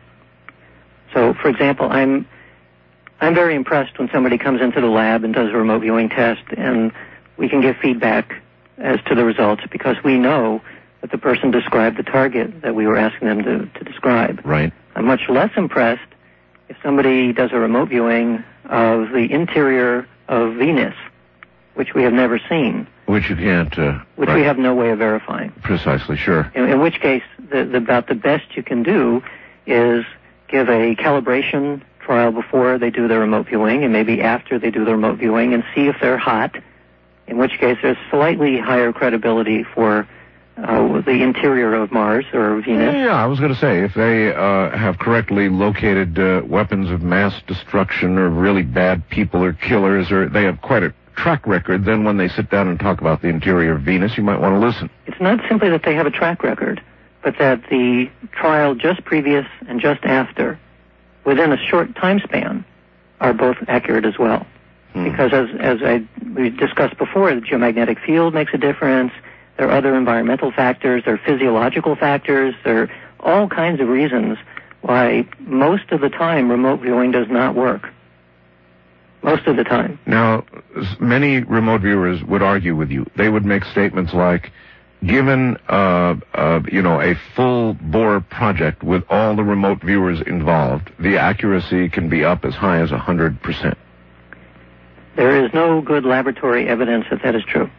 So, for example, I'm I'm very impressed when somebody comes into the lab and does a remote viewing test, and we can give feedback as to the results, because we know that the person described the target that we were asking them to, to describe. Right. I'm much less impressed if somebody does a remote viewing of the interior of Venus, which we have never seen. Which you can't... Uh, which right. we have no way of verifying. Precisely, sure. In, in which case, the, the, about the best you can do is give a calibration trial before they do the remote viewing, and maybe after they do the remote viewing, and see if they're hot, in which case there's slightly higher credibility for Uh, the interior of Mars or Venus. Yeah, I was going to say, if they uh, have correctly located uh, weapons of mass destruction or really bad people or killers, or they have quite a track record, then when they sit down and talk about the interior of Venus, you might want to listen. It's not simply that they have a track record, but that the trial just previous and just after, within a short time span, are both accurate as well. Hmm. Because as, as I we discussed before, the geomagnetic field makes a difference. There are other environmental factors, there are physiological factors, there are all kinds of reasons why most of the time remote viewing does not work. Most of the time. Now, many remote viewers would argue with you. They would make statements like, given, uh, uh, you know, a full-bore project with all the remote viewers involved, the accuracy can be up as high as one hundred percent. There is no good laboratory evidence that that is true.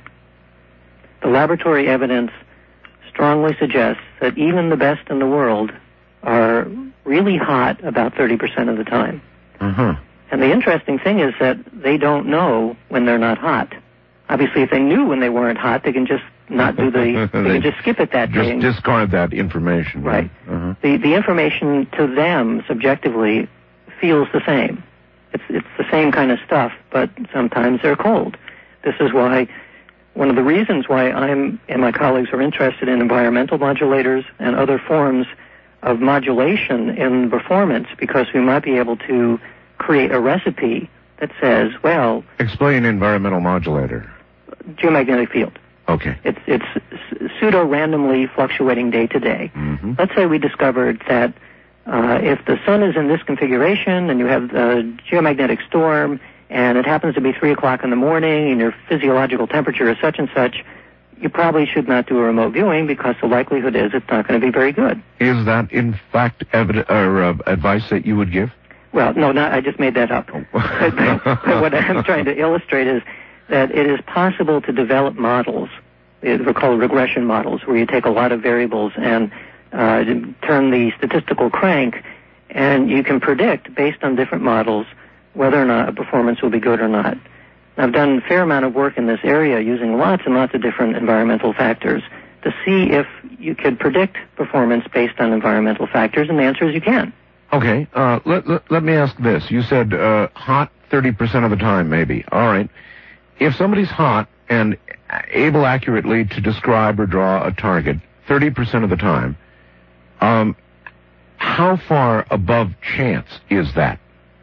The laboratory evidence strongly suggests that even the best in the world are really hot about thirty percent of the time. Uh-huh. And the interesting thing is that they don't know when they're not hot. Obviously, if they knew when they weren't hot, they can just not do the, they, they can just skip it that just day. Just discard that information. Right. Uh-huh. The, the information to them, subjectively, feels the same. It's, it's the same kind of stuff, but sometimes they're cold. This is why... One of the reasons why I'm and my colleagues are interested in environmental modulators and other forms of modulation in performance, because we might be able to create a recipe that says, well... Explain environmental modulator. Geomagnetic field. Okay. It's it's pseudo-randomly fluctuating day to day. Mm-hmm. Let's say we discovered that uh, if the sun is in this configuration and you have a geomagnetic storm and it happens to be three o'clock in the morning and your physiological temperature is such and such, you probably should not do a remote viewing because the likelihood is it's not going to be very good. Is that, in fact, evidence or uh, advice that you would give? Well, no, not, I just made that up. but, but what I'm trying to illustrate is that it is possible to develop models, they're called regression models, where you take a lot of variables and uh, turn the statistical crank, and you can predict, based on different models, whether or not a performance will be good or not. I've done a fair amount of work in this area using lots and lots of different environmental factors to see if you could predict performance based on environmental factors, and the answer is you can. Okay, uh, let, let, let me ask this. You said uh, hot thirty percent of the time, maybe. All right. If somebody's hot and able accurately to describe or draw a target thirty percent of the time, um, how far above chance is that?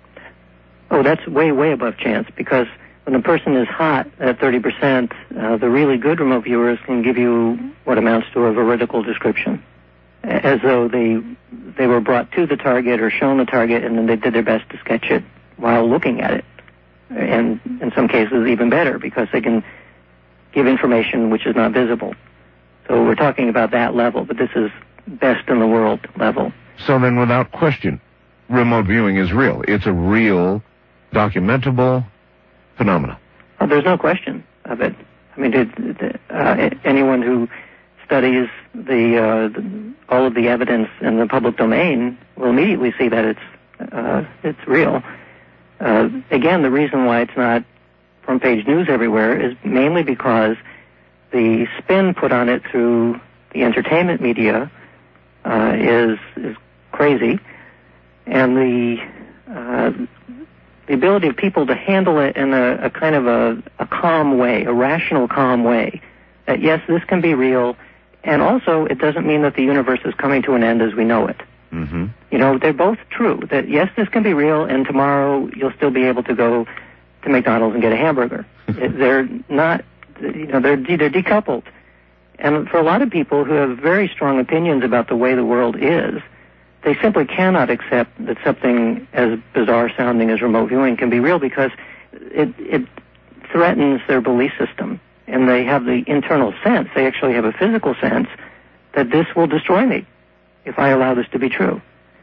Oh, that's way, way above chance, because when a person is hot at thirty percent, uh, the really good remote viewers can give you what amounts to a veridical description, as though they they were brought to the target or shown the target, and then they did their best to sketch it while looking at it. And in some cases, even better, because they can give information which is not visible. So we're talking about that level, but this is best in the world level. So then, without question, remote viewing is real. It's a real, documentable phenomenon. Oh, there's no question of it. I mean, it, uh, anyone who studies the, uh, the all of the evidence in the public domain will immediately see that it's uh, it's real. Uh, again, the reason why it's not front page news everywhere is mainly because the spin put on it through the entertainment media uh, is is crazy, and the uh, the ability of people to handle it in a, a kind of a, a calm way, a rational, calm way. That yes, this can be real, and also it doesn't mean that the universe is coming to an end as we know it. Mm-hmm. You know, they're both true. That yes, this can be real, and tomorrow you'll still be able to go to McDonald's and get a hamburger. They're not, you know, they're they're decoupled. And for a lot of people who have very strong opinions about the way the world is, they simply cannot accept that something as bizarre sounding as remote viewing can be real, because it it threatens their belief system, and they have the internal sense, they actually have a physical sense, that this will destroy me if I allow this to be true.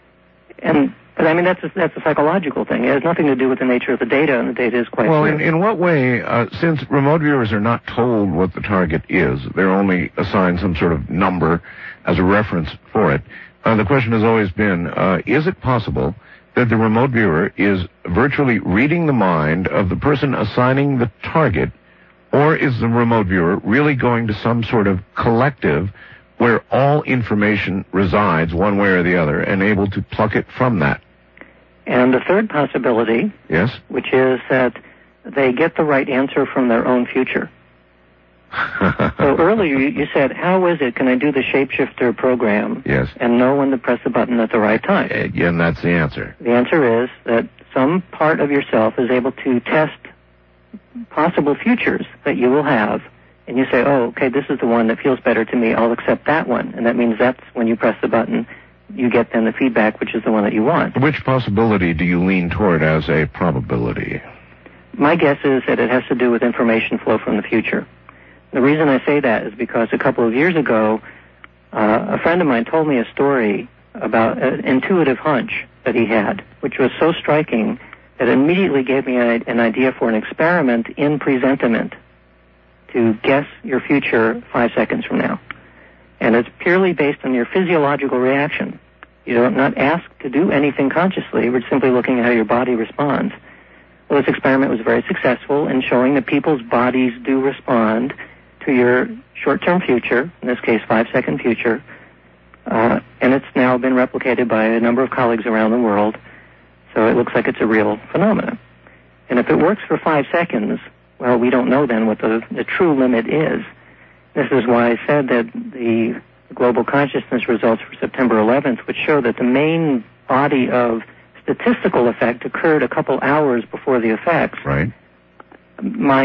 And but I mean, that's a, that's a psychological thing. It has nothing to do with the nature of the data, and the data is quite well. clear. In, in what way, uh, since remote viewers are not told what the target is, they're only assigned some sort of number as a reference for it. Uh, the question has always been, uh, is it possible that the remote viewer is virtually reading the mind of the person assigning the target, or is the remote viewer really going to some sort of collective where all information resides one way or the other and able to pluck it from that? And the third possibility, yes, which is that they get the right answer from their own future. So earlier you, you said, how is it, can I do the shapeshifter program yes. and know when to press the button at the right time? Uh, and that's the answer. The answer is that some part of yourself is able to test possible futures that you will have, and you say, oh, okay, this is the one that feels better to me, I'll accept that one. And that means that's when you press the button, you get then the feedback, which is the one that you want. Which possibility do you lean toward as a probability? My guess is that it has to do with information flow from the future. The reason I say that is because a couple of years ago, uh, a friend of mine told me a story about an intuitive hunch that he had, which was so striking that it immediately gave me a, an idea for an experiment in presentiment to guess your future five seconds from now. And it's purely based on your physiological reaction. You don't not asked to do anything consciously. We're simply looking at how your body responds. Well, this experiment was very successful in showing that people's bodies do respond to your short-term future, in this case, five-second future, uh, and it's now been replicated by a number of colleagues around the world, so it looks like it's a real phenomenon. And if it works for five seconds, well, we don't know then what the, the true limit is. This is why I said that the global consciousness results for September eleventh would show that the main body of statistical effect occurred a couple hours before the effects. Right. My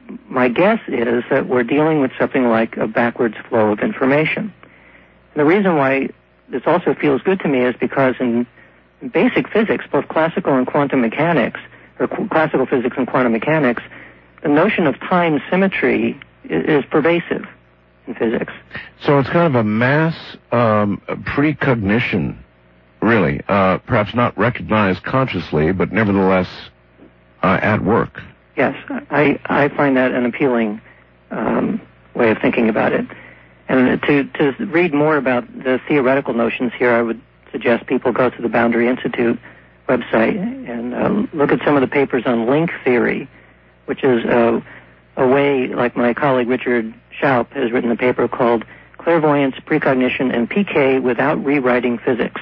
my guess is that we're dealing with something like a backwards flow of information. And the reason why this also feels good to me is because in basic physics, both classical and quantum mechanics, or qu- classical physics and quantum mechanics, the notion of time symmetry is, is pervasive in physics. So it's kind of a mass um, precognition, really, uh, perhaps not recognized consciously, but nevertheless uh, at work. Yes, I, I find that an appealing um, way of thinking about it. And to, to read more about the theoretical notions here, I would suggest people go to the Boundary Institute website and uh, look at some of the papers on link theory, which is a, a way, like my colleague Richard Schaup has written a paper called Clairvoyance, Precognition, and P K Without Rewriting Physics.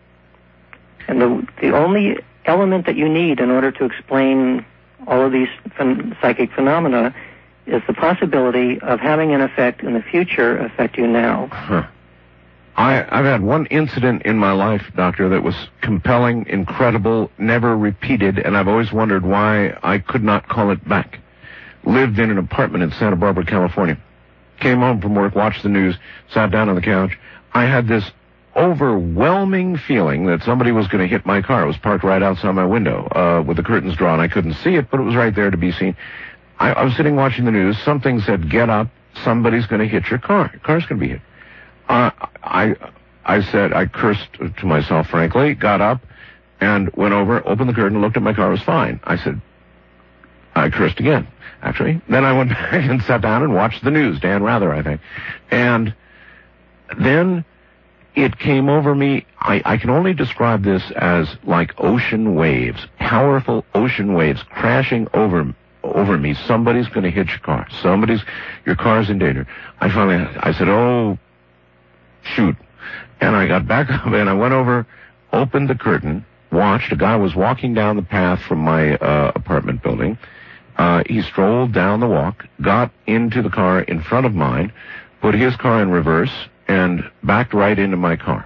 And the, the only element that you need in order to explain all of these ph- psychic phenomena is the possibility of having an effect in the future affect you now. Huh. I, I've had one incident in my life, Doctor, that was compelling, incredible, never repeated, and I've always wondered why I could not call it back. Lived in an apartment in Santa Barbara, California. Came home from work, watched the news, sat down on the couch. I had this overwhelming feeling that somebody was going to hit my car. It was parked right outside my window uh, with the curtains drawn. I couldn't see it, but it was right there to be seen. I, I was sitting watching the news. Something said, get up, somebody's going to hit your car. Your car's going to be hit. Uh, I I said, I cursed to myself, frankly, got up and went over, opened the curtain, looked at my car, it was fine. I said, I cursed again, actually. Then I went back and sat down and watched the news, Dan Rather, I think. And then it came over me, I, I can only describe this as like ocean waves, powerful ocean waves crashing over over me. Somebody's going to hit your car. Somebody's, your car's in danger. I finally, I said, oh, shoot. And I got back up and I went over, opened the curtain, watched. A guy was walking down the path from my uh, apartment building. Uh, he strolled down the walk, got into the car in front of mine, put his car in reverse, and backed right into my car.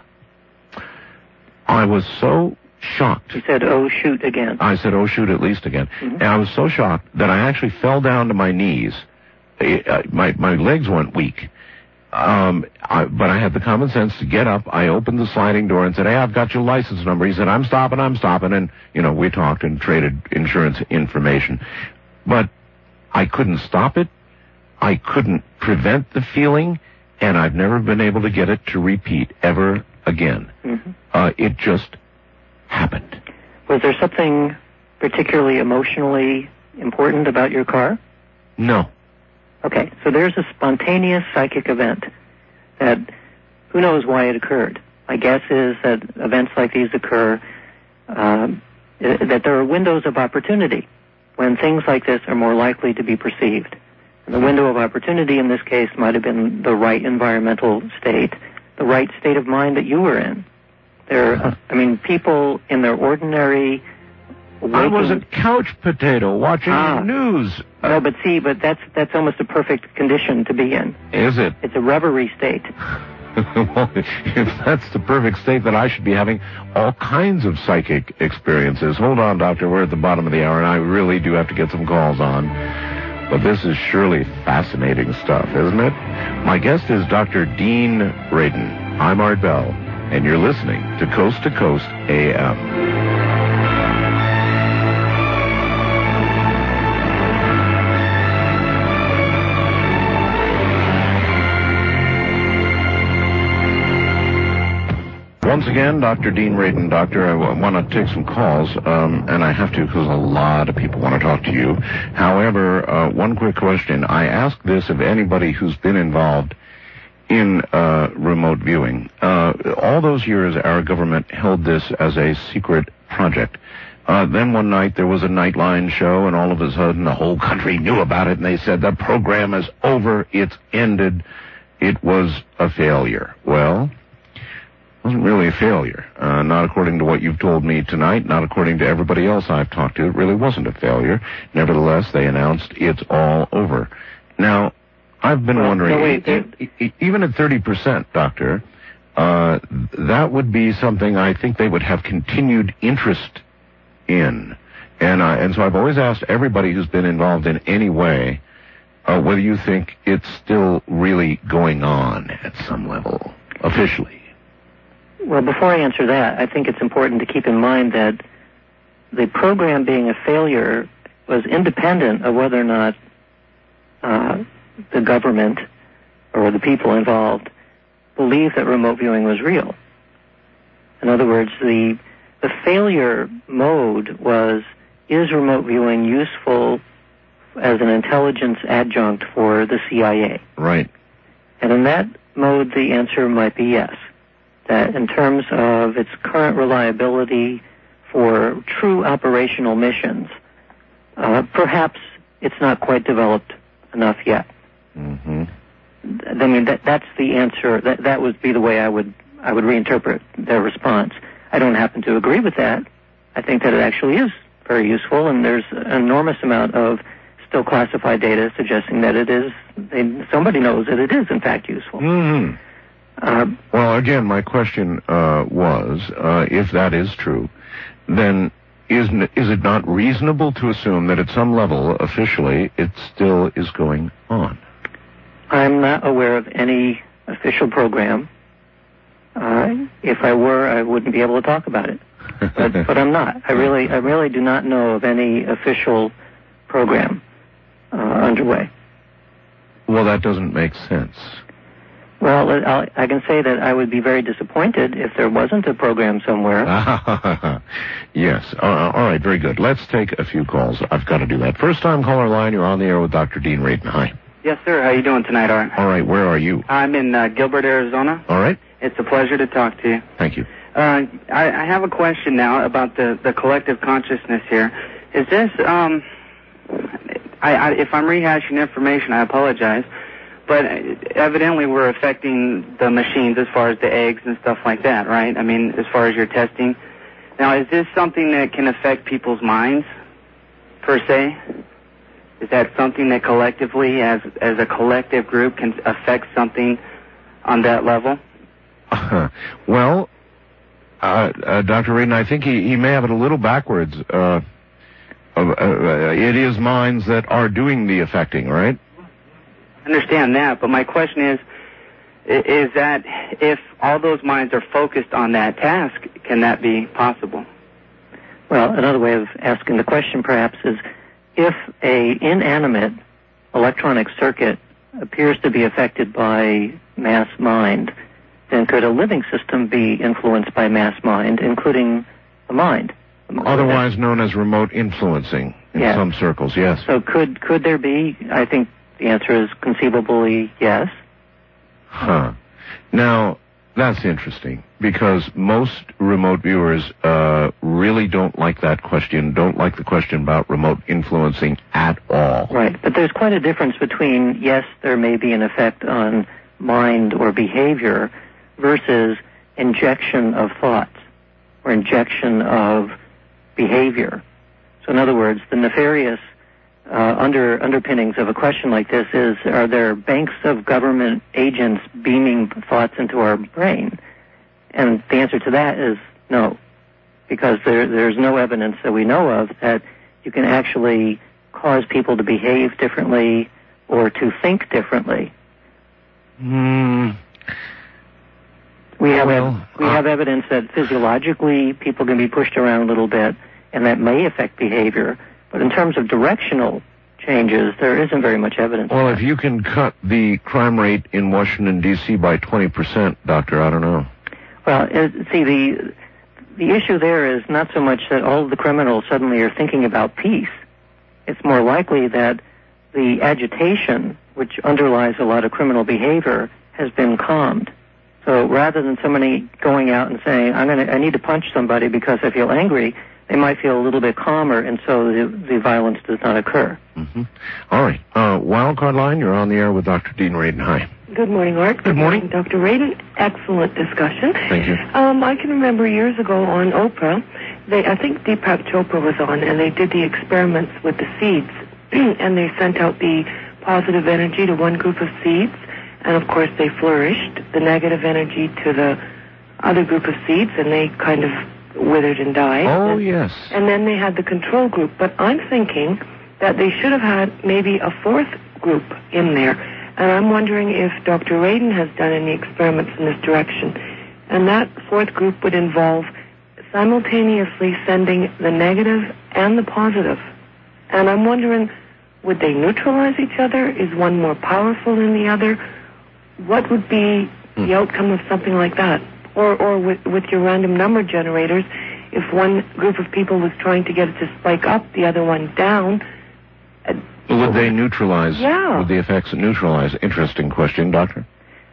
I was so shocked. You said, oh, shoot, again. I said, oh, shoot, at least again. Mm-hmm. And I was so shocked that I actually fell down to my knees. Uh, my, my legs went weak. Um, I, but I had the common sense to get up. I opened the sliding door and said, hey, I've got your license number. He said, I'm stopping, I'm stopping. And, you know, we talked and traded insurance information. But I couldn't stop it. I couldn't prevent the feeling. And I've never been able to get it to repeat ever again. Mm-hmm. Uh, it just happened. Was there something particularly emotionally important about your car? No. Okay, so there's a spontaneous psychic event that who knows why it occurred. My guess is that events like these occur, um, that there are windows of opportunity when things like this are more likely to be perceived. And the window of opportunity in this case might have been the right environmental state, the right state of mind that you were in. There, I mean, people in their ordinary waking... I was a couch potato watching ah, the news. No, but see, but that's that's almost a perfect condition to be in. Is it? It's a reverie state. Well, if that's the perfect state, then I should be having all kinds of psychic experiences. Hold on, Doctor. We're at the bottom of the hour, and I really do have to get some calls on. But this is surely fascinating stuff, isn't it? My guest is Doctor Dean Radin. I'm Art Bell, and you're listening to Coast to Coast A M. Once again, Doctor Dean Radin. Doctor, I w- want to take some calls, um, and I have to because a lot of people want to talk to you. However, uh, one quick question. I ask this of anybody who's been involved in uh, remote viewing. Uh, all those years, our government held this as a secret project. Uh, then one night, there was a Nightline show, and all of a sudden, the whole country knew about it, and they said, the program is over, it's ended, it was a failure. Well... It wasn't really a failure. Uh, not according to what you've told me tonight, not according to everybody else I've talked to. It really wasn't a failure. Nevertheless, they announced it's all over. Now, I've been well, wondering, no, wait, e- e- even at thirty percent, Doctor, uh, that would be something I think they would have continued interest in. And, uh, and so I've always asked everybody who's been involved in any way, uh, whether you think it's still really going on at some level, officially. Well, before I answer that, I think it's important to keep in mind that the program being a failure was independent of whether or not uh, the government or the people involved believed that remote viewing was real. In other words, the the failure mode was, is remote viewing useful as an intelligence adjunct for the C I A? Right. And in that mode, the answer might be yes. That in terms of its current reliability for true operational missions, uh, perhaps it's not quite developed enough yet. Mm-hmm. I mean, that, that's the answer. That that would be the way I would I would reinterpret their response. I don't happen to agree with that. I think that it actually is very useful, and there's an enormous amount of still classified data suggesting that it is. They, somebody knows that it is in fact useful. Mm-hmm. Uh, well, again, my question uh, was, uh, if that is true, then isn't is it not reasonable to assume that at some level, officially, it still is going on? I'm not aware of any official program. Uh, if I were, I wouldn't be able to talk about it. But, but I'm not. I really, I really do not know of any official program uh, underway. Well, that doesn't make sense. Well, I'll, I can say that I would be very disappointed if there wasn't a program somewhere. Yes. Uh, all right, very good. Let's take a few calls. I've got to do that. First time caller line, you're on the air with Doctor Dean Radin. Hi. Yes, sir. How you doing tonight, Art? All right, where are you? I'm in uh, Gilbert, Arizona. All right. It's a pleasure to talk to you. Thank you. Uh, I, I have a question now about the, the collective consciousness here. Is this, um, I, I, if I'm rehashing information, I apologize, but evidently we're affecting the machines as far as the eggs and stuff like that, right? I mean, as far as your testing. Now, is this something that can affect people's minds, per se? Is that something that collectively, as as a collective group, can affect something on that level? Uh, well, uh, uh, Doctor Radin, I think he, he may have it a little backwards. Uh, uh, uh, it is minds that are doing the affecting, right? I understand that, but my question is, is that if all those minds are focused on that task, can that be possible? Well, another way of asking the question perhaps is, if a inanimate electronic circuit appears to be affected by mass mind, then could a living system be influenced by mass mind, including the mind? Otherwise known as remote influencing in yeah. some circles, yes. So could could there be? I think the answer is conceivably yes. Huh. Now, that's interesting, because most remote viewers uh, really don't like that question, don't like the question about remote influencing at all. Right, but there's quite a difference between, yes, there may be an effect on mind or behavior, versus injection of thoughts or injection of behavior. So in other words, the nefarious uh, under underpinnings of a question like this is, are there banks of government agents beaming thoughts into our brain? And the answer to that is no, because there, there's no evidence that we know of that you can actually cause people to behave differently or to think differently. Hmm. We have well, we uh, have evidence that physiologically people can be pushed around a little bit, and that may affect behavior. But in terms of directional changes, there isn't very much evidence. Well, if you can cut the crime rate in Washington, D C by twenty percent, Doctor, I don't know. Well, it, see, the the issue there is not so much that all of the criminals suddenly are thinking about peace. It's more likely that the agitation, which underlies a lot of criminal behavior, has been calmed. So rather than somebody going out and saying, I'm gonna, I need to punch somebody because I feel angry, they might feel a little bit calmer, and so the, the violence does not occur. Mm-hmm. All right. Uh, Wildcard line, you're on the air with Doctor Dean Radin. Hi. Good morning, Art. Good morning. Doctor Radin. Excellent discussion. Thank you. Um, I can remember years ago on Oprah, they, I think Deepak Chopra was on, and they did the experiments with the seeds, and they sent out the positive energy to one group of seeds, and of course they flourished, the negative energy to the other group of seeds, and they kind of withered and died. Oh, and, yes. And then they had the control group. But I'm thinking that they should have had maybe a fourth group in there. And I'm wondering if Doctor Radin has done any experiments in this direction. And that fourth group would involve simultaneously sending the negative and the positive. And I'm wondering, would they neutralize each other? Is one more powerful than the other? What would be hmm. the outcome of something like that? Or, or with, with your random number generators, if one group of people was trying to get it to spike up, the other one down. Uh, would they neutralize? Yeah. Would the effects neutralize? Interesting question, Doctor.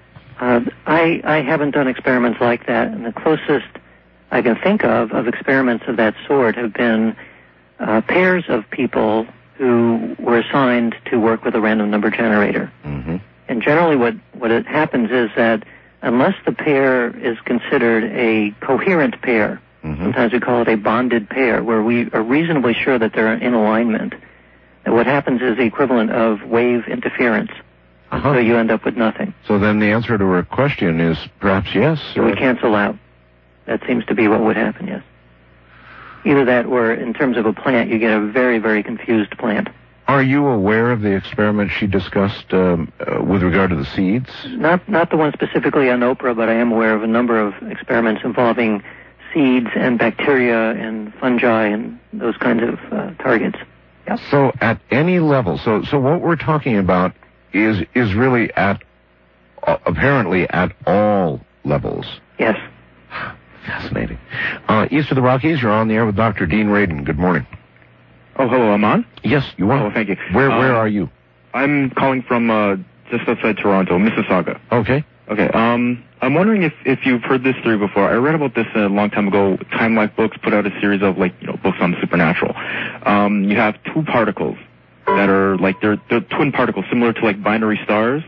Uh, I, I haven't done experiments like that, and the closest I can think of of experiments of that sort have been uh, pairs of people who were assigned to work with a random number generator. Mm-hmm. And generally what, what it happens is that unless the pair is considered a coherent pair, mm-hmm. sometimes we call it a bonded pair, where we are reasonably sure that they're in alignment, that what happens is the equivalent of wave interference. Uh-huh. So you end up with nothing. So then the answer to her question is perhaps yes. It would cancel out. That seems to be what would happen, yes. Either that or in terms of a plant, you get a very, very confused plant. Are you aware of the experiment she discussed um, uh, with regard to the seeds? Not not the one specifically on Oprah, but I am aware of a number of experiments involving seeds and bacteria and fungi and those kinds of uh, targets. Yep. So at any level, so so what we're talking about is is really at uh, apparently at all levels. Yes. Fascinating. Uh, east of the Rockies, you're on the air with Doctor Dean Radin. Good morning. Oh, hello, I'm on? Yes, you are. Oh, thank you. Where where um, are you? I'm calling from uh, just outside Toronto, Mississauga. Okay. Okay. Um, I'm wondering if, if you've heard this theory before. I read about this a long time ago. Time Life Books put out a series of, like, you know, books on the supernatural. Um, you have two particles that are, like, they're, they're twin particles, similar to, like, binary stars.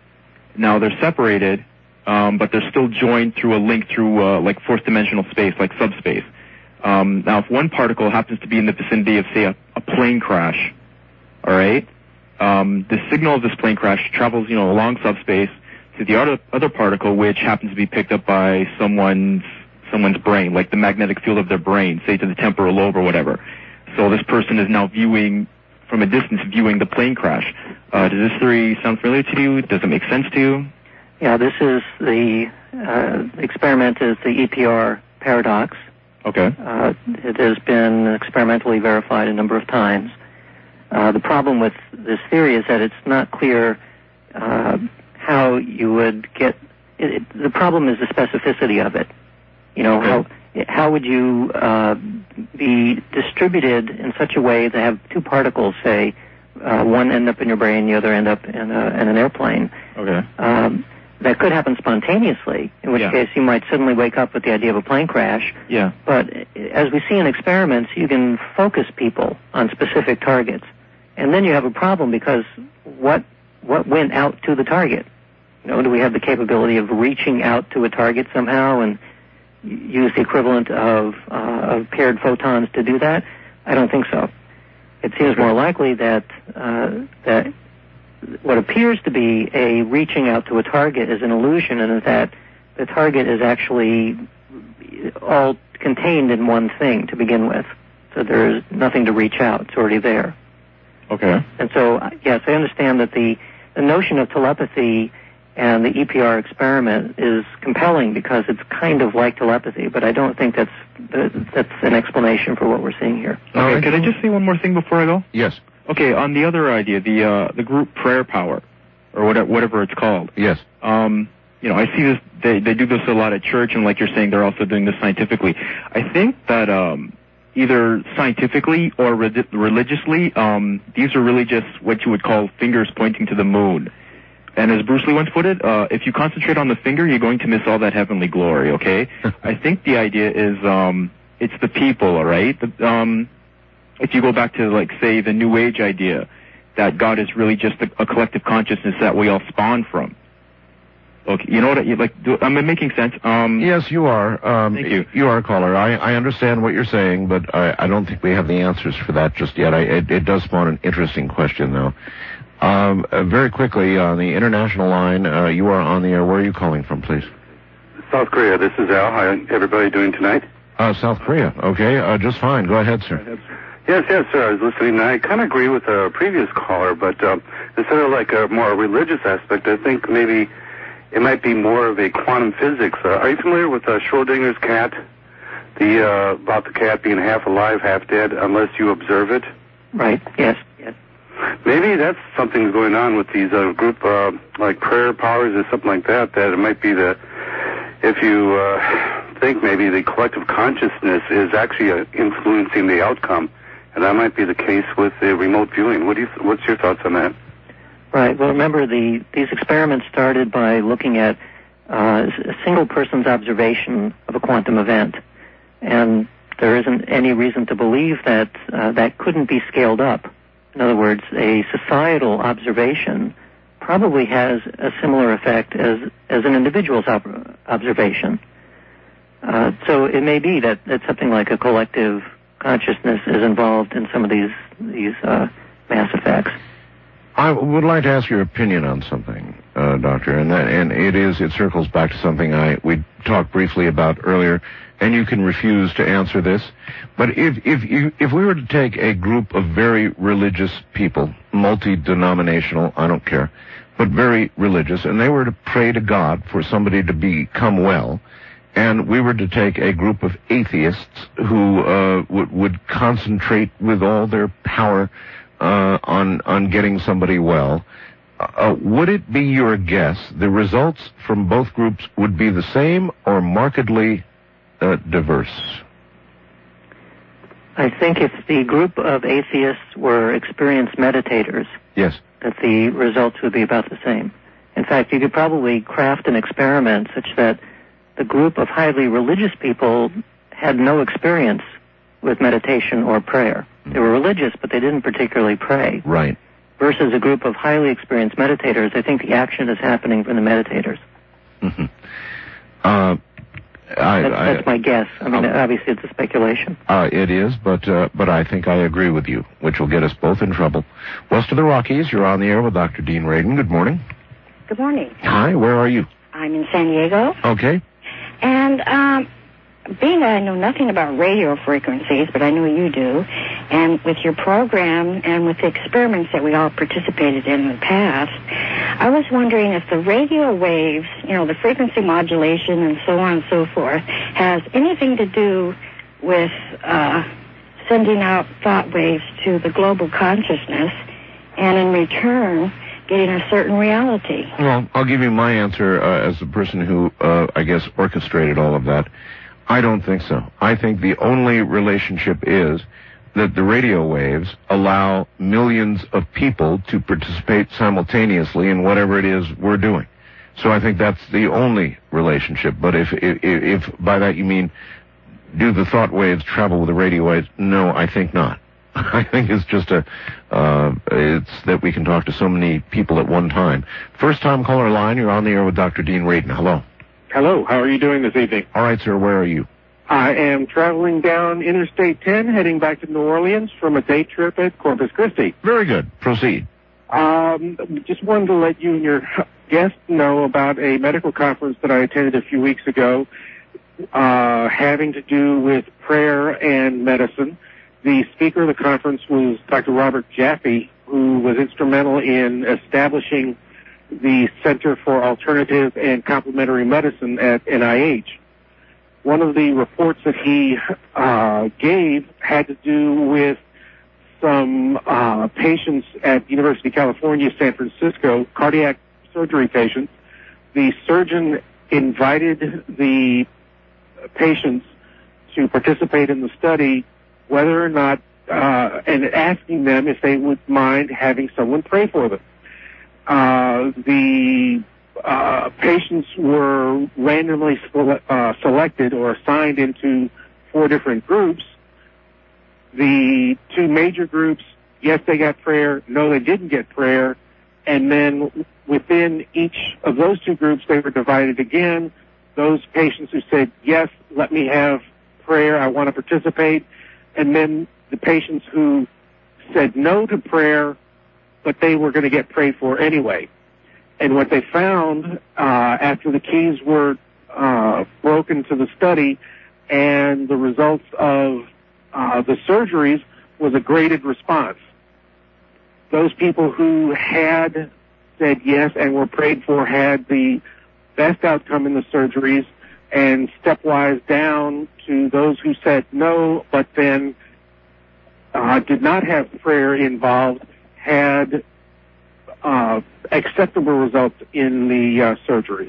Now, they're separated, um, but they're still joined through a link through, uh, like, fourth-dimensional space, like subspace. Um, now, if one particle happens to be in the vicinity of, say, a, a plane crash, all right, um, the signal of this plane crash travels, you know, along subspace to the other other particle, which happens to be picked up by someone's someone's brain, like the magnetic field of their brain, say to the temporal lobe or whatever. So this person is now viewing from a distance, viewing the plane crash. Uh, does this theory sound familiar to you? Does it make sense to you? Yeah, this is the uh, experiment is the E P R paradox. Okay. Uh, it has been experimentally verified a number of times. Uh, the problem with this theory is that it's not clear uh, how you would get. It, it, the problem is the specificity of it. You know, okay. how how would you uh, be distributed in such a way to have two particles, say, uh, one end up in your brain, the other end up in, a, in an airplane. Okay. Um, that could happen spontaneously, in which yeah. case you might suddenly wake up with the idea of a plane crash. Yeah. But as we see in experiments, you can focus people on specific targets. And then you have a problem because what what went out to the target? You know, do we have the capability of reaching out to a target somehow and use the equivalent of, uh, of paired photons to do that? I don't think so. It seems more likely that uh, that what appears to be a reaching out to a target is an illusion, and that the target is actually all contained in one thing to begin with. So there's nothing to reach out. It's already there. Okay. And so, yes, I understand that the, the notion of telepathy and the E P R experiment is compelling because it's kind of like telepathy, but I don't think that's that's an explanation for what we're seeing here. Okay, right. Can I just say one more thing before I go? Yes. Okay, on the other idea, the uh, the group prayer power, or whatever, whatever it's called. Yes. Um, you know, I see this, they, they do this a lot at church, and like you're saying, they're also doing this scientifically. I think that um, either scientifically or re- religiously, um, these are really just what you would call fingers pointing to the moon. And as Bruce Lee once put it, uh, if you concentrate on the finger, you're going to miss all that heavenly glory, okay? I think the idea is um, it's the people, all right? The, um, if you go back to, like, say, the New Age idea, that God is really just a, a collective consciousness that we all spawn from. Okay, you know what? I, like, do, am I making sense? Um, yes, you are. Um, thank you. You are, caller. I, I understand what you're saying, but I, I don't think we have the answers for that just yet. I, it, it does spawn an interesting question, though. Um, uh, very quickly, on the international line, uh, you are on the air. Where are you calling from, please? South Korea. This is Al. How everybody doing tonight? Uh, South Korea. Okay, uh, just fine. Go ahead, sir. Yes, yes, sir. I was listening. I kind of agree with a previous caller, but um, instead of like a more religious aspect, I think maybe it might be more of a quantum physics. Uh, are you familiar with uh, Schrodinger's cat? The uh, about the cat being half alive, half dead, unless you observe it. Right. Yes. Yes. Maybe that's something going on with these uh, group uh, like prayer powers or something like that. That it might be the if you uh, think maybe the collective consciousness is actually uh, influencing the outcome. And that might be the case with the remote viewing. What do you? What's your thoughts on that? Right. Well, remember, the these experiments started by looking at uh, a single person's observation of a quantum event, and there isn't any reason to believe that uh, that couldn't be scaled up. In other words, a societal observation probably has a similar effect as as an individual's ob- observation. Uh, so it may be that, that something like a collective consciousness is involved in some of these these uh, mass effects. I would like to ask your opinion on something, uh, Doctor, and that, and it is it circles back to something I we talked briefly about earlier, and you can refuse to answer this. But if if you if we were to take a group of very religious people, multi-denominational, I don't care, but very religious, and they were to pray to God for somebody to become well, and we were to take a group of atheists who uh, would, would concentrate with all their power uh, on on getting somebody well, uh, would it be your guess the results from both groups would be the same or markedly uh, diverse? I think if the group of atheists were experienced meditators, yes, that the results would be about the same. In fact, you could probably craft an experiment such that the group of highly religious people had no experience with meditation or prayer. They were religious, but they didn't particularly pray. Right. Versus a group of highly experienced meditators, I think the action is happening from the meditators. Mm-hmm. Uh, I, that's, I, that's my guess. I mean, um, obviously it's a speculation. Uh, it is, but uh, but I think I agree with you, which will get us both in trouble. West of the Rockies, you're on the air with Doctor Dean Radin. Good morning. Good morning. Hi, where are you? I'm in San Diego. Okay. And um, being that I know nothing about radio frequencies, but I know you do, and with your program and with the experiments that we all participated in in the past, I was wondering if the radio waves, you know, the frequency modulation and so on and so forth, has anything to do with uh, sending out thought waves to the global consciousness, and in return, getting a certain reality. Well, I'll give you my answer uh, as the person who, uh, I guess, orchestrated all of that. I don't think so. I think the only relationship is that the radio waves allow millions of people to participate simultaneously in whatever it is we're doing. So I think that's the only relationship. But if, if, if by that you mean, do the thought waves travel with the radio waves? No, I think not. I think it's just a, uh, it's that we can talk to so many people at one time. First time caller line, you're on the air with Doctor Dean Radin. Hello. Hello, how are you doing this evening? All right, sir, where are you? I am traveling down Interstate ten, heading back to New Orleans from a day trip at Corpus Christi. Very good. Proceed. Um, just wanted to let you and your guest know about a medical conference that I attended a few weeks ago, uh, having to do with prayer and medicine. The speaker of the conference was Doctor Robert Jaffe, who was instrumental in establishing the Center for Alternative and Complementary Medicine at N I H. One of the reports that he uh, gave had to do with some uh, patients at University of California, San Francisco, cardiac surgery patients. The surgeon invited the patients to participate in the study, whether or not, uh, and asking them if they would mind having someone pray for them. Uh, the uh, patients were randomly sele- uh, selected or assigned into four different groups. The two major groups, yes, they got prayer, no, they didn't get prayer, and then within each of those two groups, they were divided again. Those patients who said, yes, let me have prayer, I want to participate, and then the patients who said no to prayer, but they were going to get prayed for anyway. And what they found uh, after the keys were uh, broken to the study and the results of uh, the surgeries was a graded response. Those people who had said yes and were prayed for had the best outcome in the surgeries, and stepwise down to those who said no, but then uh, did not have prayer involved, had uh, acceptable results in the uh, surgeries.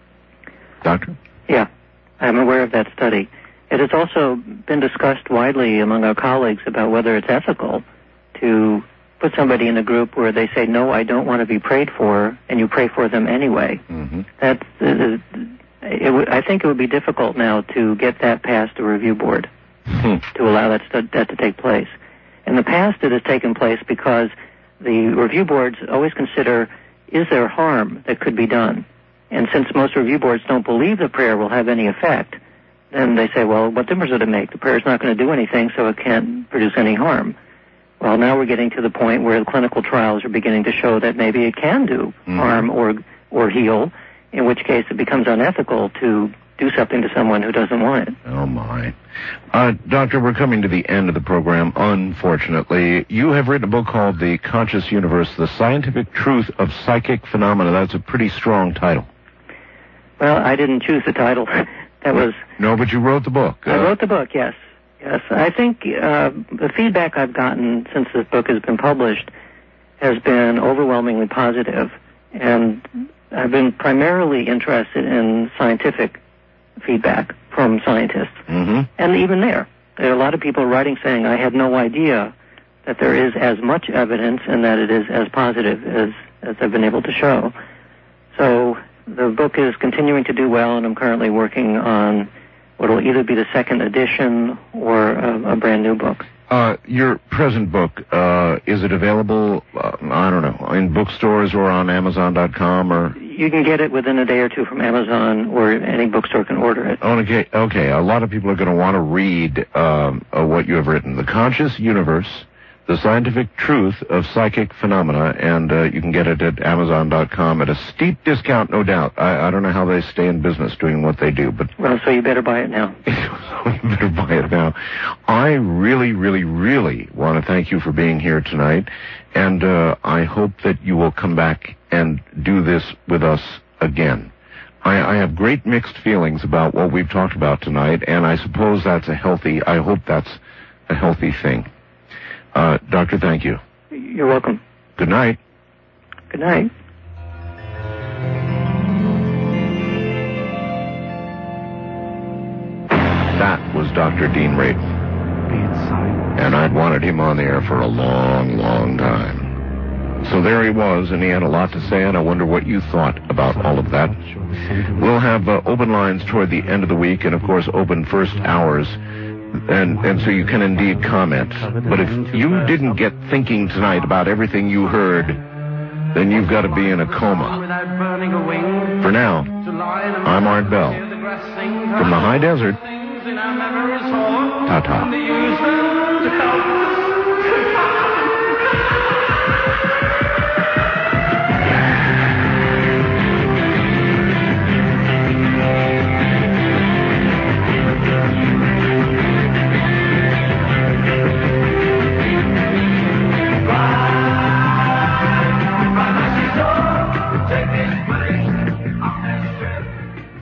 Doctor? Yeah, I'm aware of that study. It has also been discussed widely among our colleagues about whether it's ethical to put somebody in a group where they say, no, I don't want to be prayed for, and you pray for them anyway. Mm-hmm. That's, uh, it w- I think it would be difficult now to get that past a review board to allow that, stu- that to take place. In the past, it has taken place because the review boards always consider, is there harm that could be done? And since most review boards don't believe the prayer will have any effect, then they say, well, what difference does it make? The prayer's not going to do anything, so it can't produce any harm. Well, now we're getting to the point where the clinical trials are beginning to show that maybe it can do mm-hmm. harm or or heal, in which case it becomes unethical to do something to someone who doesn't want it. Oh, my. Uh, Doctor, we're coming to the end of the program, unfortunately. You have written a book called The Conscious Universe, The Scientific Truth of Psychic Phenomena. That's a pretty strong title. Well, I didn't choose the title. That was... No, but you wrote the book. I uh, wrote the book, yes. Yes, I think uh, the feedback I've gotten since this book has been published has been overwhelmingly positive, and I've been primarily interested in scientific feedback from scientists. Mm-hmm. And even there, there are a lot of people writing saying, I had no idea that there is as much evidence and that it is as positive as, as I've been able to show. So the book is continuing to do well, and I'm currently working on what will either be the second edition or a, a brand new book. Uh, your present book, uh, is it available, uh, I don't know, in bookstores or on Amazon dot com or? You can get it within a day or two from Amazon, or any bookstore can order it. Okay, okay. A lot of people are going to want to read um, uh, what you have written. The Conscious Universe, The Scientific Truth of Psychic Phenomena, and uh, you can get it at Amazon dot com at a steep discount, no doubt. I, I don't know how they stay in business doing what they do, but... Well, so you better buy it now. You better buy it now. I really, really, really want to thank you for being here tonight, and uh, I hope that you will come back and do this with us again. I, I have great mixed feelings about what we've talked about tonight, and I suppose that's a healthy, I hope that's a healthy thing. Uh, Doctor, thank you. You're welcome. Good night. Good night. That was Doctor Dean Radin. And I'd wanted him on the air for a long, long time. So there he was, and he had a lot to say, and I wonder what you thought about all of that. We'll have uh, open lines toward the end of the week, and of course open first hours. And and so you can indeed comment. But if you didn't get thinking tonight about everything you heard, then you've got to be in a coma. For now, I'm Art Bell. From the high desert, ta-ta.